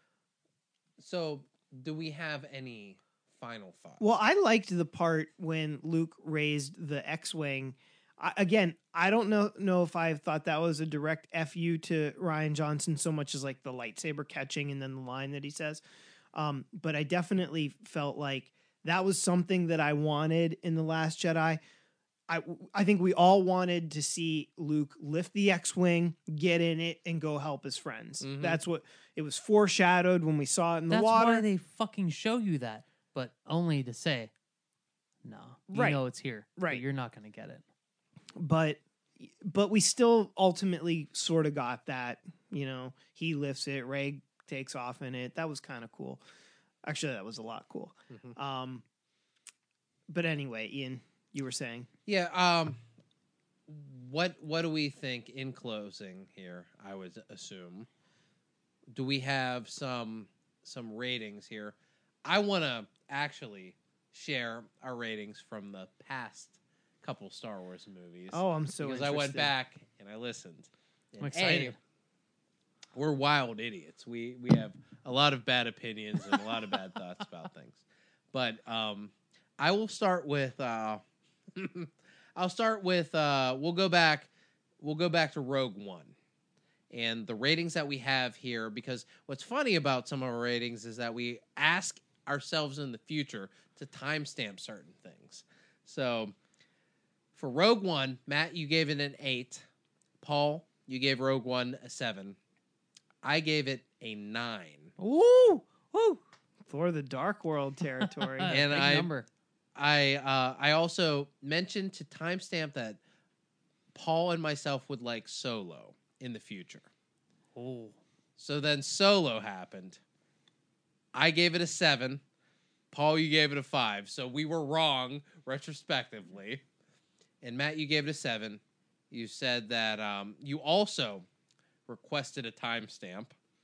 So, do we have any final thoughts? Well, I liked the part when Luke raised the X-wing. I, again, I don't know know if I thought that was a direct F U to Ryan Johnson so much as like the lightsaber catching and then the line that he says. Um, but I definitely felt like that was something that I wanted in The Last Jedi. I I think we all wanted to see Luke lift the X-wing, get in it, and go help his friends. Mhm. That's what it was foreshadowed when we saw it in the That's water. why they fucking show you that, but only to say, no, you Right. know it's here. but Right. you're not going to get it. but but we still ultimately sort of got that, you know, he lifts it, Ray takes off in it. That was kind of cool. Actually, that was a lot cool. Mhm. Um, but anyway, Ian, you were saying Yeah. Um. What What do we think in closing here? I would assume. Do we have some some ratings here? I want to actually share our ratings from the past couple Star Wars movies. oh, I'm so because I went interested. back and I listened. I'm And excited. A, we're wild idiots. We we have a lot of bad opinions and a lot of bad thoughts about things. But um, I will start with. Uh, I'll start with. Uh, we'll go back. We'll go back to Rogue One, and the ratings that we have here. Because what's funny about some of our ratings is that we ask ourselves in the future to timestamp certain things. So, for Rogue One, Matt, you gave it an eight. Paul, you gave Rogue One a seven. I gave it a nine. Woo! Woo! For the Dark World territory. And Big I- number. I uh, I also mentioned to timestamp that Paul and myself would like Solo in the future. Oh. So then Solo happened. I gave it a seven. Paul, you gave it a five. So we were wrong retrospectively. And Matt, you gave it a seven. You said that um, you also requested a timestamp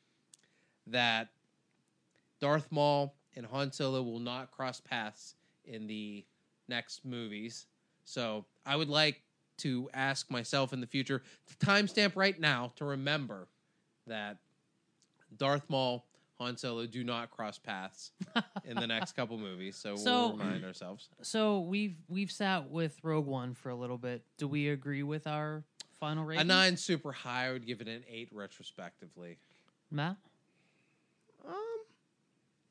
that Darth Maul and Han Solo will not cross paths in the next movies. So I would like to ask myself in the future to timestamp right now to remember that Darth Maul, Han Solo do not cross paths in the next couple movies. So, So- we'll remind ourselves. So we've we've sat with Rogue One for a little bit. Do we agree with our final rating? A nine super high. I would give it an eight retrospectively. Matt? Um,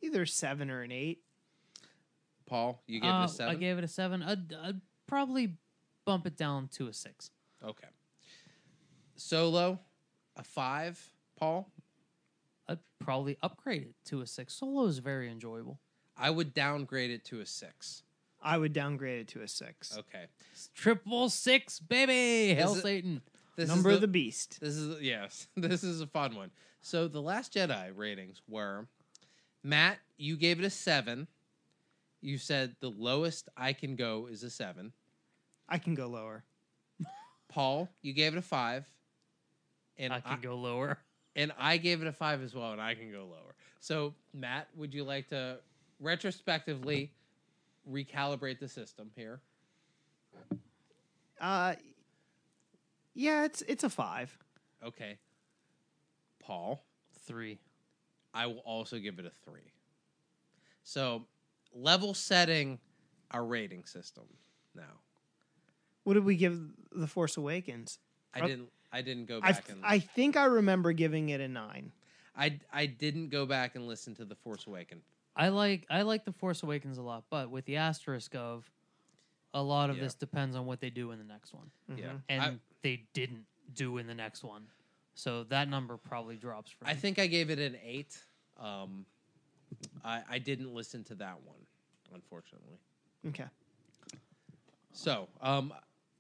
Either seven or an eight. Paul, you gave Uh, it a seven? I gave it a seven. I'd, I'd probably bump it down to a six. Okay. Solo, a five. Paul? I'd probably upgrade it to a six. Solo is very enjoyable. I would downgrade it to a six. I would downgrade it to a six. Okay. Triple six, baby! Hail Is it- Satan. This Number is of the beast. This is yes. This is a fun one. So the Last Jedi ratings were Matt, you gave it a seven. You said the lowest I can go is a seven. I can go lower. Paul, you gave it a five. And I can go lower. And I gave it a five as well, and I can go lower. So, Matt, would you like to retrospectively recalibrate the system here? Uh, yeah, it's it's a five. Okay. Paul, Three. I will also give it a three. So, level setting our rating system now. What did we give The Force Awakens? I Uh, didn't. I didn't go I back and I think I remember giving it a nine. I I didn't go back and listen to the Force Awakens. I like I like The Force Awakens a lot, but with the asterisk of a lot of Yeah. this depends on what they do in the next one. Yeah, And I, they didn't do in the next one. So that number probably drops for me. I think I gave it an eight. Um, I I didn't listen to that one, unfortunately. Okay. So um,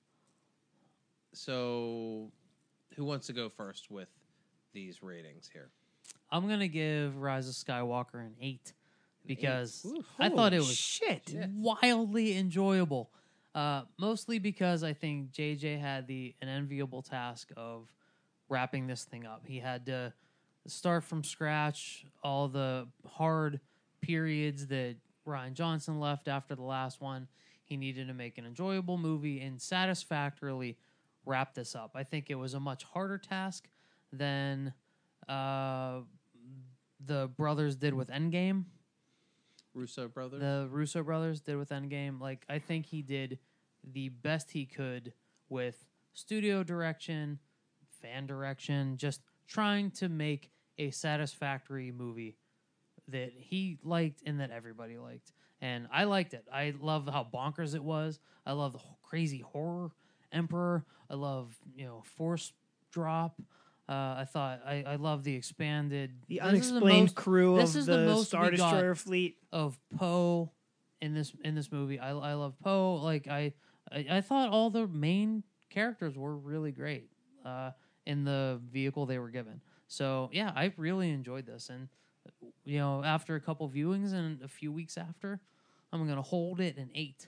so who wants to go first with these ratings here? I'm gonna give Rise of Skywalker an eight because Ooh, I thought it Holy was shit. Yeah. wildly enjoyable. Uh, mostly because I think J J had the an enviable task of wrapping this thing up. He had to start from scratch, all the hard periods that Ryan Johnson left after the last one. He needed to make an enjoyable movie and satisfactorily wrap this up. I think it was a much harder task than uh, the brothers did with Endgame. Russo brothers. The Russo brothers did with Endgame. Like, I think he did the best he could with studio direction, fan direction, just trying to make a satisfactory movie that he liked and that everybody liked. And I liked it. I love how bonkers it was. I love the h- crazy horror Emperor. I love, you know, Force drop. Uh, I thought I, I love the expanded The this is the unexplained most- crew this of is the the, most Star we got. Destroyer fleet. of Poe in this in this movie. I I love Poe. Like I, I I thought all the main characters were really great uh, in the vehicle they were given. So yeah, I really enjoyed this, and you know, after a couple viewings and a few weeks after, I'm gonna hold it an eight.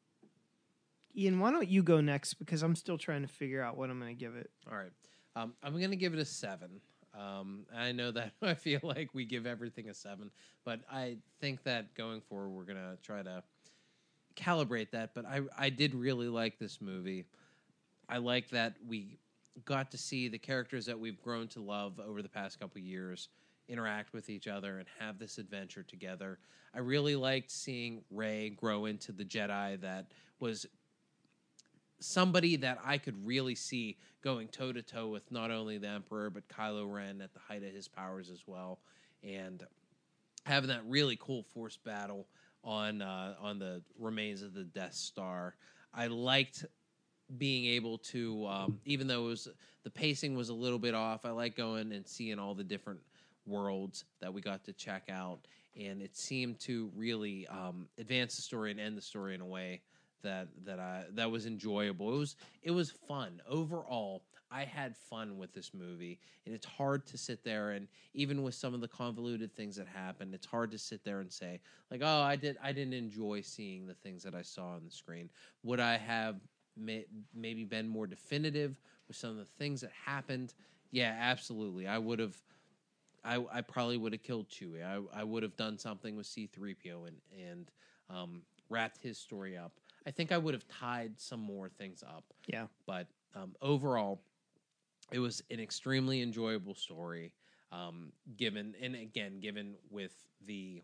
Ian, why don't you go next? Because I'm still trying to figure out what I'm going to give it. All right. Um, I'm going to give it a seven. Um, I know that I feel like we give everything a seven, but I think that going forward, we're going to try to calibrate that. But I, I did really like this movie. I like that we got to see the characters that we've grown to love over the past couple years interact with each other and have this adventure together. I really liked seeing Rey grow into the Jedi that was somebody that I could really see going toe-to-toe with not only the Emperor, but Kylo Ren at the height of his powers as well. And having that really cool Force battle on uh, on the remains of the Death Star. I liked being able to, um, even though it was, the pacing was a little bit off, I like going and seeing all the different worlds that we got to check out. And it seemed to really um, advance the story and end the story in a way that that I that was enjoyable. It was it was fun overall. I had fun with this movie, and it's hard to sit there and even with some of the convoluted things that happened, it's hard to sit there and say like, oh, I did I didn't enjoy seeing the things that I saw on the screen. Would I have may, maybe been more definitive with some of the things that happened? Yeah, absolutely. I would have. I, I probably would have killed Chewie. I I would have done something with C three P O and and um, wrapped his story up. I think I would have tied some more things up. Yeah. But um, overall, it was an extremely enjoyable story. Um, given and again, given with the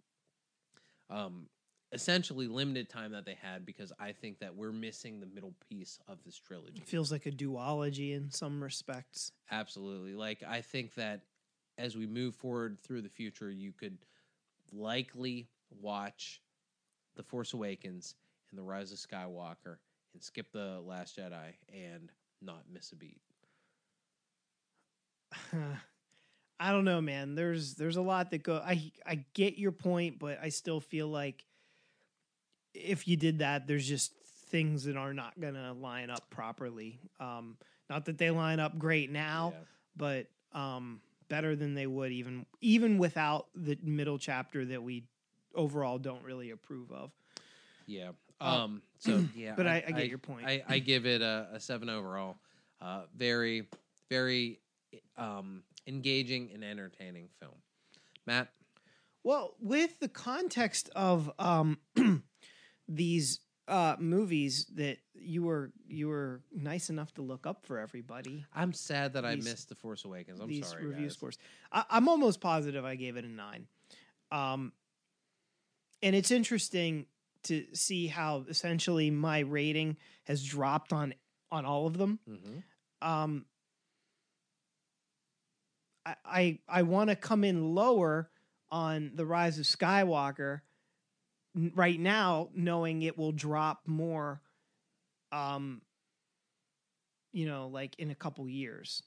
um, essentially limited time that they had, because I think that we're missing the middle piece of this trilogy. It feels like a duology in some respects. Absolutely. Like I think that as we move forward through the future, you could likely watch The Force Awakens and The Rise of Skywalker and skip The Last Jedi and not miss a beat. I don't know, man. There's there's a lot that go. I I get your point, but I still feel like if you did that, there's just things that are not gonna line up properly. Um, not that they line up great now, Yeah. but um, better than they would even even without the middle chapter that we overall don't really approve of. Yeah. Uh, Um. So yeah. but I- I get your point. I, I give it a, a seven overall. Uh. Very, very, um, engaging and entertaining film. Matt. Well, with the context of um, these uh, movies that you were you were nice enough to look up for everybody, I'm sad that I These- missed The Force Awakens. I'm these sorry, review guys. scores, I, I'm almost positive I gave it a nine. Um, and it's interesting to see how essentially my rating has dropped on on all of them. Mm-hmm. Um, I I, I want to come in lower on The Rise of Skywalker n- right now, knowing it will drop more. Um, you know, like in a couple years.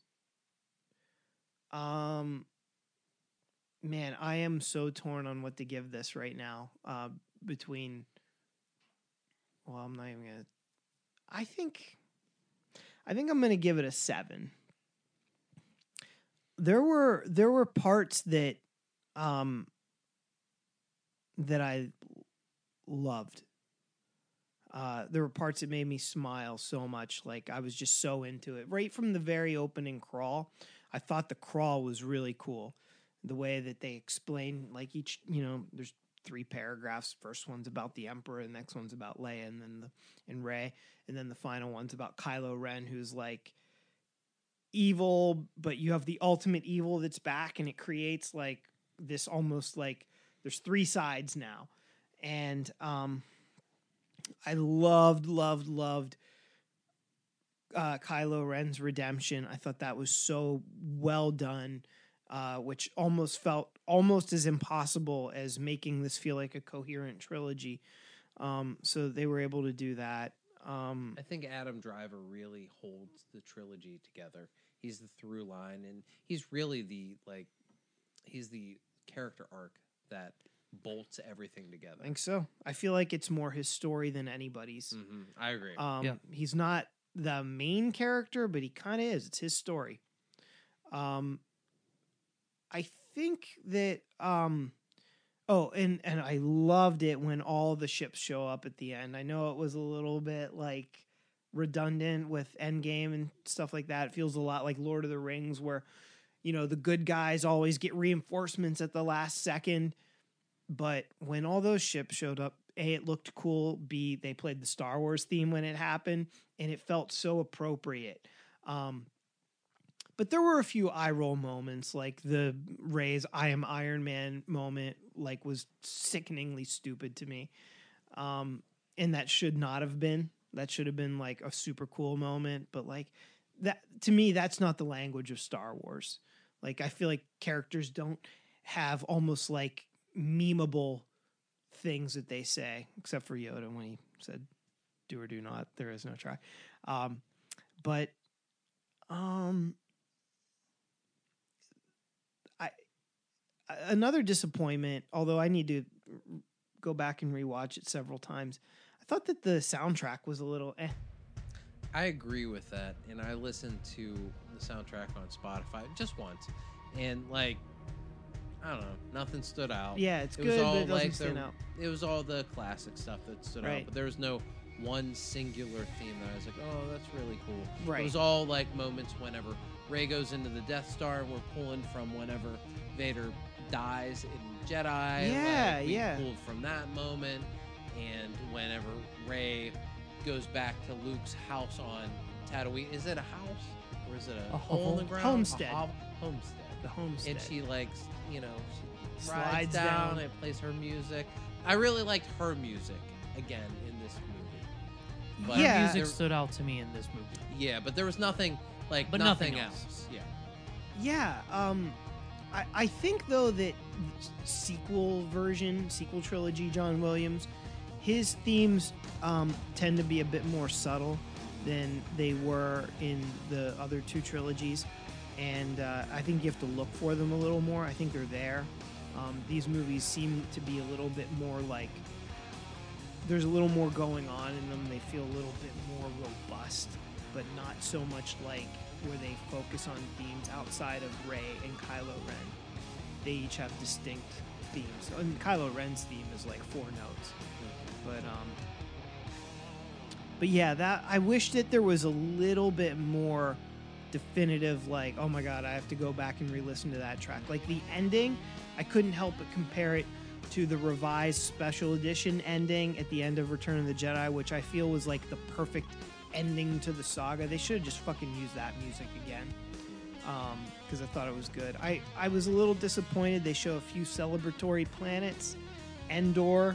Um, man, I am so torn on what to give this right now. Uh, between, well, I'm not even gonna. I think, I think I'm gonna give it a seven. There were there were parts that, um, that I loved. Uh, there were parts that made me smile so much. Like I was just so into it. Right from the very opening crawl, I thought the crawl was really cool. The way that they explain, like each, you know, there's three paragraphs. First one's about the Emperor, the next one's about Leia, and then the and Rey, and then the final one's about Kylo Ren, who's like evil, but you have the ultimate evil that's back, and it creates like this almost like there's three sides now, and um. I loved, loved, loved uh, Kylo Ren's redemption. I thought that was so well done, uh, which almost felt almost as impossible as making this feel like a coherent trilogy. Um, so they were able to do that. Um, I think Adam Driver really holds the trilogy together. He's the through line, and he's really the like, he's the character arc that bolts everything together. I think so. I feel like it's more his story than anybody's. Mm-hmm. I agree. Um, Yeah. He's not the main character, but he kind of is. It's his story. Um, I think that. Um, oh, and and I loved it when all the ships show up at the end. I know it was a little bit like redundant with Endgame and stuff like that. It feels a lot like Lord of the Rings, where you know the good guys always get reinforcements at the last second. But when all those ships showed up, A, it looked cool. B, they played the Star Wars theme when it happened, and it felt so appropriate. Um, but there were a few eye roll moments, like the Rey's "I am Iron Man" moment, like was sickeningly stupid to me, um, and that should not have been. That should have been like a super cool moment. But like that to me, that's not the language of Star Wars. Like I feel like characters don't have almost like memeable things that they say, except for Yoda when he said do or do not, there is no try. Um, but um, I another disappointment, although I need to go back and rewatch it several times, I thought that the soundtrack was a little eh. I agree with that, and I listened to the soundtrack on Spotify just once, and like, I don't know, nothing stood out. Yeah, it's it good, was all but it doesn't like stand the, out. It was all the classic stuff that stood Right. out, but there was no one singular theme that I was like, oh, that's really cool. Right. It was all like moments whenever Rey goes into the Death Star, and we're pulling from whenever Vader dies in Jedi. Yeah, like, we yeah. pulled from that moment, and whenever Rey goes back to Luke's house on Tatooine, is it a house or is it a, A hole in the hovel- ground? homestead. A ho- homestead. The homestead. And she like, you know, she Slides slides down, down. and plays her music. I really liked her music again in this movie. But Yeah. Music there- stood out to me in this movie. yeah, but there was nothing like But nothing, nothing else. else. Yeah. Yeah, um, I, I think though that sequel version, sequel trilogy, John Williams, his themes um, tend to be a bit more subtle than they were in the other two trilogies, and uh, I think you have to look for them a little more. I think they're there. Um, these movies seem to be a little bit more like there's a little more going on in them. They feel a little bit more robust, but not so much like where they focus on themes outside of Rey and Kylo Ren. They each have distinct themes. And Kylo Ren's theme is like four notes. But um But yeah, that I wish that there was a little bit more definitive, like, oh my god, I have to go back and re-listen to that track. Like the ending, I couldn't help but compare it to the revised special edition ending at the end of Return of the Jedi, which I feel was like the perfect ending to the saga. They should have just fucking used that music again, um, because I thought it was good. I, I was a little disappointed. They show a few celebratory planets, Endor,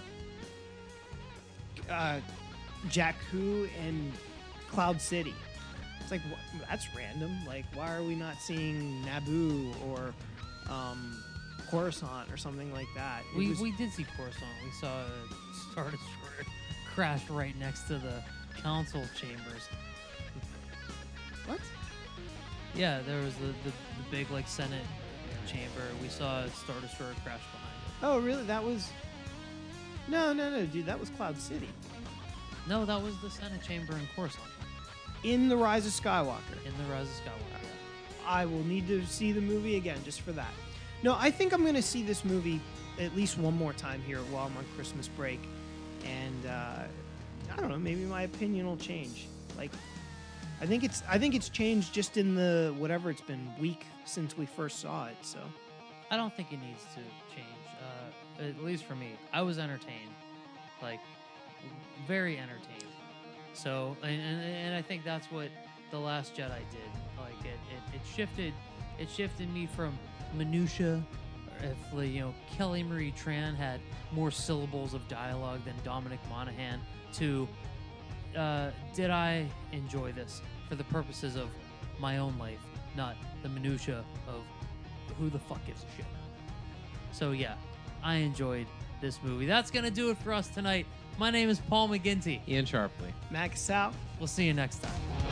uh, Jakku, and Cloud City. It's like, wh- that's random. Like, why are we not seeing Naboo or um, Coruscant or something like that? It We was- we did see Coruscant. We saw a Star Destroyer crash right next to the council chambers. What? Yeah, there was the, the, the big like Senate chamber. We saw a Star Destroyer crash behind it. Oh, really? That was... No, no, no, dude. That was Cloud City. No, that was the Senate chamber in Coruscant In The Rise of Skywalker. in the Rise of Skywalker. I will need to see the movie again just for that. No, I think I'm going to see this movie at least one more time here while I'm on Christmas break. And uh, I don't know, maybe my opinion will change. Like, I think it's I think it's changed just in the whatever it's been week since we first saw it. So I don't think it needs to change. Uh, at least for me, I was entertained, like very entertained. So, and, and, and I think that's what The Last Jedi did. Like it, it, it shifted, it shifted me from minutia. If like, you know, Kelly Marie Tran had more syllables of dialogue than Dominic Monaghan, to uh, did I enjoy this for the purposes of my own life, not the minutia of who the fuck gives a shit. So yeah, I enjoyed this movie. That's gonna do it for us tonight. My name is Paul McGinty. Ian Sharpley. Max out. We'll see you next time.